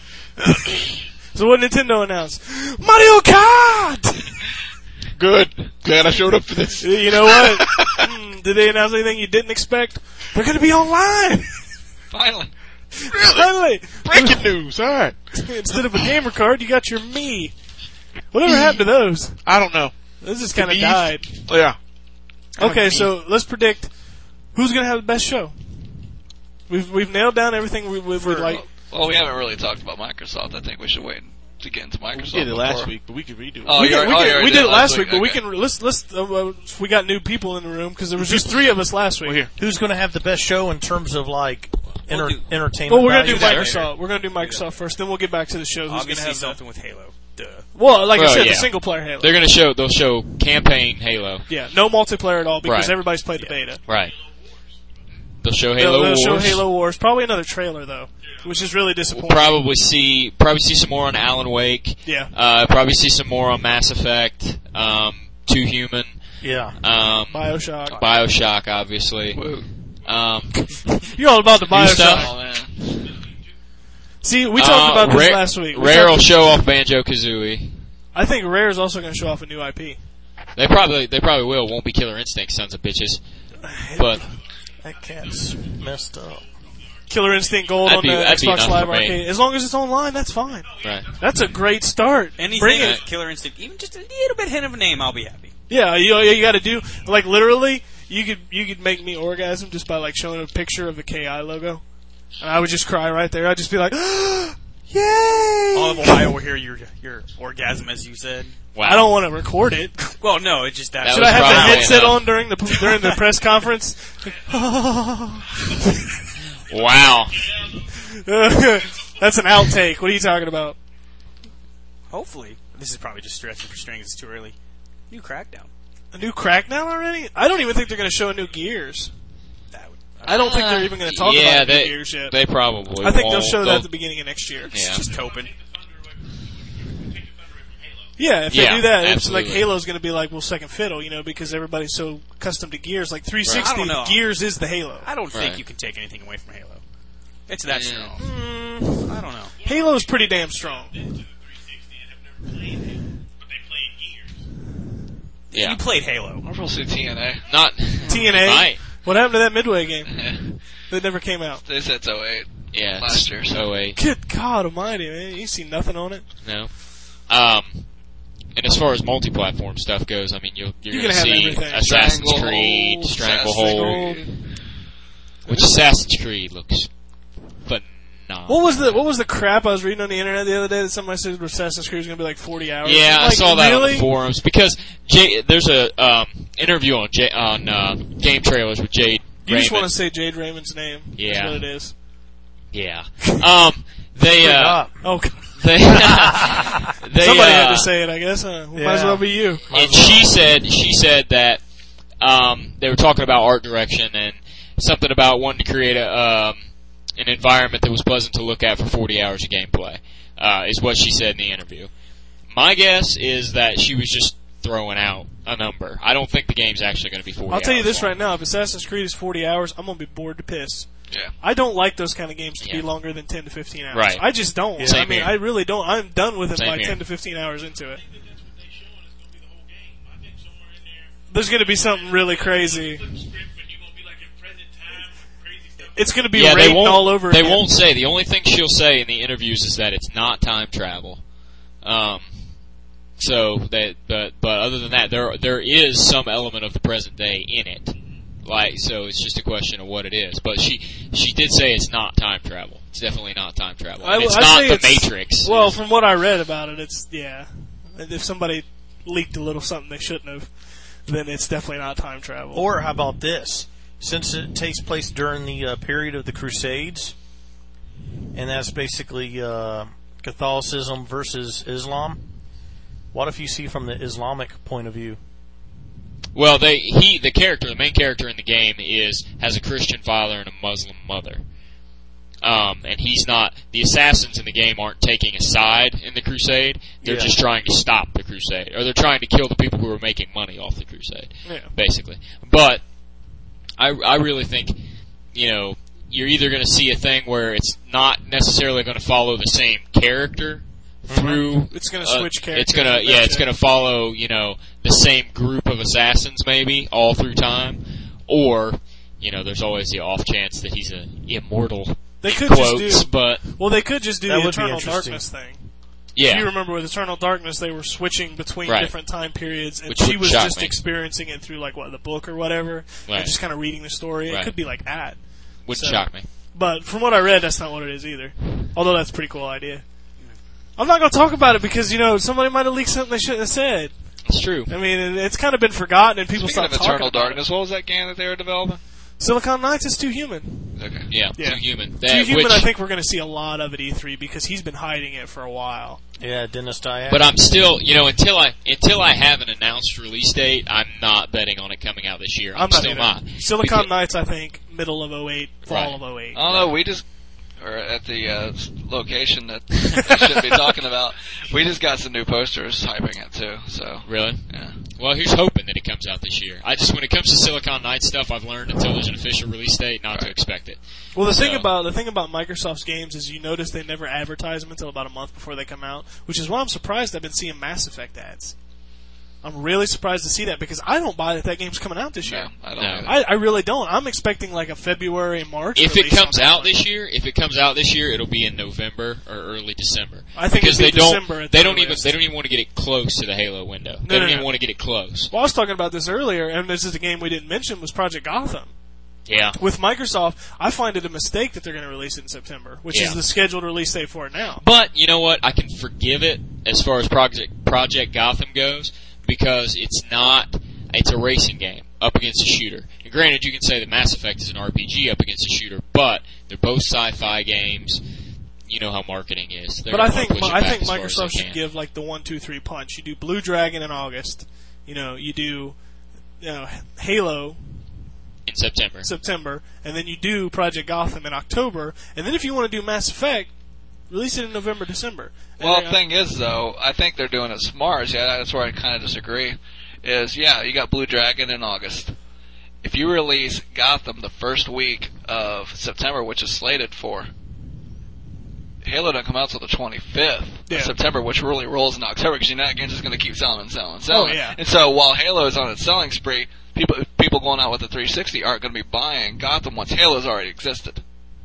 So what Nintendo announced? Mario Kart! Good. Glad I showed up for this. You know what? mm, did they announce anything you didn't expect? They're going to be online. Finally. Really? Finally. Breaking news. All right. Instead of a gamer card, you got your Mii. Whatever happened to those? I don't know. Those just kind of Mii's? died. Yeah. Okay, so let's predict who's going to have the best show. We've we've nailed down everything we would like. Well, we haven't really talked about Microsoft. I think we should wait to get into Microsoft. We did it last before. week, but we could redo it. Oh, we, you're, can, we, oh, can, you already we did it last week, week, but we okay. can let's let's uh, uh, we got new people in the room because there was just three of us last week. Well, here. Who's going to have the best show in terms of like enter- We'll do- entertainment? Well, we're gonna do value? Microsoft. We're gonna do Microsoft first, then we'll get back to the show. Who's Obviously gonna have something the, with Halo. Duh. Well, like I Well, said, yeah. the single player Halo. They're gonna show. They'll show campaign Halo. Yeah, no multiplayer at all because Right. everybody's played the beta. Right. They'll show They'll, Halo they'll show Wars. Halo Wars. Probably another trailer though, which is really We'll disappointing. probably see probably see some more on Alan Wake. Yeah. Uh, probably see some more on Mass Effect. Um, Two Human. Yeah. Um, Bioshock. Bioshock, obviously. Woo. Um, You're all about the New stuff. Bioshock. Oh, man. See, we talked uh, about this Rare, last week. We Rare will talked- show off Banjo Kazooie. I think Rare is also going to show off a new I P. They probably they probably will. Won't be Killer Instinct, sons of bitches. But That cat's messed up. Killer Instinct Gold That'd on be- the that'd be Xbox enough Live for me. Arcade. As long as it's online, that's fine. right. That's a great start. Anything Bring with it. Killer Instinct, even just a little bit hint of a name, I'll be happy. Yeah, you you got to do like literally. You could you could make me orgasm just by like showing a picture of the K I logo, and I would just cry right there. I'd just be like, "Yay!" All of Ohio will hear your your orgasm, as you said. Wow. I don't want to record it. Well, no, it's just that. That Should was I have the probably headset enough. on during the during the press conference? Wow. That's an outtake. What are you talking about? Hopefully, this is probably just stretching for strings. It's too early. New Crackdown. A new Crackdown already? I don't even think they're going to show a new Gears. That would. I don't think they're even going to talk yeah, about they, new Gears yet. They probably. I think they'll won't. show that They'll- at the beginning of next year. Yeah. Just hoping. Yeah, if Yeah, they do that, it's absolutely. like Halo's going to be like, well, second fiddle, you know, because everybody's so accustomed to Gears. Like three sixty, I don't know. Gears is the Halo. I don't think Right. you can take anything away from Halo. It's that Yeah. strong. Mm, I don't know. Halo's pretty damn strong. Yeah. You played Halo. Marvel Suit T N A. Not T N A. Right. What happened to that Midway game that never came out? They said it's oh eight. Yeah. Last year, so- Oh wait. Good God Almighty, man! You see nothing on it. No. Um. And as far as multi-platform stuff goes, I mean, you'll, you're You going can to have see everything. Assassin's Stranglehold, Creed, Stranglehold, Stranglehold. which Assassin's Creed looks phenomenal. What was the What was the crap I was reading on the internet the other day that somebody said Assassin's Creed was going to be like forty hours? Yeah, I'm I like, saw that really? on the forums because Jay, there's a um, interview on J, on uh, Game Trailers with Jade You Raymond. just want to say Jade Raymond's name. Yeah. That's what it is. Yeah. Um. They. Uh, Oh, God. they. they Somebody uh, had to say it, I guess. Huh? Well, Might as Yeah. well be you. And she said she said that um, they were talking about art direction and something about wanting to create a um, an environment that was pleasant to look at for forty hours of gameplay. Uh, is what she said in the interview. My guess is that she was just throwing out a number. I don't think the game's actually going to be forty. I'll tell you hours this long. right now: if Assassin's Creed is forty hours, I'm gonna be bored to piss. Yeah. I don't like those kind of games to Yeah. be longer than ten to fifteen hours. Right. I just don't. Same I mean, here. I really don't. I'm done with it Same by here. ten to fifteen hours into it. There's going to be something really crazy. It's going to be Yeah, they raped won't. all over they again. won't say. The only thing she'll say in the interviews is that it's not time travel. Um. So that, but but other than that, there there is some element of the present day in it. Like, so it's just a question of what it is. But she she did say it's not time travel. It's definitely not time travel. I- And it's I'd not say the it's- Matrix. Well, from what I read about it, it's yeah. And if somebody leaked a little something they shouldn't have, then it's definitely not time travel. Or how about this? Since it takes place during the uh, period of the Crusades, and that's basically uh, Catholicism versus Islam. What if you see from the Islamic point of view? Well, they he the character, the main character in the game is has a Christian father and a Muslim mother. Um, and he's not. The assassins in the game aren't taking a side in the crusade. They're Yeah. just trying to stop the crusade, or they're trying to kill the people who are making money off the crusade, Yeah. basically. But I, I really think, you know, you're either going to see a thing where it's not necessarily going to follow the same character through. It's going to uh, switch characters. It's going to, yeah, it's going to follow, you know, the same group of assassins maybe all through time, or, you know, there's always the off chance that he's an immortal. They could quotes, just do. but Well, they could just do That the would be Eternal interesting. Darkness thing. yeah, If you remember with Eternal Darkness, they were switching between Right. different time periods, and Which she wouldn't was shock just me. experiencing it through like what the book or whatever, Right. and just kind of reading the story. It Right. could be like that. wouldn't so- shock me. But from what I read, that's not what it is either. Although that's a pretty cool idea. I'm not going to talk about it because, you know, somebody might have leaked something they shouldn't have said. It's true. I mean, and it's kind of been forgotten and people Speaking stopped of talking Eternal about Darkness, what was that game that they were developing? it. Silicon Knights is too human. Okay. Yeah, Yeah. too human. Too That, human, which, I think we're going to see a lot of at E three because he's been hiding it for a while. Yeah, Dennis Dyack. But I'm still, you know, until I until I have an announced release date, I'm not betting on it coming out this year. I'm, I'm not still either. not. Silicon Because- Knights, I think, middle of oh eight, fall Right. of oh eight. I don't know. We just, or at the uh, s- location that I shouldn't be talking about, we just got some new posters hyping it too. So Really? yeah, Well, here's hoping that it comes out this year. I just, when it comes to Silicon Knights stuff, I've learned until there's an official release date not to Right. expect it. Well, the thing So- about the thing about Microsoft's games is you notice they never advertise them until about a month before they come out, which is why I'm surprised I've been seeing Mass Effect ads. I'm really surprised to see that because I don't buy that that game's coming out this year. no, I don't. No. either. I, I really don't. I'm expecting like a February, March. If it release comes on that out one. this year, if it comes out this year, it'll be in November or early December. I think because it'd they be don't, December at they the don't even, earliest. they don't even want to get it close to the Halo window. They No, don't no, even no. want to get it close. Well, I was talking about this earlier, and this is a game we didn't mention was Project Gotham. Yeah. With Microsoft, I find it a mistake that they're going to release it in September, which Yeah. is the scheduled release date for it now. But you know what? I can forgive it as far as Project Project Gotham goes because it's not. It's a racing game up against a shooter. And granted, you can say that Mass Effect is an R P G up against a shooter, but they're both sci-fi games. You know how marketing is. They're But I gonna think push it I back think as far as they Microsoft should can. give like the one, two, three punch. You do Blue Dragon in August. You know, you do, you know, Halo in September. September, and then you do Project Gotham in October. And then if you want to do Mass Effect, release it in November, December. And Well, they- the thing is, though, I think they're doing it smart. Yeah, that's where I kind of disagree. Is yeah, you got Blue Dragon in August. If you release Gotham the first week of September, which is slated for, Halo doesn't come out till the twenty-fifth Yeah. of September, which really rolls in October because you know that game's just going to keep selling and selling and selling. Oh, yeah. And so while Halo is on its selling spree, people people going out with the three sixty aren't going to be buying Gotham once Halo's already existed.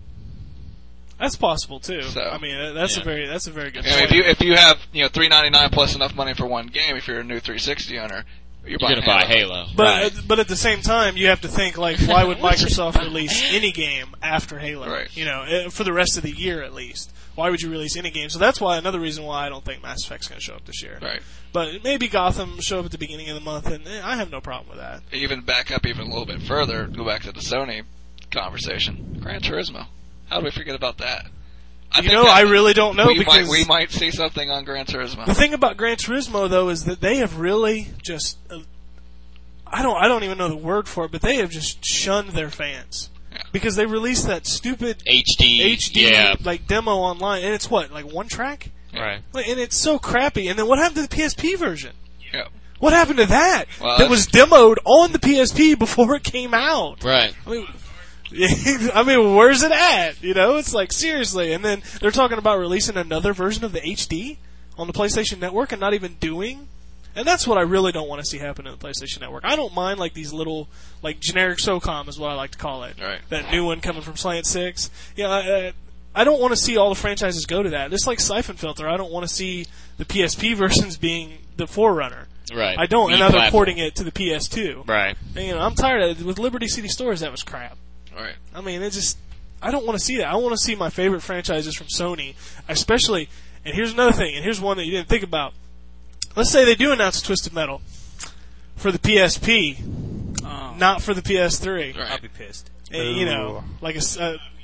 that's possible too. So, I mean, uh, that's yeah. a very that's a very good. I mean, point. if you if you have you know three ninety-nine plus enough money for one game, if you're a new three sixty owner, you're, You're buying going to buy Halo. But right. uh, but at the same time, you have to think like, why would Microsoft release any game after Halo? Right. You know, uh, for the rest of the year at least. Why would you release any game? So that's why another reason why I don't think Mass Effect's going to show up this year. Right. But maybe Gotham show up at the beginning of the month, and eh, I have no problem with that. Even back up even a little bit further, go back to the Sony conversation. Gran Turismo. How do we forget about that? I You know, I really don't know we because might we might see something on Gran the Turismo. thing about Gran Turismo though is that they have really just uh, I don't I don't even know the word for it, but they have just shunned their fans. Yeah. Because they released that stupid H D. H D Yeah. like demo online, and it's what, like one track? Right. Like, and it's so crappy. And then what happened to the P S P version? Yeah. What happened to that? Well, that was demoed on the P S P before it came out. Right. I mean, I mean, where's it at? You know, it's like seriously. And then they're talking about releasing another version of the H D on the PlayStation Network and not even doing. And that's what I really don't want to see happen in the PlayStation Network. I don't mind like these little, like generic SOCOM is what I like to call it. Right. That new one coming from Slant Six. Yeah, I, I, I don't want to see all the franchises go to that. Just like Siphon Filter, I don't want to see the P S P versions being the forerunner. Right. I don't, Wii and now they're platform. porting it to the P S two. Right. And, you know, I'm tired of it. With Liberty City Stores, that was crap. Right. I mean, it just, I don't want to see that. I want to see my favorite franchises from Sony, especially, and here's another thing, and here's one that you didn't think about. Let's say they do announce Twisted Metal for the P S P, Oh, not for the P S three. Right. I'll be pissed. Uh, you know, like a, s- uh,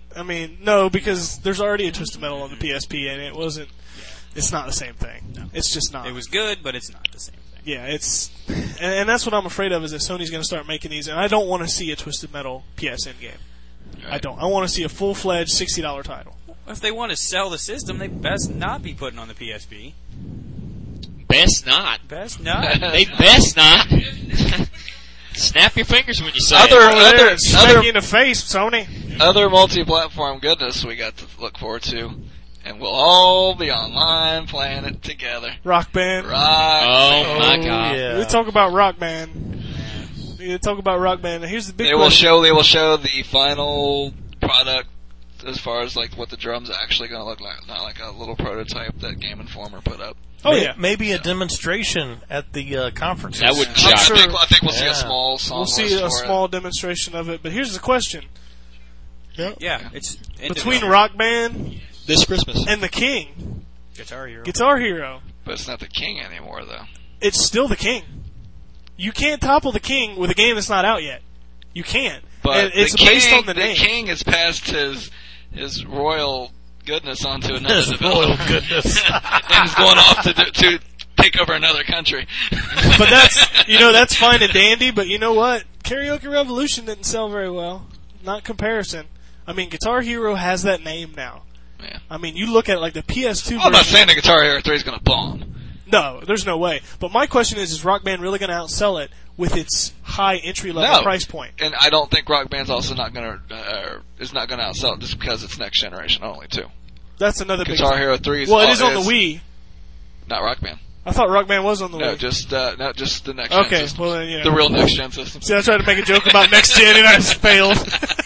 I mean, no, because there's already a Twisted Metal on the P S P, and it wasn't. It's not the same thing. No. It's just not. It was good, but it's not the same thing. Yeah, it's, and, and that's what I'm afraid of is that Sony's going to start making these, and I don't want to see a Twisted Metal P S N game. Right. I don't. I want to see a full-fledged sixty dollars title. If they want to sell the system, they best not be putting on the P S P. Best not. Best not. They best not. Snap your fingers when you say Other, it. other, Smack other, you in the face, Sony. other multi-platform goodness we got to look forward to, and we'll all be online playing it together. Rock Band. Rock. Oh, my Oh, God. yeah. We talk about Rock Band. We talk about Rock Band. And here's the big They will question. show. They will show the final product as far as like what the drums are actually going to look like, not like a little prototype that Game Informer put up. Oh, May- yeah. Maybe a demonstration at the uh, conferences. That wouldn't I shock me. think, I think we'll see Yeah. a small song We'll see list a for small it. demonstration of it. But here's the question. Yeah, it's in Between development. Rock Band This Christmas. and The King, Guitar Hero. Guitar Hero, But it's not the King anymore, though. it's still The King. You can't topple The King with a game that's not out yet. You can't. But and it's the based King, on the the name. King has passed his his royal goodness onto another His developer. royal goodness. and is going off to do- to take over another country. But that's, you know, that's fine and dandy, but you know what? Karaoke Revolution didn't sell very well. Not comparison. I mean, Guitar Hero has that name now. Yeah. I mean, you look at like the P S two I'm not version. saying the Guitar Hero three is going to bomb. No, there's no way. But my question is, is Rock Band really going to outsell it with its high entry level No. price point? And I don't think Rock Band's also not going to uh, is not going to outsell it just because it's next generation only too. That's another big Guitar thing. Hero three is Well, it all- is on the is Wii. Not Rock Band. I thought Rock Band was on the No, Wii. just uh, no, just the next gen Okay, system. well then, you know. The real next gen system. See, I tried to make a joke about next gen and I just failed.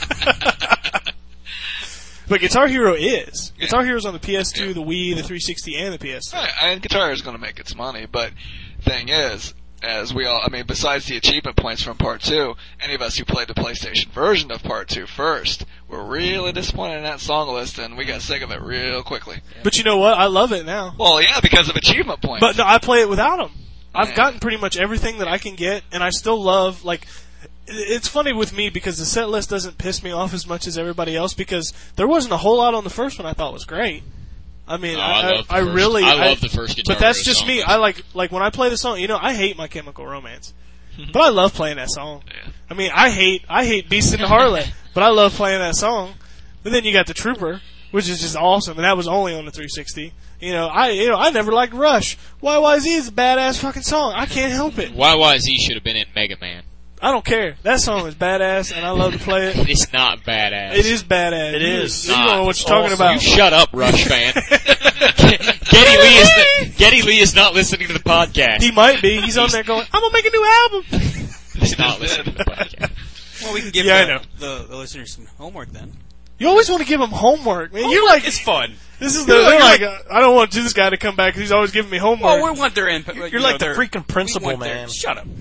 But Guitar Hero is. Yeah. Guitar Hero's on the P S two, Yeah. the Wii, the three sixty, and the P S three. Right, and Guitar Hero is going to make its money, but thing is, as we all, I mean, besides the achievement points from Part two, any of us who played the PlayStation version of Part two first were really disappointed in that song list, and we got sick of it real quickly. But you know what? I love it now. Well, yeah, because of achievement points. But no, I play it without them. I've Yeah. gotten pretty much everything that I can get, and I still love, like, it's funny with me because the set list doesn't piss me off as much as everybody else because there wasn't a whole lot on the first one I thought was great. I mean, Oh, I, I love the I first- really, I love the first Guitar But that's Hero just song, me. though. I like, like when I play the song, you know, I hate My Chemical Romance, but I love playing that song. Yeah. I mean, I hate, I hate Beast in the Harlot, but I love playing that song. But then you got the Trooper, which is just awesome, and that was only on the three sixty. You know, I, you know, I never liked Rush. Y Y Z is a badass fucking song. I can't help it. Y Y Z should have been in Mega Man. I don't care. That song is badass, and I love to play it. It's not badass. It is badass. It You- is. You don't know what you're talking Awesome. You about. shut up, Rush fan. Getty Lee is the, Getty Lee is not listening to the podcast. He might be. He's on there going, I'm gonna make a new album. He's not listening to the podcast. Well, we can give Yeah, I the, know. The, the listeners some homework then. You always want to give him homework, man. You're like, it's fun. this is the, they're like, uh, I don't want this guy to come back because he's always giving me homework. Well, we want their input. you You're know, like the their- freaking principal, we want their- man. Shut up.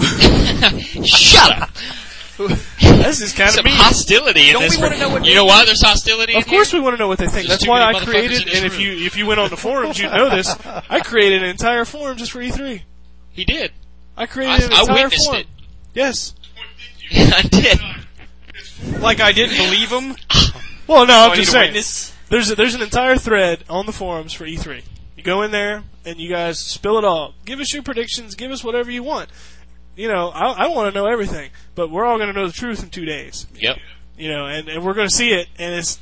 Shut up. This is kind of Some mean. hostility in Don't this we wanna room. know what You they know why there's hostility Of in course here? we want to know what they think. There's That's too why many I motherfuckers created, in this and if room. you if you went on the forums, you'd know this. I created an entire forum just for E three. He did. I I, created an I entire witnessed forum. it. Yes. I did. Like I didn't believe him. Well, no, I I'm need just a saying. witness. There's a, there's an entire thread on the forums for E three. You go in there and you guys spill it all. Give us your predictions. Give us whatever you want. You know, I, I want to know everything, but we're all going to know the truth in two days. Yep. You know, and, and we're going to see it, and it's.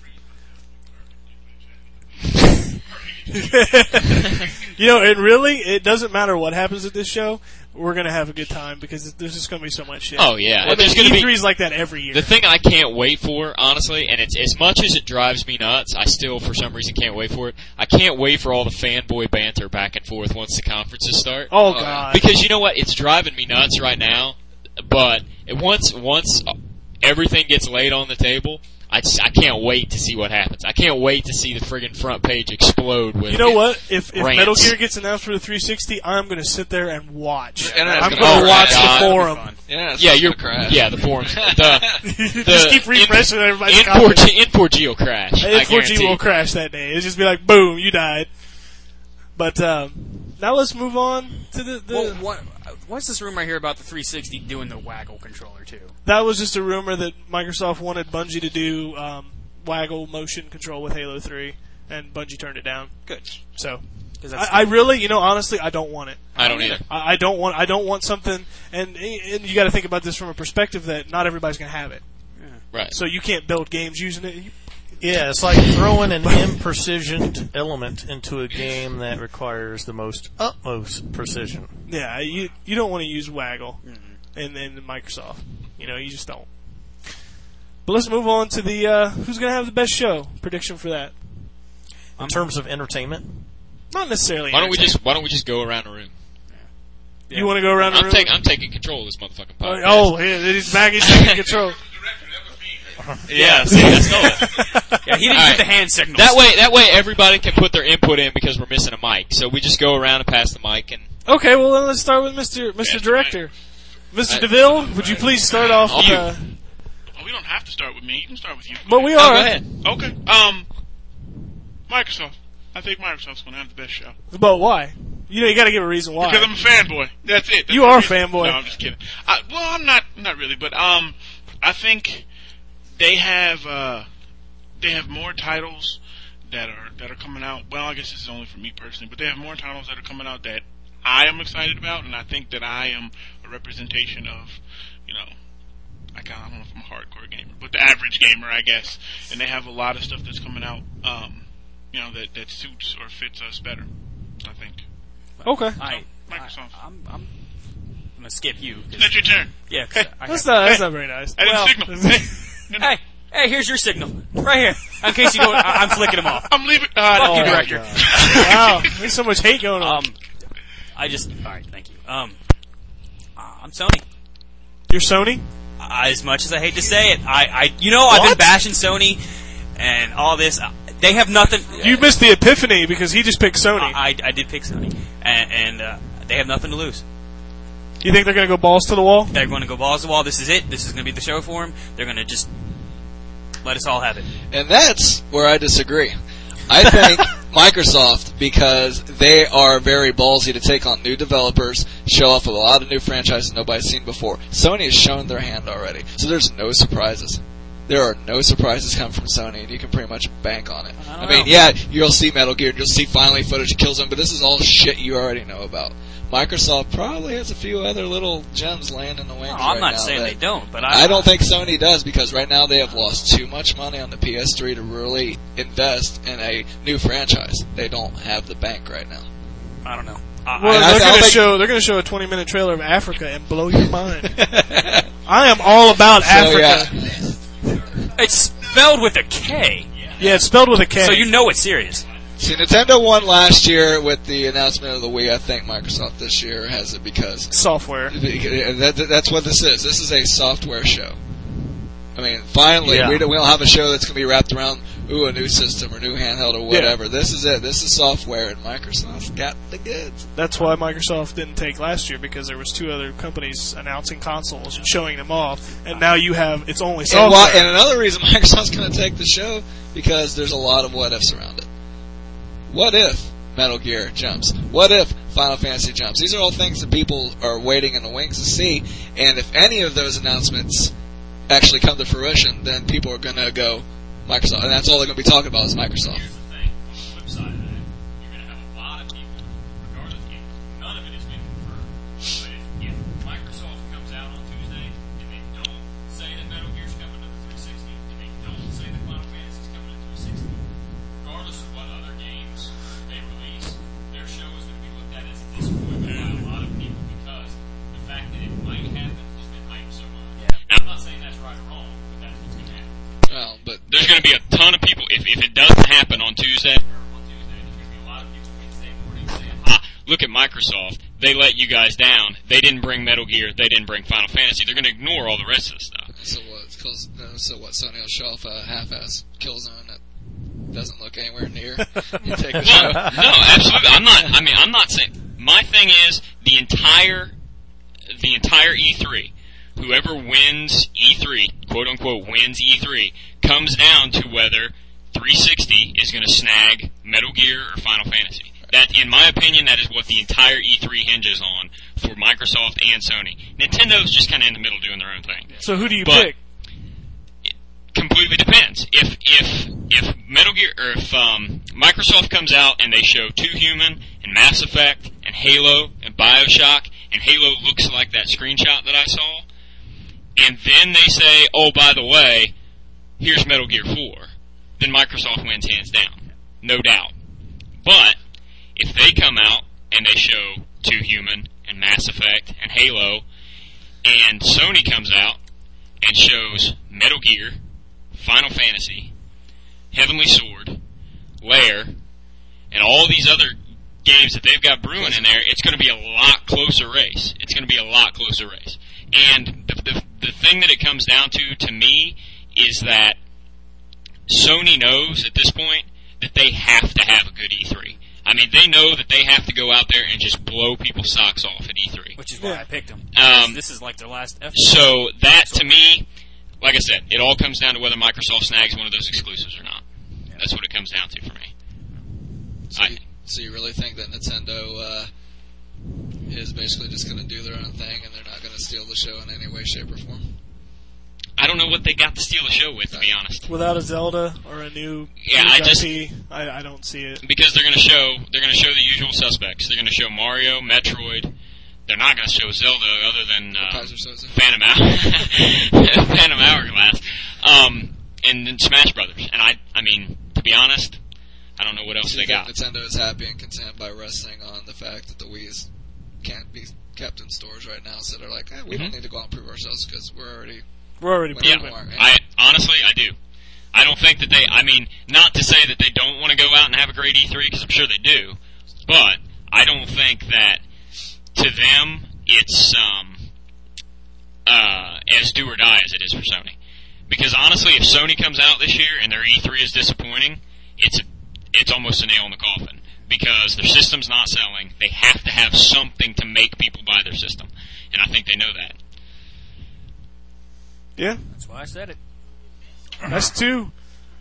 You know, and really, it doesn't matter what happens at this show. We're going to have a good time because there's just going to be so much shit. Oh yeah. Well, There's E gonna be three's like that every year. the thing I can't wait for, honestly, and it's as much as it drives me nuts, I still for some reason can't wait for it. I can't wait for all the fanboy banter back and forth once the conferences start. Oh, God. Because you know what? It's driving me nuts right now. But it, once once everything gets laid on the table, I just, I can't wait to see what happens. I can't wait to see the friggin' front page explode with. You know what? If, if Rants. Metal Gear gets announced for the three sixty, I'm going to sit there and watch. The internet's I'm gonna going to oh, watch God. the forum. Yeah, it's Yeah, just you're gonna crash. yeah the forums. The, Just the keep refreshing everybody's N four G, N four G will crash. I N four G guarantee. will crash that day. It'll just be like, boom, you died. But um, now let's move on to the. the Well, what, what's this rumor I hear about the three sixty doing the waggle controller too? That was just a rumor that Microsoft wanted Bungie to do um, waggle motion control with Halo three, and Bungie turned it down. Good. So, 'Cause that's I, I really, you know, honestly, I don't want it. I don't either. I, I don't want. I don't want something. And, and you got to think about this from a perspective that not everybody's going to have it. Right. So you can't build games using it. You, Yeah, it's like throwing an imprecisioned element into a game that requires the most utmost precision. yeah, you you don't want to use waggle in, in Microsoft. You know, you just don't. But let's move on to the uh, who's going to have the best show prediction for that. In terms of entertainment, Not necessarily. Why don't we entertainment. just Why don't we just go around the room? You want to go around the I'm room? taking I'm taking control of this motherfucking podcast. Oh, yeah, he's back. He's taking control. Yeah, see, I stole it. Yeah, he didn't All get right. the hand signals. That way, that way, everybody can put their input in because we're missing a mic. So we just go around and pass the mic, and Okay, well then let's start with Mister Mister Yeah, Director, Mister Right. DeVille. Would you please start off? With, You. uh, Oh, we don't have to start with me. You can start with you. but we oh, are. go ahead. Okay. Um, Microsoft. I think Microsoft's going to have the best show. But why? You know, you got to give a reason why. Because I'm a fanboy. That's it. That's You the are a reason. fanboy. No, I'm just kidding. I, well, I'm not. Not really, but um, I think they have uh, they have more titles that are that are coming out. Well, I guess this is only for me personally, but they have more titles that are coming out that I am excited about, and I think that I am a representation of, you know, I kind of I don't know if I'm a hardcore gamer, but the average gamer, I guess. And they have a lot of stuff that's coming out, um, you know, that that suits or fits us better. I think. Okay. I, Microsoft. I, I'm, I'm gonna skip you. 'cause- That's your turn. Yeah, 'cause I That's have- not. That's not very nice. I didn't Well- signal. Hey, hey, here's your signal. Right here. In case you don't, I, I'm flicking them off. I'm leaving. Uh, Fuck you, oh, director. Wow, there's so much hate going on. Um, I just, alright, thank you. Um, uh, I'm Sony. You're Sony. I, as much as I hate to say it, I, I, you know, I've been What? bashing Sony and all this. Uh, They have nothing. You missed the epiphany because he just picked Sony. I, I did pick Sony, and, and uh, they have nothing to lose. You think they're going to go balls to the wall? They're going to go balls to the wall. This is it. This is going to be the show for them. They're going to just let us all have it. And that's where I disagree. I think Microsoft, because they are very ballsy to take on new developers, show off a lot of new franchises nobody's seen before. Sony has shown their hand already, so there's no surprises. There are no surprises coming from Sony, and you can pretty much bank on it. I I, don't mean, know. yeah, you'll see Metal Gear, and you'll see finally footage of Killzone, but this is all shit you already know about. Microsoft probably has a few other little gems laying in the wings No, right I'm not now saying that- they don't, but I, I don't think Sony does, because right now they have lost too much money on the P S three to really invest in a new franchise. They don't have the bank right now. I don't know. I, Well, I- they're I going to think- show. They're going to show a twenty minute trailer of Africa and blow your mind. I am all about So, Africa. yeah. it's spelled with a K, Yeah, it's spelled with a K. so you know it's serious. See, Nintendo won last year with the announcement of the Wii. I think Microsoft this year has it because software. that, that's what this is. This is a software show. I mean, finally, Yeah. we, don't, we don't have a show that's going to be wrapped around, ooh, a new system or new handheld or whatever. This is it. This is software, and Microsoft's got the goods. That's why Microsoft didn't take last year because there was two other companies announcing consoles and showing them off, and now you have it's only And, software. why, and another reason Microsoft's going to take the show, because there's a lot of what ifs around it. What if Metal Gear jumps? What if Final Fantasy jumps? These are all things that people are waiting in the wings to see, and if any of those announcements actually come to fruition, then people are going to go Microsoft, and that's all they're going to be talking about is Microsoft. Here's the thing, on the flip side of that, you're going to have a lot of people, regardless of games, none of it has been confirmed. But if, if Microsoft comes out on Tuesday and they don't say that Metal Gear's coming to the three sixty, and they don't say that Final Fantasy's coming to three sixty, regardless of what other games they release, their show is going to be looked at as a disappointment by a lot of people because the fact that it might happen has been hyped so much. Now, I'm not saying that's right or wrong, but that's what's going to happen. Well, but There's going to be a ton of people, if, if it doesn't happen on Tuesday, or on Tuesday, there's going to be a lot of people Wednesday morning saying, ah, look at Microsoft, they let you guys down, they didn't bring Metal Gear, they didn't bring Final Fantasy, they're going to ignore all the rest of the stuff. so what? Cause, uh, so what? Sony will show off a half-ass Killzone that doesn't look anywhere near. You take the show. Well, no, absolutely, I'm not, I mean, I'm not saying, my thing is, the entire, the entire E three, whoever wins E three, quote unquote wins E three, comes down to whether three sixty is going to snag Metal Gear or Final Fantasy. That, in my opinion, that is what the entire E three hinges on for Microsoft and Sony. Nintendo's just kind of in the middle doing their own thing. So who do you But- pick? Completely depends. If if Metal Gear, or if um, Microsoft comes out and they show Two Human and Mass Effect and Halo and Bioshock, and Halo looks like that screenshot that I saw, and then they say, oh, by the way, here's Metal Gear four, then Microsoft wins hands down. No doubt. But if they come out and they show Two Human and Mass Effect and Halo, and Sony comes out and shows Metal Gear, Final Fantasy, Heavenly Sword, Lair, and all these other games that they've got brewing in there, it's going to be a lot closer race. It's going to be a lot closer race. And the, the the thing that it comes down to, to me, is that Sony knows at this point that they have to have a good E three. I mean, they know that they have to go out there and just blow people's socks off at E three. Which is why I picked them. Um, this is like their last effort. So that, to me, like I said, it all comes down to whether Microsoft snags one of those exclusives or not. Yeah. That's what it comes down to for me. So, I, you, so you really think that Nintendo uh, is basically just going to do their own thing and they're not going to steal the show in any way, shape, or form? I don't know what they got to steal the show with, to be honest. Without a Zelda or a new yeah, new I just I P, I, I don't see it. Because they're going to show they're going to show the usual suspects. They're going to show Mario, Metroid. They're not going to show Zelda other than uh, Phantom Hour, Phantom Hourglass, um, and then Smash Brothers. And I, I mean, to be honest, I don't know what else so they got. Nintendo is happy and content by resting on the fact that the Wii's can't be kept in stores right now, so they're like, eh, we mm-hmm. don't need to go out and prove ourselves because we're already we're already yeah. proven. I honestly, I do. I don't think that they. I mean, not to say that they don't want to go out and have a great E three, because I'm sure they do, but I don't think that to them it's um, uh, as do or die as it is for Sony. Because honestly, if Sony comes out this year and their E three is disappointing, it's a, it's almost a nail in the coffin. Because their system's not selling, they have to have something to make people buy their system, and I think they know that. Yeah, that's why I said it. That's two.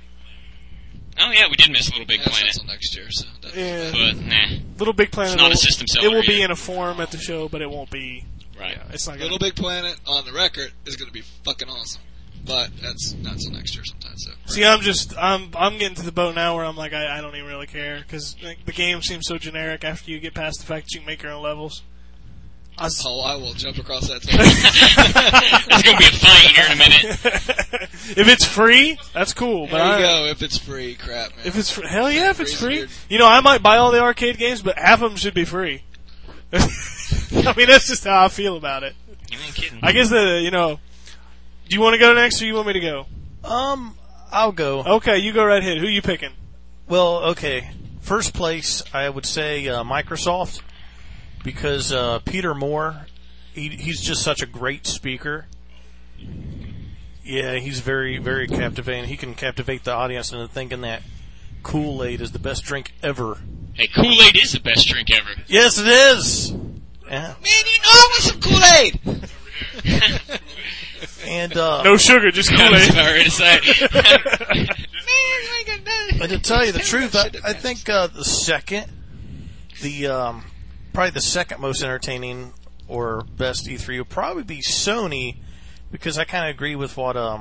Oh yeah, we did miss Little Big yeah, Planet until next year, so yeah. But nah, Little Big Planet. It's not will, a system seller. It will either. be in a form at the show, but it won't be. Right. Yeah, it's not gonna Little Big Planet on the record is going to be fucking awesome, but that's not until next year sometime. So. See, I'm just I'm I'm getting to the boat now where I'm like I, I don't even really care because like, the game seems so generic after you get past the fact that you can make your own levels. I was, oh, I will jump across that table. There's going to be a fight here in a minute. If it's free, that's cool. But there you I, go. If it's free, crap, man. If it's free, hell yeah, if it's free. Weird. You know, I might buy all the arcade games, but half of them should be free. I mean, that's just how I feel about it. You ain't kidding. I guess the you know. Do you want to go next, or you want me to go? Um, I'll go. Okay, you go right ahead. Who you picking? Well, okay. First place, I would say uh, Microsoft, because uh, Peter Moore, he, he's just such a great speaker. Yeah, he's very, very captivating. He can captivate the audience into thinking that Kool-Aid is the best drink ever. Hey, Kool-Aid is the best drink ever. Yes, it is. Yeah. Man, you know I want some Kool-Aid. And uh, no sugar, just Kool-Aid. I was about ready to say. But to tell you the truth, I, I think uh, the second, the um, probably the second most entertaining or best E three would probably be Sony, because I kind of agree with what um,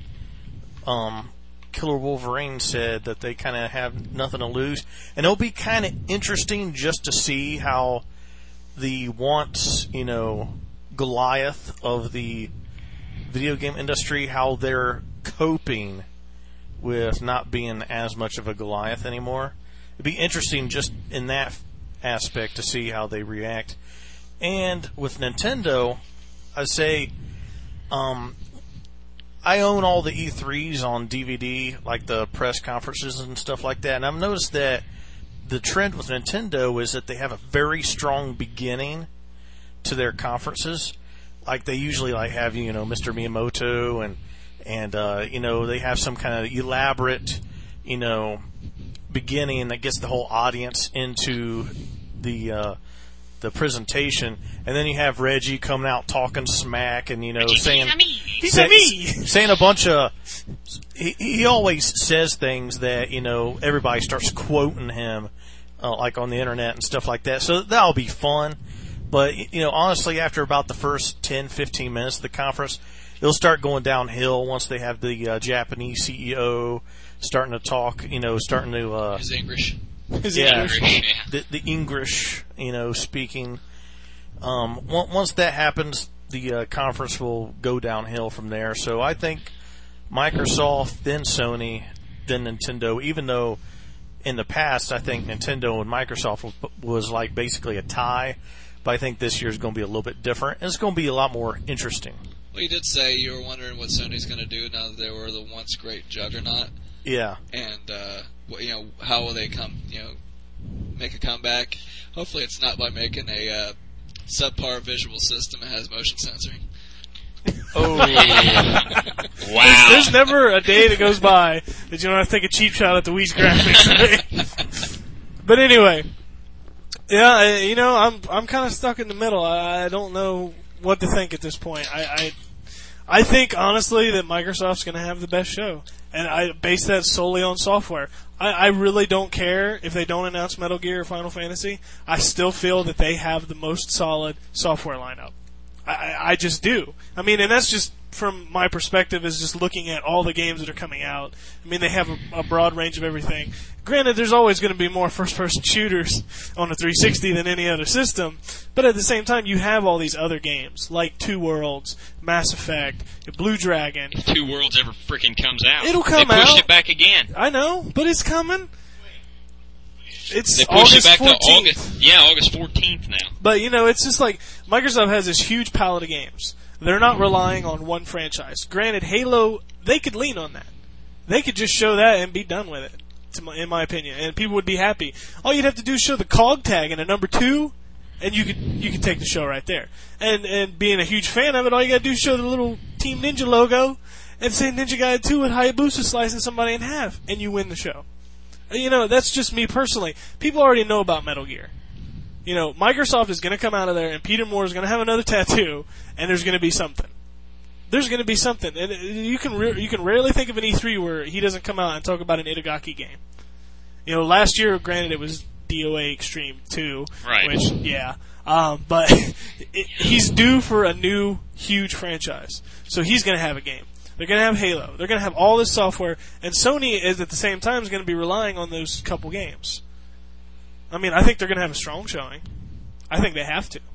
um, Killer Wolverine said, that they kind of have nothing to lose, and it'll be kind of interesting just to see how the once you know Goliath of the video game industry, how they're coping with not being as much of a Goliath anymore. It'd be interesting just in that aspect to see how they react. And with Nintendo, I say, um, I own all the E threes on D V D, like the press conferences and stuff like that, and I've noticed that the trend with Nintendo is that they have a very strong beginning to their conferences. Like they usually like have, you know, Mister Miyamoto and and uh, you know, they have some kind of elaborate, you know, beginning that gets the whole audience into the uh, the presentation, and then you have Reggie coming out talking smack and you know Reggie, saying He's say, a me. saying a bunch of he, he always says things that you know everybody starts quoting him uh, like on the internet and stuff like that. So that'll be fun. But, you know, honestly, after about the first ten, fifteen minutes of the conference, it'll start going downhill once they have the uh, Japanese C E O starting to talk. You know, starting to uh, His English. His yeah, English. Yeah. the, the English, you know, speaking. Um, on- once that happens, the uh, conference will go downhill from there. So I think Microsoft, then Sony, then Nintendo. Even though in the past I think Nintendo and Microsoft was, was like basically a tie, but I think this year's going to be a little bit different, and it's going to be a lot more interesting. Well, you did say you were wondering what Sony's going to do now that they were the once great juggernaut, Yeah. and uh, what, you know, how will they come? You know, make a comeback? Hopefully, it's not by making a uh, subpar visual system that has motion censoring. Oh, wow. There's never a day that goes by that you don't have to take a cheap shot at the Wii's graphics. But anyway, yeah, I- you know, I'm I'm kind of stuck in the middle. I, I don't know what to think at this point. I I, I think honestly that Microsoft's going to have the best show, and I base that solely on software. I, I really don't care if they don't announce Metal Gear or Final Fantasy. I still feel that they have the most solid software lineup. I, I just do. I mean, and that's just from my perspective, is just looking at all the games that are coming out. I mean, they have a, a broad range of everything. Granted, there's always going to be more first-person shooters on the three sixty than any other system, but at the same time, you have all these other games, like Two Worlds, Mass Effect, Blue Dragon. If Two Worlds ever freaking comes out, It'll come they pushed out. it back again. I know, but it's coming. It's They pushed August it back fourteenth. to August. Yeah, August fourteenth now. But, you know, it's just like Microsoft has this huge palette of games. They're not relying on one franchise. Granted, Halo, they could lean on that. They could just show that and be done with it, to my, in my opinion, and people would be happy. All you'd have to do is show the C O G tag and a number two, and you could you could take the show right there. And and being a huge fan of it, all you got to do is show the little Team Ninja logo and say Ninja Gaiden two with Hayabusa slicing somebody in half, and you win the show. You know, that's just me personally. People already know about Metal Gear. You know, Microsoft is going to come out of there, and Peter Moore is going to have another tattoo, and there's going to be something. There's going to be something, and you can re- you can rarely think of an E three where he doesn't come out and talk about an Itagaki game. You know, last year, granted, it was D O A Extreme two, Right. which yeah, um, but it, he's due for a new huge franchise, so he's going to have a game. They're going to have Halo. They're going to have all this software, and Sony is at the same time is going to be relying on those couple games. I mean, I think they're going to have a strong showing. I think they have to.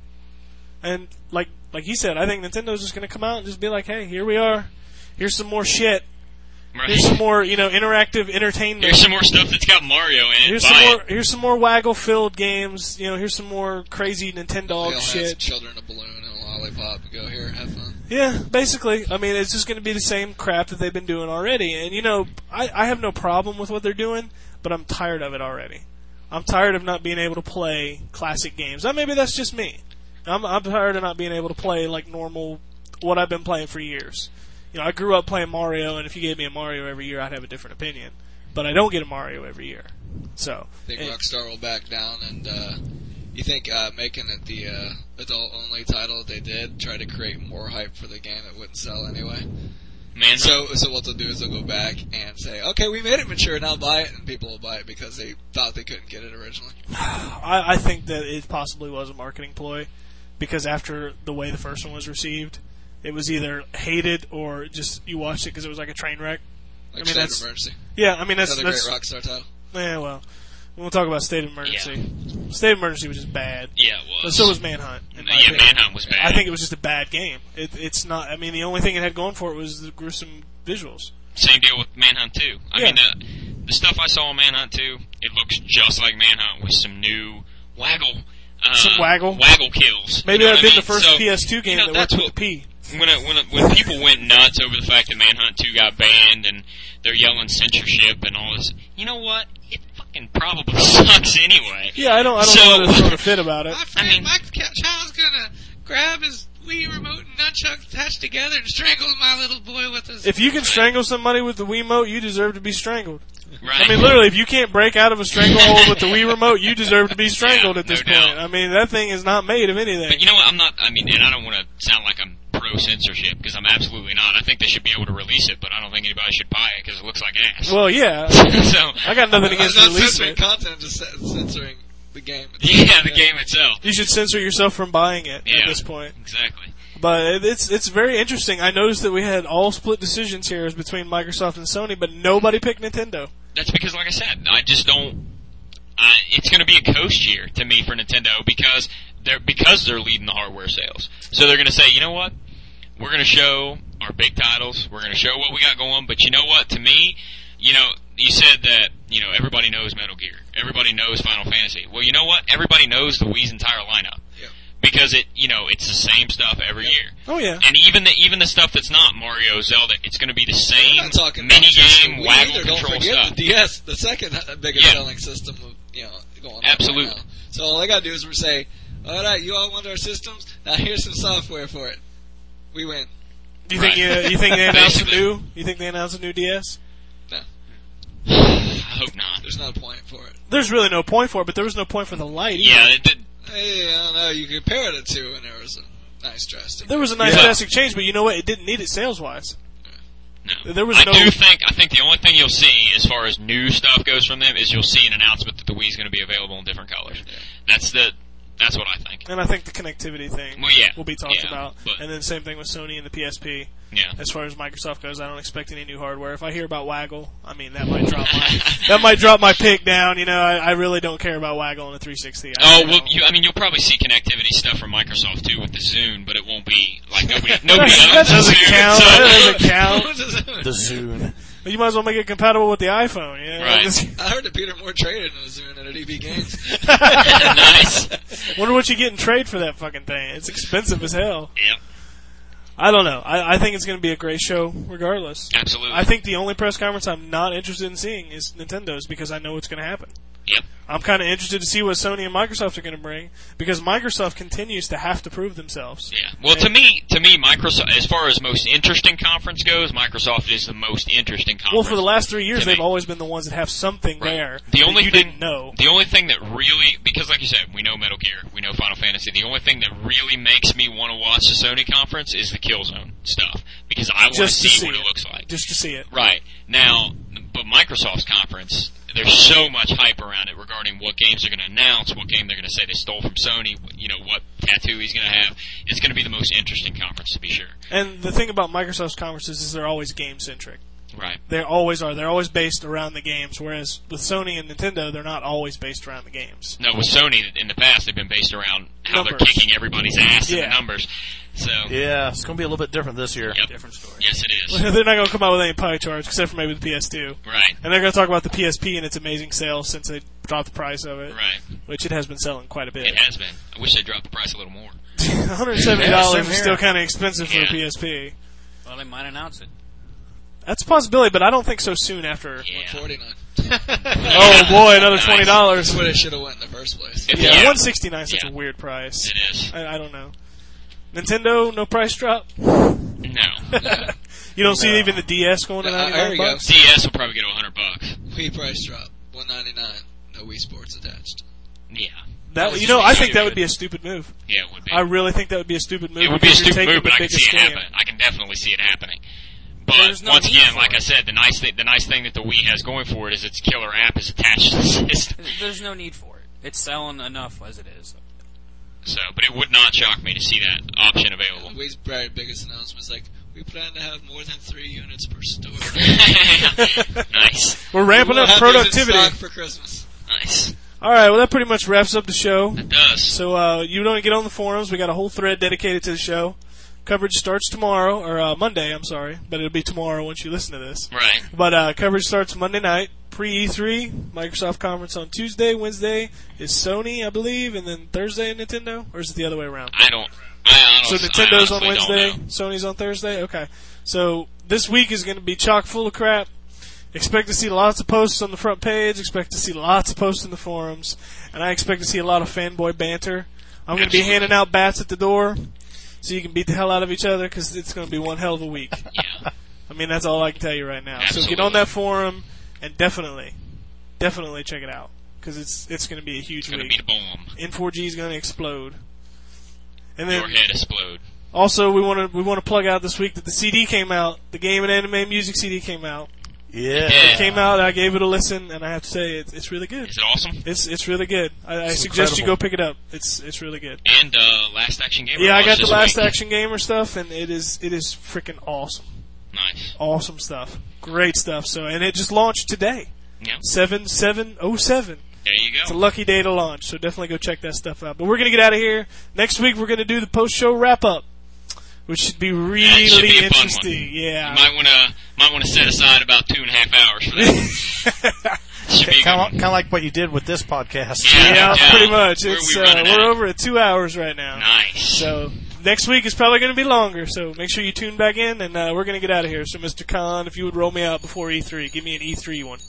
And like like he said, I think Nintendo's just going to come out and just be like, hey, here we are. Here's some more shit. Right. Here's some more, you know, interactive entertainment. Here's some more stuff that's got Mario in it. Here's Buy some it. more. Here's some more waggle-filled games. You know, here's some more crazy Nintendo They'll have some shit. children a balloon and a lollipop and go here, have fun. Yeah, basically. I mean, it's just going to be the same crap that they've been doing already. And you know, I, I have no problem with what they're doing, but I'm tired of it already. I'm tired of not being able to play classic games. Now, maybe that's just me. I'm, I'm tired of not being able to play like normal, what I've been playing for years. You know, I grew up playing Mario, and if you gave me a Mario every year, I'd have a different opinion. But I don't get a Mario every year. So, Think and- Rockstar will back down, and uh, you think uh, making it the uh, adult-only title that they did, try to create more hype for the game that wouldn't sell anyway? Man, So, so what they'll do is they'll go back and say, okay, we made it mature, now buy it, and people will buy it because they thought they couldn't get it originally. I, I think that it possibly was a marketing ploy, because after the way the first one was received, it was either hated or just you watched it because it was like a train wreck. Like I mean, State that's- of Emergency. Yeah, I mean that's Another that's great Rockstar title. yeah. Well, we'll talk about State of Emergency. State of Emergency was just bad. yeah, it was. But so was Manhunt. in my Yeah, opinion. Manhunt was bad. I think it was just a bad game. It, it's not. I mean, the only thing it had going for it was the gruesome visuals. Same deal with Manhunt two. I Yeah. mean, the, the stuff I saw in Manhunt two, it looks just like Manhunt with some new waggle. Uh, Some waggle? Waggle kills. Maybe You know that what had been I the mean? first So, P S two game you know, that worked that's with the P. When it, when it, when people went nuts over the fact that Manhunt two got banned and they're yelling censorship and all this, you know what? It fucking probably sucks anyway. Yeah, I don't. I don't So- know why they're throwing a fit about it. I mean, my child's gonna grab his Wii remote and nunchuck attached together and strangle my little boy with his. If you can strangle somebody with the Wiimote, you deserve to be strangled. right. I mean, literally, if you can't break out of a stranglehold with the Wii remote, you deserve to be strangled Yeah, at this no point. doubt. I mean, that thing is not made of anything. But you know what? I'm not. I mean, and I don't want to sound like I'm pro censorship because I'm absolutely not. I think they should be able to release it, but I don't think anybody should buy it because it looks like ass. Well, yeah. so I got nothing against not releasing censoring it. content, just censoring the game. yeah, the game itself. You should censor yourself from buying it Yeah. at this point. Exactly. But it- it's it's very interesting. I noticed that we had all split decisions here as between Microsoft and Sony, but nobody picked Nintendo. That's because, like I said, I just don't. Uh, it's going to be a coast year to me for Nintendo because they're because they're leading the hardware sales. So they're going to say, you know what, we're going to show our big titles. We're going to show what we got going. But you know what? To me, you know, you said that you know everybody knows Metal Gear, everybody knows Final Fantasy. Well, you know what? Everybody knows the Wii's entire lineup. Yep. Because it, you know, it's the same stuff every Yep. year. Oh yeah. And even the even the stuff that's not Mario, Zelda, it's going to be the same I'm not talking about mini just the game Wii waggle either. Don't control forget stuff. the D S, the second biggest Yeah. selling system of, you know, going on Absolutely. right now. So all I gotta do is we say, all right, you all want our systems? Now here's some software for it. We win. You think Right. you, you think they announced a Basically. new? You think they announced a new D S? I hope not. There's no point for it. There's really no point for it, but there was no point for the light either. Yeah, it did. Hey, I don't know. You compared it to, and there was a nice drastic. There was a nice Yeah. drastic change, but you know what? It didn't need it sales wise. No. There was I no- do think I think the only thing you'll see as far as new stuff goes from them is you'll see an announcement that the Wii's going to be available in different colors. That's the that's what I think. And I think the connectivity thing Well, yeah. will be talked Yeah, about. but- And then same thing with Sony and the P S P. Yeah. As far as Microsoft goes, I don't expect any new hardware. If I hear about Waggle, I mean that might drop my that might drop my pick down. You know, I, I really don't care about Waggle on the three sixty. I Oh don't well, know. you, I mean you'll probably see connectivity stuff from Microsoft too with the Zune, but it won't be like nobody nobody that owns doesn't the Zune, count. so- That doesn't count. The Zune. But you might as well make it compatible with the iPhone. You know? Right. Just- I heard that Peter Moore traded in a Zune at E B Games. Nice. Wonder what you get in trade for that fucking thing. It's expensive as hell. Yep. I don't know. I, I think it's going to be a great show regardless. Absolutely. I think the only press conference I'm not interested in seeing is Nintendo's because I know what's going to happen. Yep. I'm kind of interested to see what Sony and Microsoft are going to bring because Microsoft continues to have to prove themselves. Yeah. Well, to me, to me, Microsoft, as far as most interesting conference goes, Microsoft is the most interesting conference. Well, for the last three years, to they've me. always been the ones that have something Right. there The that only you thing, didn't know. The only thing that really, because like you said, we know Metal Gear, we know Final Fantasy. The only thing that really makes me want to watch the Sony conference is the Killzone stuff because I want to Just to see, see what it. it looks like. Just to see it. Right now, but Microsoft's conference, there's so much hype around it regarding what games they're going to announce, what game they're going to say they stole from Sony, you know, what tattoo he's going to have. It's going to be the most interesting conference to be sure. And the thing about Microsoft's conferences is they're always game-centric. Right. They always are. They're always based around the games, whereas with Sony and Nintendo, they're not always based around the games. No, with Sony in the past, they've been based around how Numbers. they're kicking everybody's ass in Yeah. the numbers. So, Yeah, it's going to be a little bit different this year. yep. Different story. Yes, it is. They're not going to come out with any pie charts, except for maybe the P S two. Right. And they're going to talk about the P S P and its amazing sales since they dropped the price of it, Right. which it has been selling quite a bit. It has been. I wish they dropped the price a little more. one hundred seventy dollars Yeah, is same still here. kind of expensive for Yeah. a P S P. Well, they might announce it. That's a possibility, but I don't think so soon after. Yeah. forty-nine. Oh boy, another Nice. twenty dollars. That's what it should have went in the first place. If- Yeah, yeah. one sixty nine is such Yeah. a weird price. It is. I, I don't know. Nintendo, no price drop. No. You don't see No. even the D S going to Uh, ninety there nine you go. bucks. D S will probably get a hundred bucks. Wii price drop, one ninety-nine. No Wii Sports attached. Yeah. That you know, I think that would be a stupid move. Yeah, it would be. I really think that would be a stupid move. It would be a because you're stupid taking move, but the I can see biggest it game. happen. I can definitely see it happening. But There's no once need again, for like it. I said, the nice thing, the nice thing that the Wii has going for it is its killer app is attached to the system. There's no need for it. It's selling enough as it is. So, but it would not shock me to see that option available. Wii's very biggest announcement is like, we plan to have more than three units per store. Nice, We're ramping We'll up have these in productivity. stock for Christmas. nice. All right, well that pretty much wraps up the show. It does. So uh, you don't get on the forums. We got a whole thread dedicated to the show. Coverage starts tomorrow, or uh, Monday, I'm sorry, but it'll be tomorrow once you listen to this. Right. But uh, coverage starts Monday night, pre E three, Microsoft conference on Tuesday, Wednesday is Sony, I believe, and then Thursday Nintendo, or is it the other way around? I don't. I So honestly, Nintendo's I on honestly Wednesday, don't know. Sony's on Thursday? Okay. So this week is going to be chock full of crap. Expect to see lots of posts on the front page, expect to see lots of posts in the forums, and I expect to see a lot of fanboy banter. I'm going to be Absolutely. handing out bats at the door so you can beat the hell out of each other because it's going to be one hell of a week. Yeah. I mean, that's all I can tell you right now. So get Absolutely. on that forum and definitely, definitely check it out because it's it's going to be a huge It's gonna week. be the bomb. N four G is going to explode. And Your then head explode. also we want to we want to plug out this week that the C D came out. The Game and Anime Music C D came out. Yeah. Yeah. It came out, I gave it a listen, and I have to say, it's, it's really good. Is it awesome? It's it's really good. I, I It's suggest you incredible. go pick it up. It's it's really good. And uh, Last Action Gamer. Yeah, I got launched the this Last week. Action Gamer stuff, and it is it is freaking awesome. Nice. Awesome stuff. Great stuff. So, and it just launched today. Yeah. seven seven oh seven. There you It's a go. lucky day to launch, so definitely go check that stuff out. But we're going to get out of here. Next week, we're going to do the post-show wrap-up, which should be really should be a fun interesting. one. Yeah. You might want to might want to set aside about two and a half hours for that one. Should be a good Kind one. of, kind of like what you did with this podcast. Yeah. Yeah, Yeah. pretty much. Where are It's we uh, running we're at? over at two hours right now. Nice. So next week is probably going to be longer. So make sure you tune back in, and uh, we're going to get out of here. So, Mister Khan, if you would roll me out before E three, give me an E three one.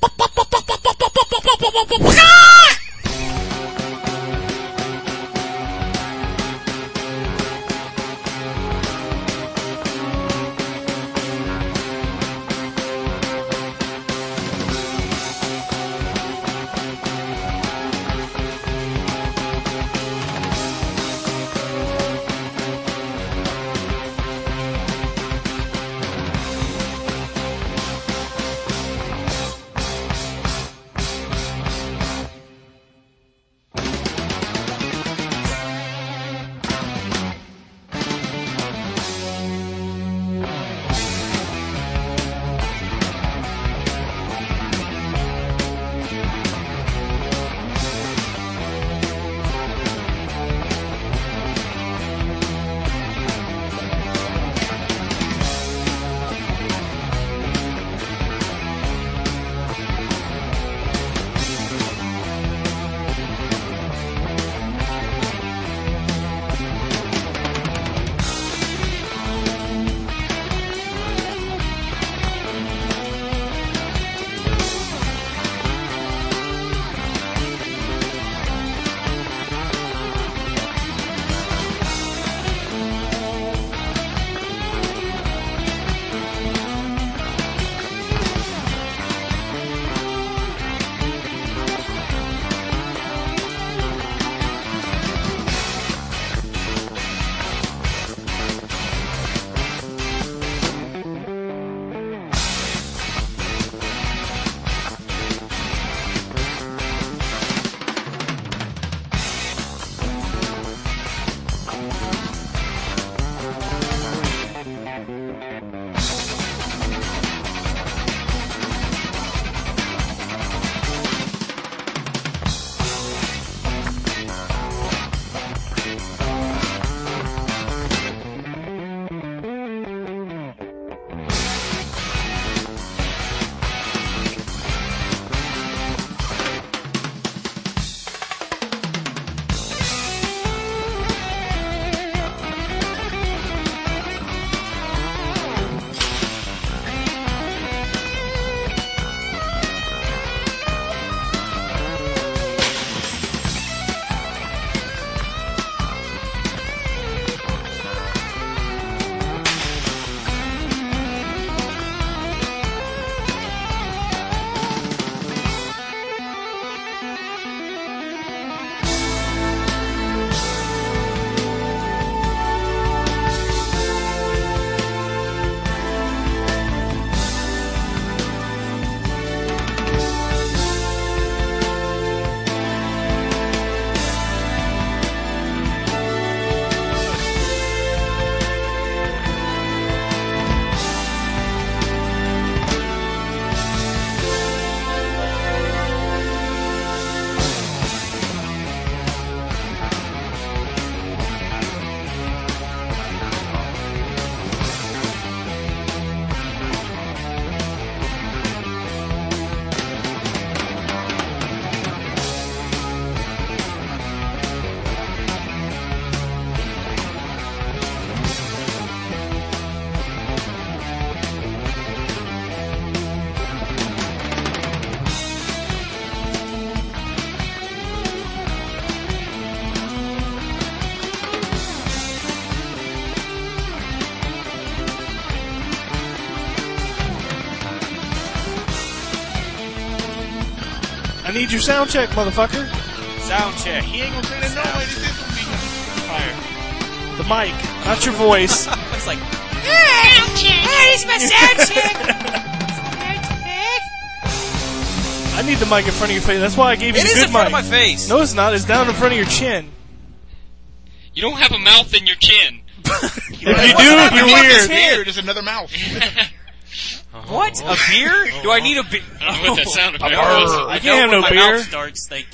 I need your sound check, motherfucker. Sound check. He ain't gonna say that no way. This is gonna be fire. The mic, not your voice. It's like, Sound check. Where's my sound check? I need the mic in front of your face. That's why I gave you It the is good in front mic. of my face. No, it's not. It's down in front of your chin. You don't have a mouth in your chin. If you do, you're weird. Here, there's another mouth. What? A beer? Do I need a beer? I don't know what that sounded A like. burr. I You can't have know no when my beer. mouth starts. Thank